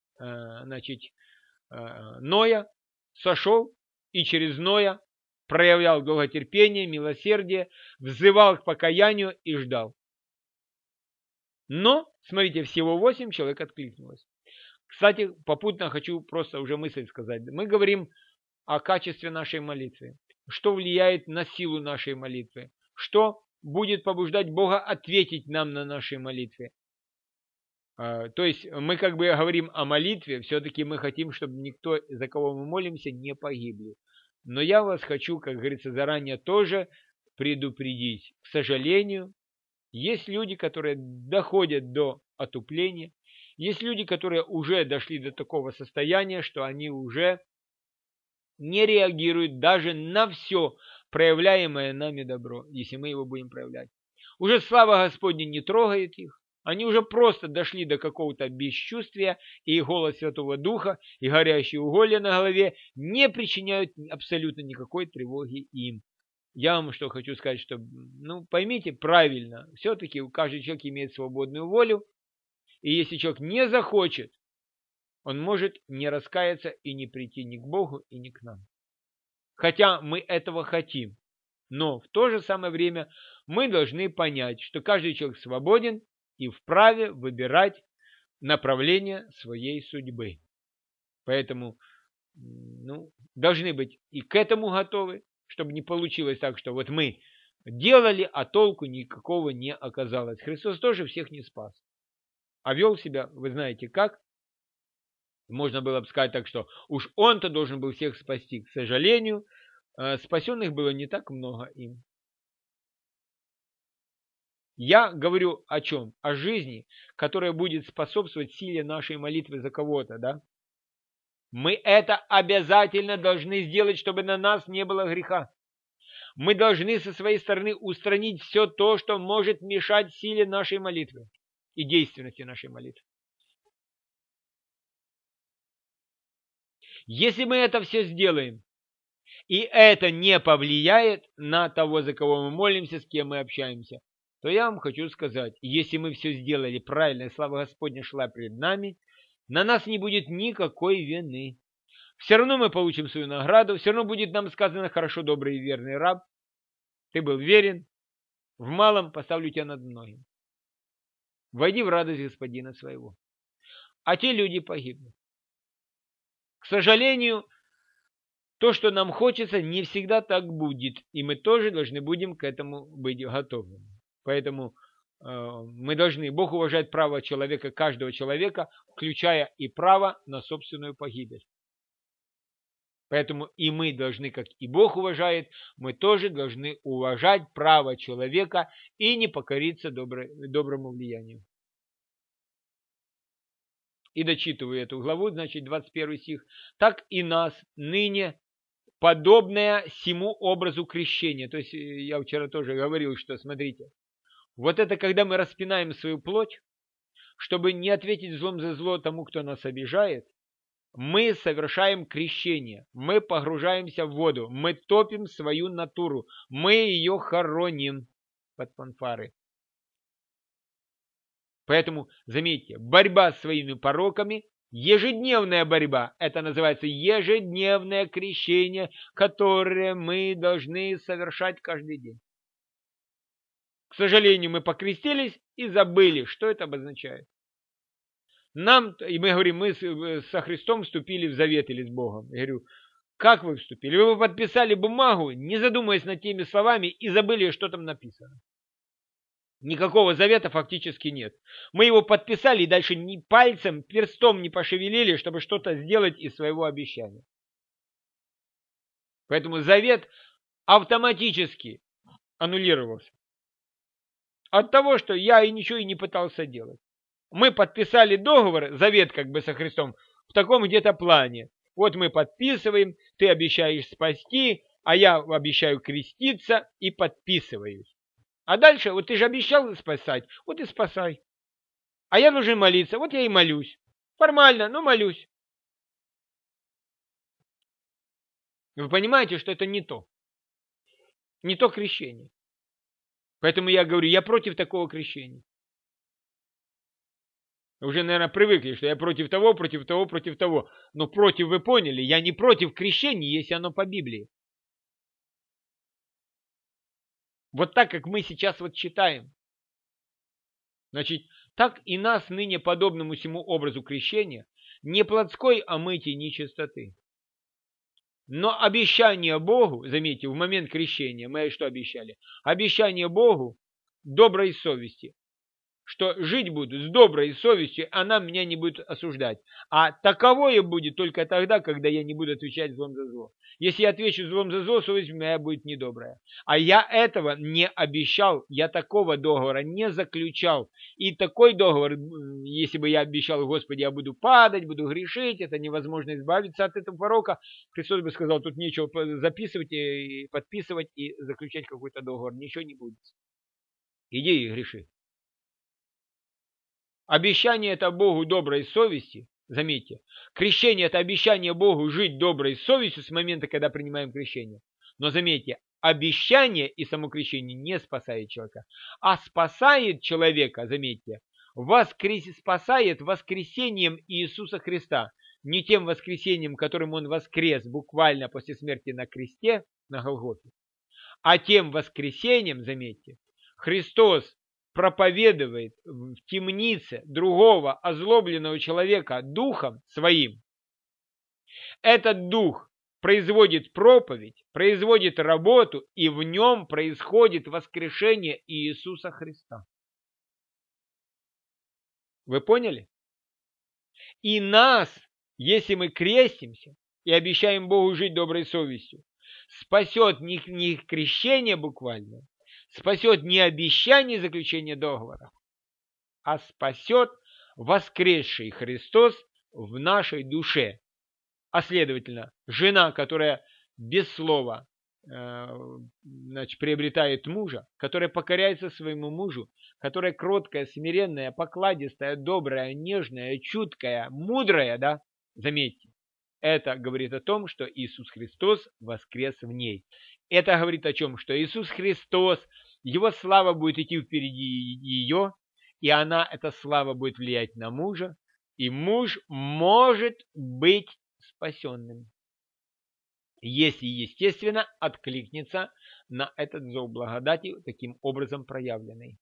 Ноя сошел и через Ноя проявлял долготерпение, милосердие, взывал к покаянию и ждал. Но, смотрите, всего 8 человек откликнулось. Кстати, попутно хочу просто уже мысль сказать. Мы говорим о качестве нашей молитвы. Что влияет на силу нашей молитвы? Что будет побуждать Бога ответить нам на наши молитвы? То есть мы как бы говорим о молитве, все-таки мы хотим, чтобы никто, за кого мы молимся, не погибли. Но я вас хочу, как говорится, заранее тоже предупредить. К сожалению, есть люди, которые доходят до отупления, есть люди, которые уже дошли до такого состояния, что они уже не реагируют даже на все проявляемое нами добро, если мы его будем проявлять. Уже слава Господня не трогает их. Они уже просто дошли до какого-то бесчувствия, и голос Святого Духа, и горящие уголья на голове не причиняют абсолютно никакой тревоги им. Я вам что хочу сказать, что, поймите правильно, все-таки каждый человек имеет свободную волю, и если человек не захочет, он может не раскаяться и не прийти ни к Богу, и ни к нам. Хотя мы этого хотим, но в то же самое время мы должны понять, что каждый человек свободен и вправе выбирать направление своей судьбы. Поэтому должны быть и к этому готовы, чтобы не получилось так, что вот мы делали, а толку никакого не оказалось. Христос тоже всех не спас. А вел себя, вы знаете как? Можно было бы сказать так, что уж он-то должен был всех спасти. К сожалению, спасенных было не так много им. Я говорю о чем? О жизни, которая будет способствовать силе нашей молитвы за кого-то, да? Мы это обязательно должны сделать, чтобы на нас не было греха. Мы должны со своей стороны устранить все то, что может мешать силе нашей молитвы и действенности нашей молитвы. Если мы это все сделаем, и это не повлияет на того, за кого мы молимся, с кем мы общаемся, то я вам хочу сказать, если мы все сделали правильно, и слава Господня шла перед нами, на нас не будет никакой вины. Все равно мы получим свою награду, все равно будет нам сказано: хорошо, добрый и верный раб, ты был верен, в малом поставлю тебя над многим. Войди в радость господина своего. А те люди погибнут. К сожалению, то, что нам хочется, не всегда так будет, и мы тоже должны будем к этому быть готовы. Поэтому мы должны, Бог уважает право человека, каждого человека, включая и право на собственную погибель. Поэтому и мы должны, как и Бог уважает, мы тоже должны уважать право человека и не покориться доброму влиянию. И дочитываю эту главу, значит, 21 стих. Так и нас ныне подобное сему образу крещения. То есть я вчера тоже говорил, что смотрите, вот это когда мы распинаем свою плоть, чтобы не ответить злом за зло тому, кто нас обижает, мы совершаем крещение, мы погружаемся в воду, мы топим свою натуру, мы ее хороним под фанфары. Поэтому, заметьте, борьба с своими пороками, ежедневная борьба, это называется ежедневное крещение, которое мы должны совершать каждый день. К сожалению, мы покрестились и забыли, что это обозначает. И мы говорим, мы со Христом вступили в завет или с Богом. Я говорю, Как вы вступили? Вы подписали бумагу, не задумываясь над теми словами, и забыли, что там написано. Никакого завета фактически нет. Мы его подписали и дальше ни пальцем, перстом не пошевелили, чтобы что-то сделать из своего обещания. Поэтому завет автоматически аннулировался. От того, что я и ничего и не пытался делать. Мы подписали договор, завет как бы со Христом, в таком где-то плане. Вот мы подписываем, ты обещаешь спасти, а я обещаю креститься и подписываюсь. А дальше, вот ты же обещал спасать, вот и спасай. А я должен молиться, вот я и молюсь. Формально, но молюсь. Вы понимаете, что это не то. Не то крещение. Поэтому я говорю, я против такого крещения. Уже, наверное, привыкли, что я против того, против того, против того. Но против, вы поняли, я не против крещения, если оно по Библии. Вот так, как мы сейчас вот читаем. Значит, так и нас ныне подобному всему образу крещения, не плотской омытия, ни чистоты. Но обещание Богу, заметьте, в момент крещения мы что обещали? Обещание Богу доброй совести. Что жить буду с доброй совестью, она меня не будет осуждать. А таковое будет только тогда, когда я не буду отвечать злом за зло. Если я отвечу злом за зло, совесть моя будет недобрая. А я этого не обещал, я такого договора не заключал. И такой договор, если бы я обещал, Господи, я буду падать, буду грешить, это невозможно избавиться от этого порока, Христос бы сказал, тут нечего записывать, и подписывать и заключать какой-то договор, ничего не будет. Иди и греши. Обещание это Богу доброй совести, заметьте, крещение это обещание Богу жить доброй совестью с момента, когда принимаем крещение. Но заметьте, обещание и само крещение не спасает человека, а спасает человека, заметьте, спасает воскресением Иисуса Христа. Не тем воскресением, которым Он воскрес буквально после смерти на кресте, на Голгофе, а тем воскресением, заметьте, Христос проповедует в темнице другого озлобленного человека духом своим. Этот дух производит проповедь, производит работу, и в нем происходит воскрешение Иисуса Христа. Вы поняли? И нас, если мы крестимся и обещаем Богу жить доброй совестью, спасет не крещение буквально, спасет не обещание заключения договора, а спасет воскресший Христос в нашей душе. А следовательно, жена, которая без слова приобретает мужа, которая покоряется своему мужу, которая кроткая, смиренная, покладистая, добрая, нежная, чуткая, мудрая, да, заметьте, это говорит о том, что Иисус Христос воскрес в ней. Это говорит о чем? Что Иисус Христос, Его слава будет идти впереди ее, и она, эта слава, будет влиять на мужа, и муж может быть спасенным, если, естественно, откликнется на этот зов благодати, таким образом проявленный.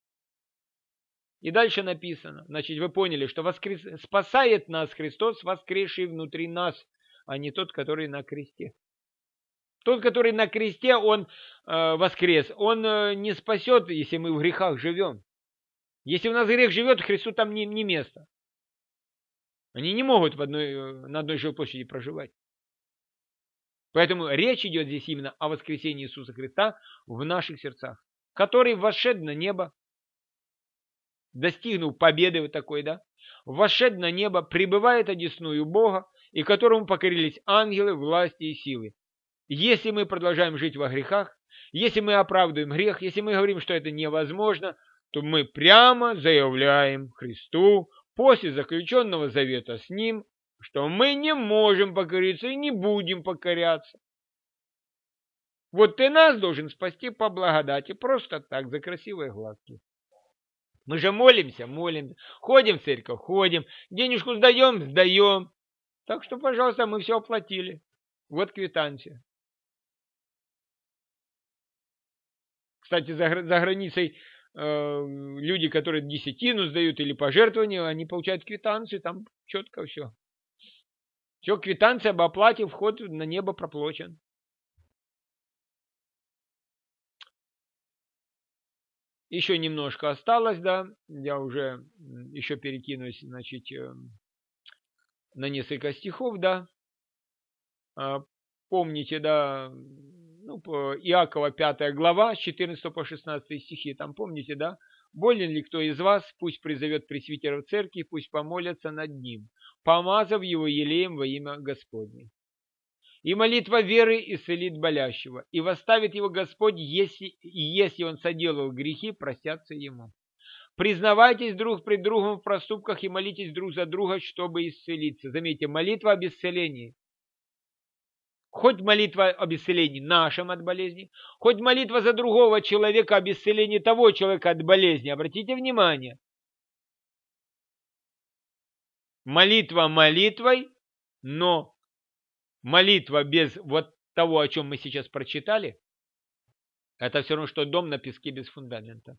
И дальше написано, значит, вы поняли, что спасает нас Христос, воскресший внутри нас, а не тот, который на кресте. Тот, который на кресте, он воскрес, он не спасет, если мы в грехах живем. Если у нас грех живет, Христу там не место. Они не могут на одной жилплощади проживать. Поэтому речь идет здесь именно о воскресении Иисуса Христа в наших сердцах, который вошед на небо, достигнул победы вот такой, да, вошед на небо, пребывает одесную Бога, и которому покорились ангелы, власти и силы. Если мы продолжаем жить во грехах, если мы оправдываем грех, если мы говорим, что это невозможно, то мы прямо заявляем Христу после заключенного завета с Ним, что мы не можем покориться и не будем покоряться. Вот ты нас должен спасти по благодати, просто так, за красивые глазки. Мы же молимся, ходим в церковь, ходим, денежку сдаем. Так что, пожалуйста, мы все оплатили. Вот квитанция. Кстати, за границей люди, которые десятину сдают или пожертвования, они получают квитанцию, там четко все. Все, квитанция об оплате, вход на небо проплачен. Еще немножко осталось, да, я уже еще перекинусь, значит, на несколько стихов, да. Помните, да, ну, Иакова 5 глава, с 14 по 16 стихи, там помните, да? Болен ли кто из вас, пусть призовет пресвитера в церкви, пусть помолятся над ним, помазав его елеем во имя Господне. И молитва веры исцелит болящего, и восставит его Господь, если он соделал грехи, простятся ему. Признавайтесь друг пред другом в проступках и молитесь друг за друга, чтобы исцелиться. Заметьте, молитва об исцелении. Хоть молитва об исцелении нашем от болезни, хоть молитва за другого человека об исцелении того человека от болезни. Обратите внимание. Молитва молитвой, но молитва без вот того, о чем мы сейчас прочитали, это все равно, что дом на песке без фундамента.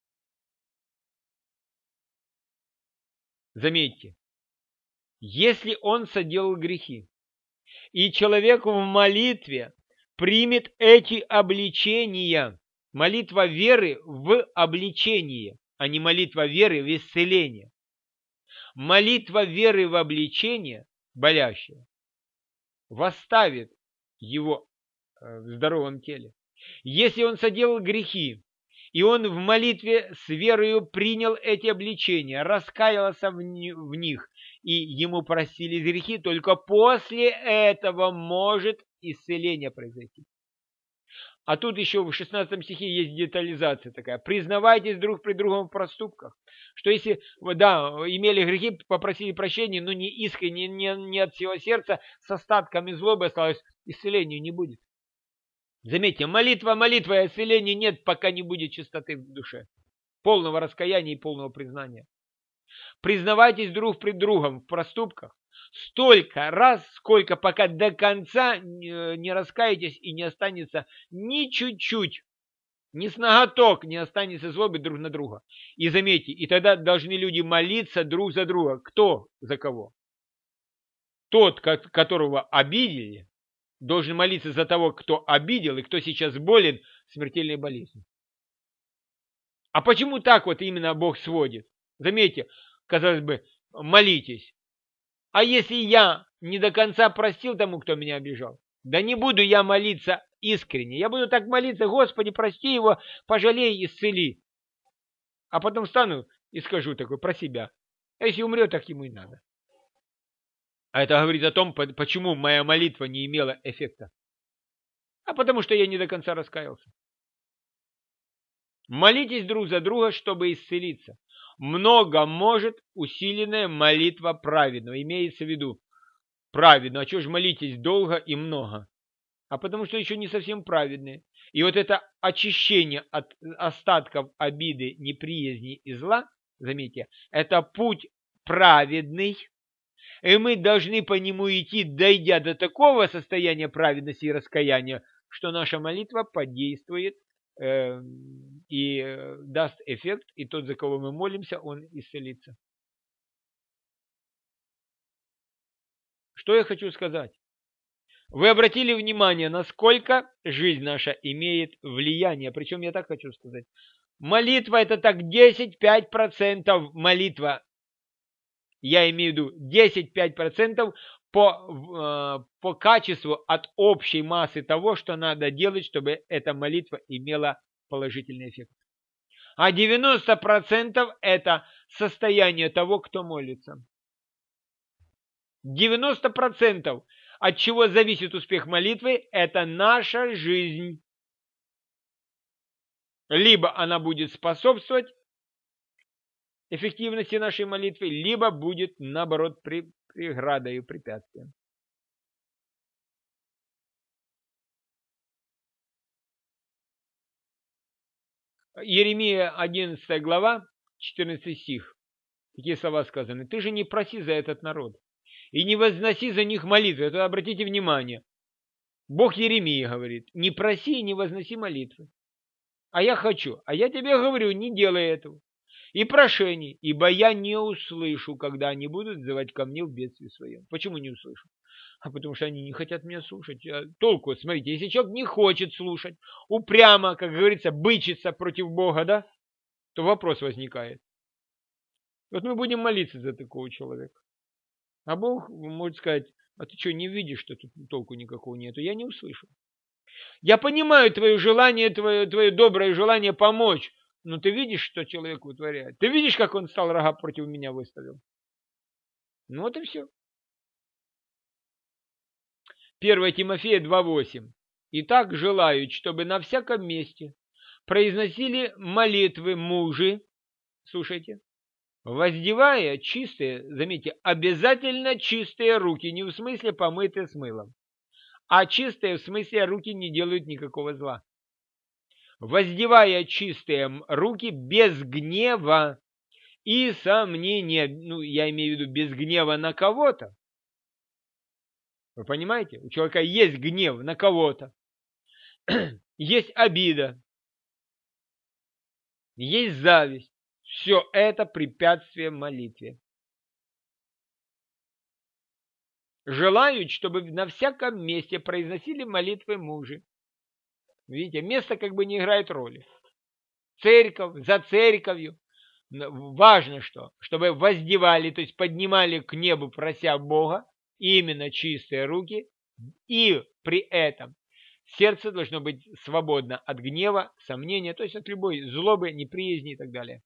Заметьте, если он соделал грехи, и человек в молитве примет эти обличения, молитва веры в обличение, а не молитва веры в исцеление. Молитва веры в обличение болящего восставит его в здоровом теле. Если он соделал грехи, и он в молитве с верою принял эти обличения, раскаялся в них, и ему простили грехи, только после этого может исцеление произойти. А тут еще в 16 стихе есть детализация такая. Признавайтесь друг при другом в проступках. Что если, да, имели грехи, попросили прощения, но не искренне, не от всего сердца, с остатками злобы осталось, исцеления не будет. Заметьте, молитва, а исцеления нет, пока не будет чистоты в душе. Полного раскаяния и полного признания. Признавайтесь друг пред другом в проступках столько раз, сколько пока до конца не раскаетесь и не останется ни чуть-чуть, ни с ноготок не останется злобы друг на друга. И заметьте, и тогда должны люди молиться друг за друга. Кто за кого? Тот, которого обидели, должен молиться за того, кто обидел и кто сейчас болен смертельной болезнью. А почему так вот именно Бог сводит? Заметьте, казалось бы, молитесь. А если я не до конца простил тому, кто меня обижал? Да не буду я молиться искренне. Я буду так молиться: Господи, прости его, пожалей, исцели. А потом встану и скажу такой про себя. А если умрет, так ему и надо. А это говорит о том, почему моя молитва не имела эффекта. А потому что я не до конца раскаялся. Молитесь друг за друга, чтобы исцелиться. Много может усиленная молитва праведного. Имеется в виду праведно. А что же молитесь долго и много? А потому что еще не совсем праведные. И вот это очищение от остатков обиды, неприязни и зла, заметьте, это путь праведный. И мы должны по нему идти, дойдя до такого состояния праведности и раскаяния, что наша молитва подействует и даст эффект, и тот, за кого мы молимся, он исцелится. Что я хочу сказать? Вы обратили внимание, насколько жизнь наша имеет влияние. Причем я так хочу сказать. Молитва — это так 10-5% молитва. Я имею в виду 10-5% по качеству от общей массы того, что надо делать, чтобы эта молитва имела положительный эффект. А 90% это состояние того, кто молится. 90% от чего зависит успех молитвы, это наша жизнь. Либо она будет способствовать эффективности нашей молитвы, либо будет, наоборот, преградой и препятствием. Иеремия 11 глава, 14 стих. Такие слова сказаны. Ты же не проси за этот народ и не возноси за них молитвы. Это обратите внимание. Бог Иеремии говорит: не проси и не возноси молитвы. А я хочу. А я тебе говорю, не делай этого. и прошений, ибо я не услышу, когда они будут взывать ко мне в бедствии своем. Почему не услышу? А потому что они не хотят меня слушать. Толку, смотрите, если человек не хочет слушать, упрямо, как говорится, бычится против Бога, да, то вопрос возникает. Вот мы будем молиться за такого человека. А Бог может сказать: а ты что, не видишь, что тут толку никакого нету? Я не услышу. Я понимаю твое желание, твое доброе желание помочь, но ты видишь, что человек вытворяет? Ты видишь, как он стал рога против меня выставил? Ну вот и все. 1 Тимофея 2:8. Итак, желаю, чтобы на всяком месте произносили молитвы мужи, слушайте, воздевая чистые, заметьте, обязательно чистые руки, не в смысле помытые с мылом, а чистые в смысле руки не делают никакого зла. Воздевая чистые руки без гнева и сомнения, ну, я имею в виду без гнева на кого-то. Вы понимаете? У человека есть гнев на кого-то, есть обида, есть зависть. Все это препятствие молитве. Желают, чтобы на всяком месте произносили молитвы мужи. Видите, место как бы не играет роли. Церковь, за церковью. Важно что? Чтобы воздевали, то есть поднимали к небу, прося Бога, именно чистые руки, и при этом сердце должно быть свободно от гнева, сомнения, то есть от любой злобы, неприязни и так далее.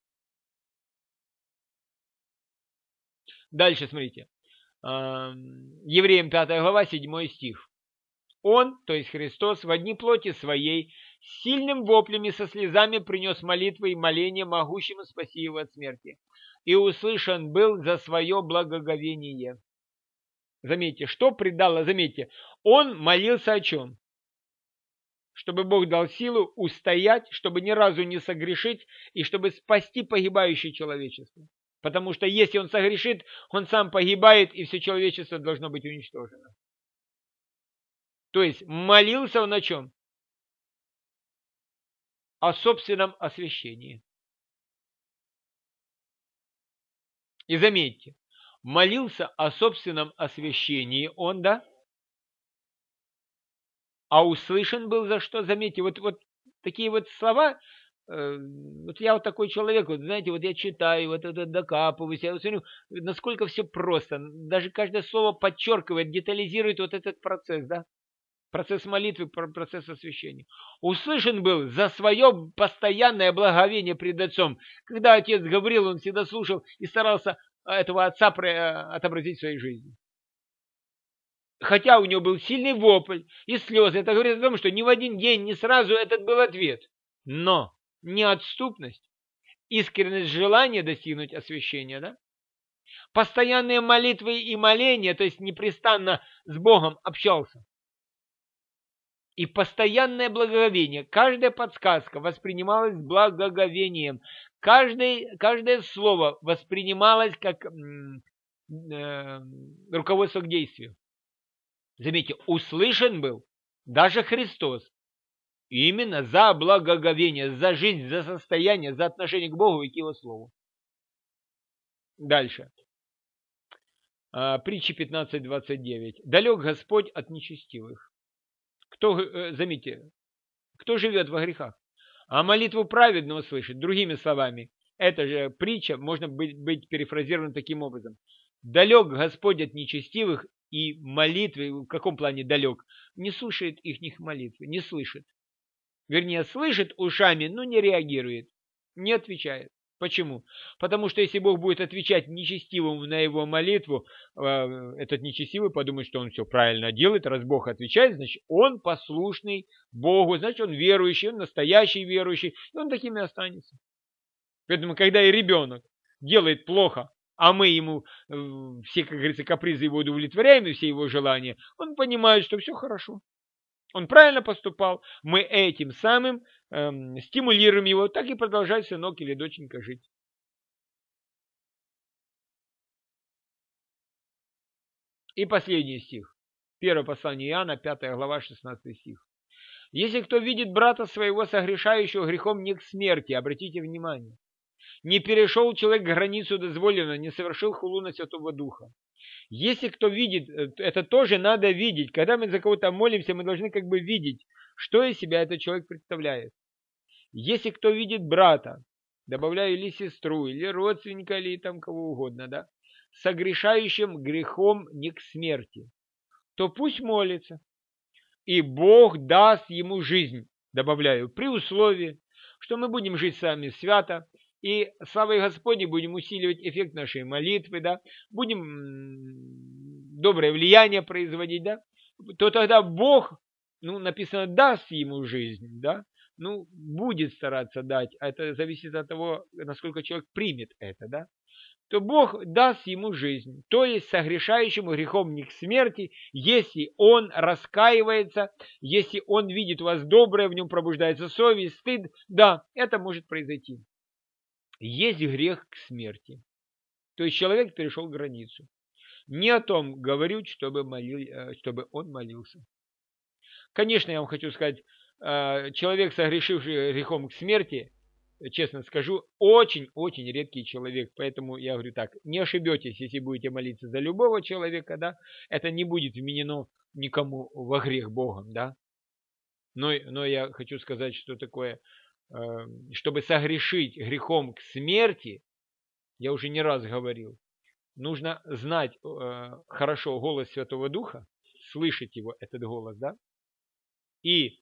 Дальше смотрите. Евреям 5 глава, 7 стих. Он, то есть Христос, в одни плоти своей, с сильным воплем и со слезами принес молитвы и моления могущему спаси его от смерти. И услышан был за свое благоговение. Заметьте, что предало, заметьте, он молился о чем? Чтобы Бог дал силу устоять, чтобы ни разу не согрешить и чтобы спасти погибающее человечество. Потому что если он согрешит, он сам погибает, и все человечество должно быть уничтожено. То есть молился он о чем? О собственном освящении. И заметьте, молился о собственном освящении он, да? А услышан был за что? Заметьте, вот такие вот слова. Вот я вот такой человек, вот знаете, вот я читаю, вот это докапываюсь, я вот смотрю, насколько все просто. Даже каждое слово подчеркивает, детализирует вот этот процесс, да? Процесс молитвы, процесс освящения. Услышан был за свое постоянное благовение пред Отцом. Когда Отец говорил, он всегда слушал и старался этого Отца отобразить в своей жизни. Хотя у него был сильный вопль и слезы. Это говорит о том, что ни в один день, ни сразу этот был ответ. Но неотступность, искренность желания достигнуть освящения, да? Постоянные молитвы и моления, то есть непрестанно с Богом общался. И постоянное благоговение, каждая подсказка воспринималась благоговением, каждое слово воспринималось как руководство к действию. Заметьте, услышан был даже Христос именно за благоговение, за жизнь, за состояние, за отношение к Богу и к Его Слову. Дальше. Притча 15:29. Далек Господь от нечестивых. Заметьте, кто живет во грехах? А молитву праведного слышит. Другими словами, эта же притча можно быть перефразирована таким образом. Далек Господь от нечестивых, и молитвы, в каком плане далек? Не слушает их молитвы, не слышит. Вернее, слышит ушами, но не реагирует, не отвечает. Почему? Потому что если Бог будет отвечать нечестивому на его молитву, этот нечестивый подумает, что он все правильно делает. Раз Бог отвечает, значит, он послушный Богу, значит, он верующий, он настоящий верующий, и он таким и останется. Поэтому, когда и ребенок делает плохо, а мы ему все, как говорится, капризы его удовлетворяем, и все его желания, он понимает, что все хорошо. Он правильно поступал, мы этим самым стимулируем его, так и продолжай, сынок или доченька, жить. И последний стих. Первое послание Иоанна, 5 глава, 16 стих. Если кто видит брата своего согрешающего грехом не к смерти, обратите внимание, Не перешел человек границу дозволенного, не совершил хулу на Святого Духа. Если кто видит, это тоже надо видеть. Когда мы за кого-то молимся, мы должны как бы видеть, что из себя этот человек представляет. Если кто видит брата, добавляю или сестру, или родственника, или там кого угодно, да, согрешающим грехом не к смерти, то пусть молится, и Бог даст ему жизнь, добавляю, при условии, что мы будем жить сами свято, и славой Господней будем усиливать эффект нашей молитвы, да, будем доброе влияние производить, да, то тогда Бог, написано, даст ему жизнь, да, будет стараться дать, а это зависит от того, насколько человек примет это, да, то Бог даст ему жизнь, то есть согрешающему грехом не к смерти, если он раскаивается, если он видит у вас доброе, в нем пробуждается совесть, стыд, да, это может произойти. Есть грех к смерти, то есть человек перешел границу. Не о том говорю, чтобы он молился. Конечно, я вам хочу сказать, человек, согрешивший грехом к смерти, честно скажу, очень-очень редкий человек. Поэтому я говорю так, не ошибетесь, если будете молиться за любого человека, да, это не будет вменено никому во грех Богом, да. Но я хочу сказать, что такое, чтобы согрешить грехом к смерти, я уже не раз говорил, нужно знать хорошо голос Святого Духа, слышать его, этот голос, да, и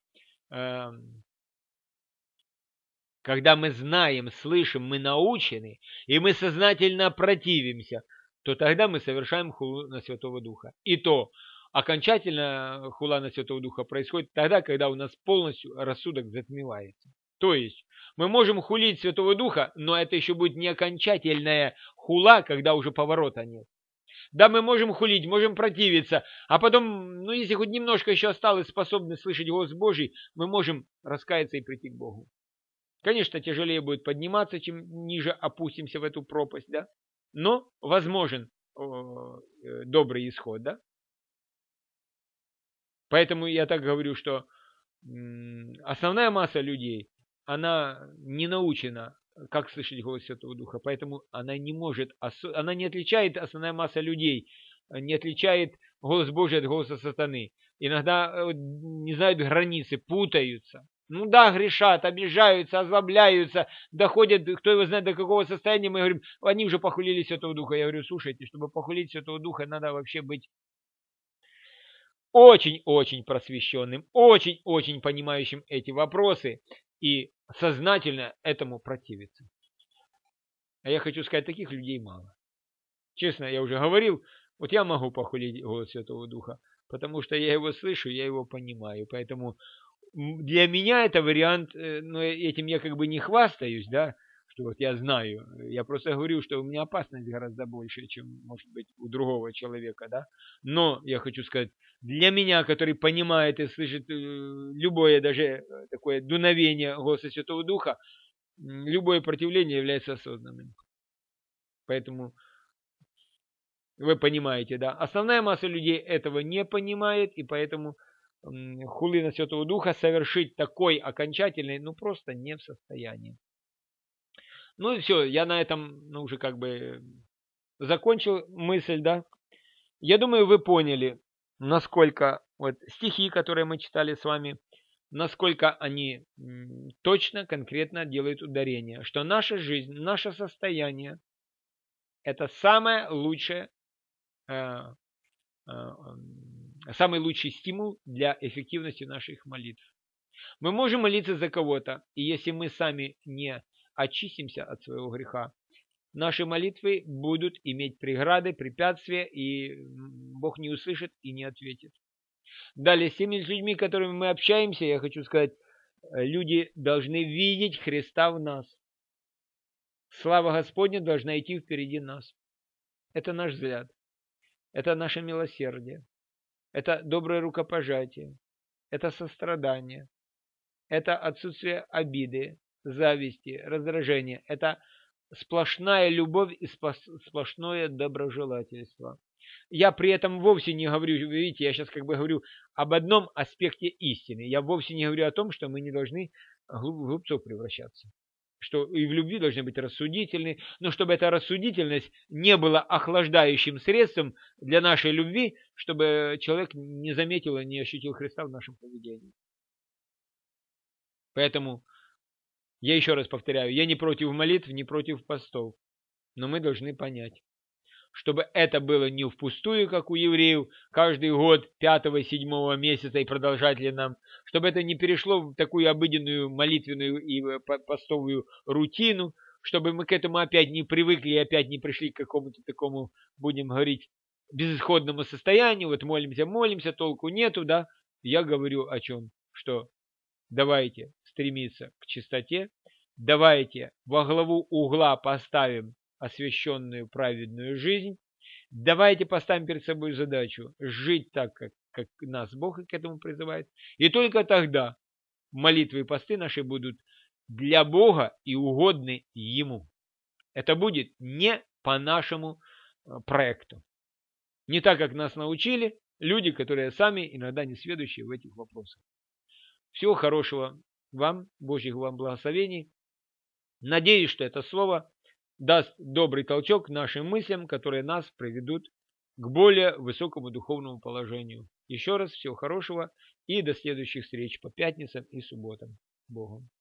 когда мы знаем, слышим, мы научены, и мы сознательно противимся, то тогда мы совершаем хулу на Святого Духа. И то окончательно хула на Святого Духа происходит тогда, когда у нас полностью рассудок затмевается. То есть мы можем хулить Святого Духа, но это еще будет не окончательная хула, когда уже поворота нет. Да, мы можем хулить, можем противиться, а потом, если хоть немножко еще осталось способность слышать голос Божий, мы можем раскаяться и прийти к Богу. Конечно, тяжелее будет подниматься, чем ниже опустимся в эту пропасть, да? Но возможен добрый исход, да? Поэтому я так говорю, что основная масса людей, она не научена, как слышать голос Святого Духа, поэтому она не может, она не отличает, основная масса людей, не отличает голос Божий от голоса сатаны. Иногда не знают границы, путаются. Да, грешат, обижаются, озлобляются, доходят, кто его знает до какого состояния, мы говорим, они уже похулили Святого Духа. Я говорю, слушайте, чтобы похулить Святого Духа, надо вообще быть очень-очень просвещенным, очень-очень понимающим эти вопросы и сознательно этому противиться. А я хочу сказать, таких людей мало. Честно, я уже говорил, вот я могу похулить голос Святого Духа, потому что я его слышу, я его понимаю, поэтому для меня это вариант, но этим я как бы не хвастаюсь, да, что вот я знаю. Я просто говорю, что у меня опасность гораздо больше, чем может быть у другого человека, да. Но я хочу сказать, для меня, который понимает и слышит любое даже такое дуновение голоса Святого Духа, любое противление является осознанным. Поэтому вы понимаете, да. Основная масса людей этого не понимает, и поэтому хулы на Святого Духа совершить такой окончательный, просто не в состоянии. И все, я на этом, уже как бы закончил мысль, да. Я думаю, вы поняли, насколько вот стихи, которые мы читали с вами, насколько они точно, конкретно делают ударение, что наша жизнь, наше состояние – это самое лучшее, самый лучший стимул для эффективности наших молитв. Мы можем молиться за кого-то, и если мы сами не очистимся от своего греха, наши молитвы будут иметь преграды, препятствия, и Бог не услышит и не ответит. Далее, с теми людьми, с которыми мы общаемся, я хочу сказать, люди должны видеть Христа в нас. Слава Господня должна идти впереди нас. Это наш взгляд, это наше милосердие, это доброе рукопожатие, это сострадание, это отсутствие обиды, зависти, раздражения, это сплошная любовь и сплошное доброжелательство. Я при этом вовсе не говорю, видите, я сейчас как бы говорю об одном аспекте истины. Я вовсе не говорю о том, что мы не должны в глупцов превращаться. что и в любви должны быть рассудительны, но чтобы эта рассудительность не была охлаждающим средством для нашей любви, чтобы человек не заметил и не ощутил Христа в нашем поведении. Поэтому я еще раз повторяю, я не против молитв, не против постов, но мы должны понять, чтобы это было не впустую, как у евреев, каждый год 5-7 месяца и продолжать ли нам, чтобы это не перешло в такую обыденную молитвенную и постовую рутину, чтобы мы к этому опять не привыкли и опять не пришли к какому-то такому, будем говорить, безысходному состоянию, вот молимся, толку нету, да, я говорю о чем, что давайте стремиться к чистоте, давайте во главу угла поставим освященную праведную жизнь. Давайте поставим перед собой задачу жить так, как нас Бог к этому призывает. И только тогда молитвы и посты наши будут для Бога и угодны Ему. Это будет не по нашему проекту. Не так, как нас научили люди, которые сами иногда не сведущие в этих вопросах. Всего хорошего вам, Божьих вам благословений. Надеюсь, что это слово даст добрый толчок нашим мыслям, которые нас приведут к более высокому духовному положению. Еще раз всего хорошего и до следующих встреч по пятницам и субботам. Богом.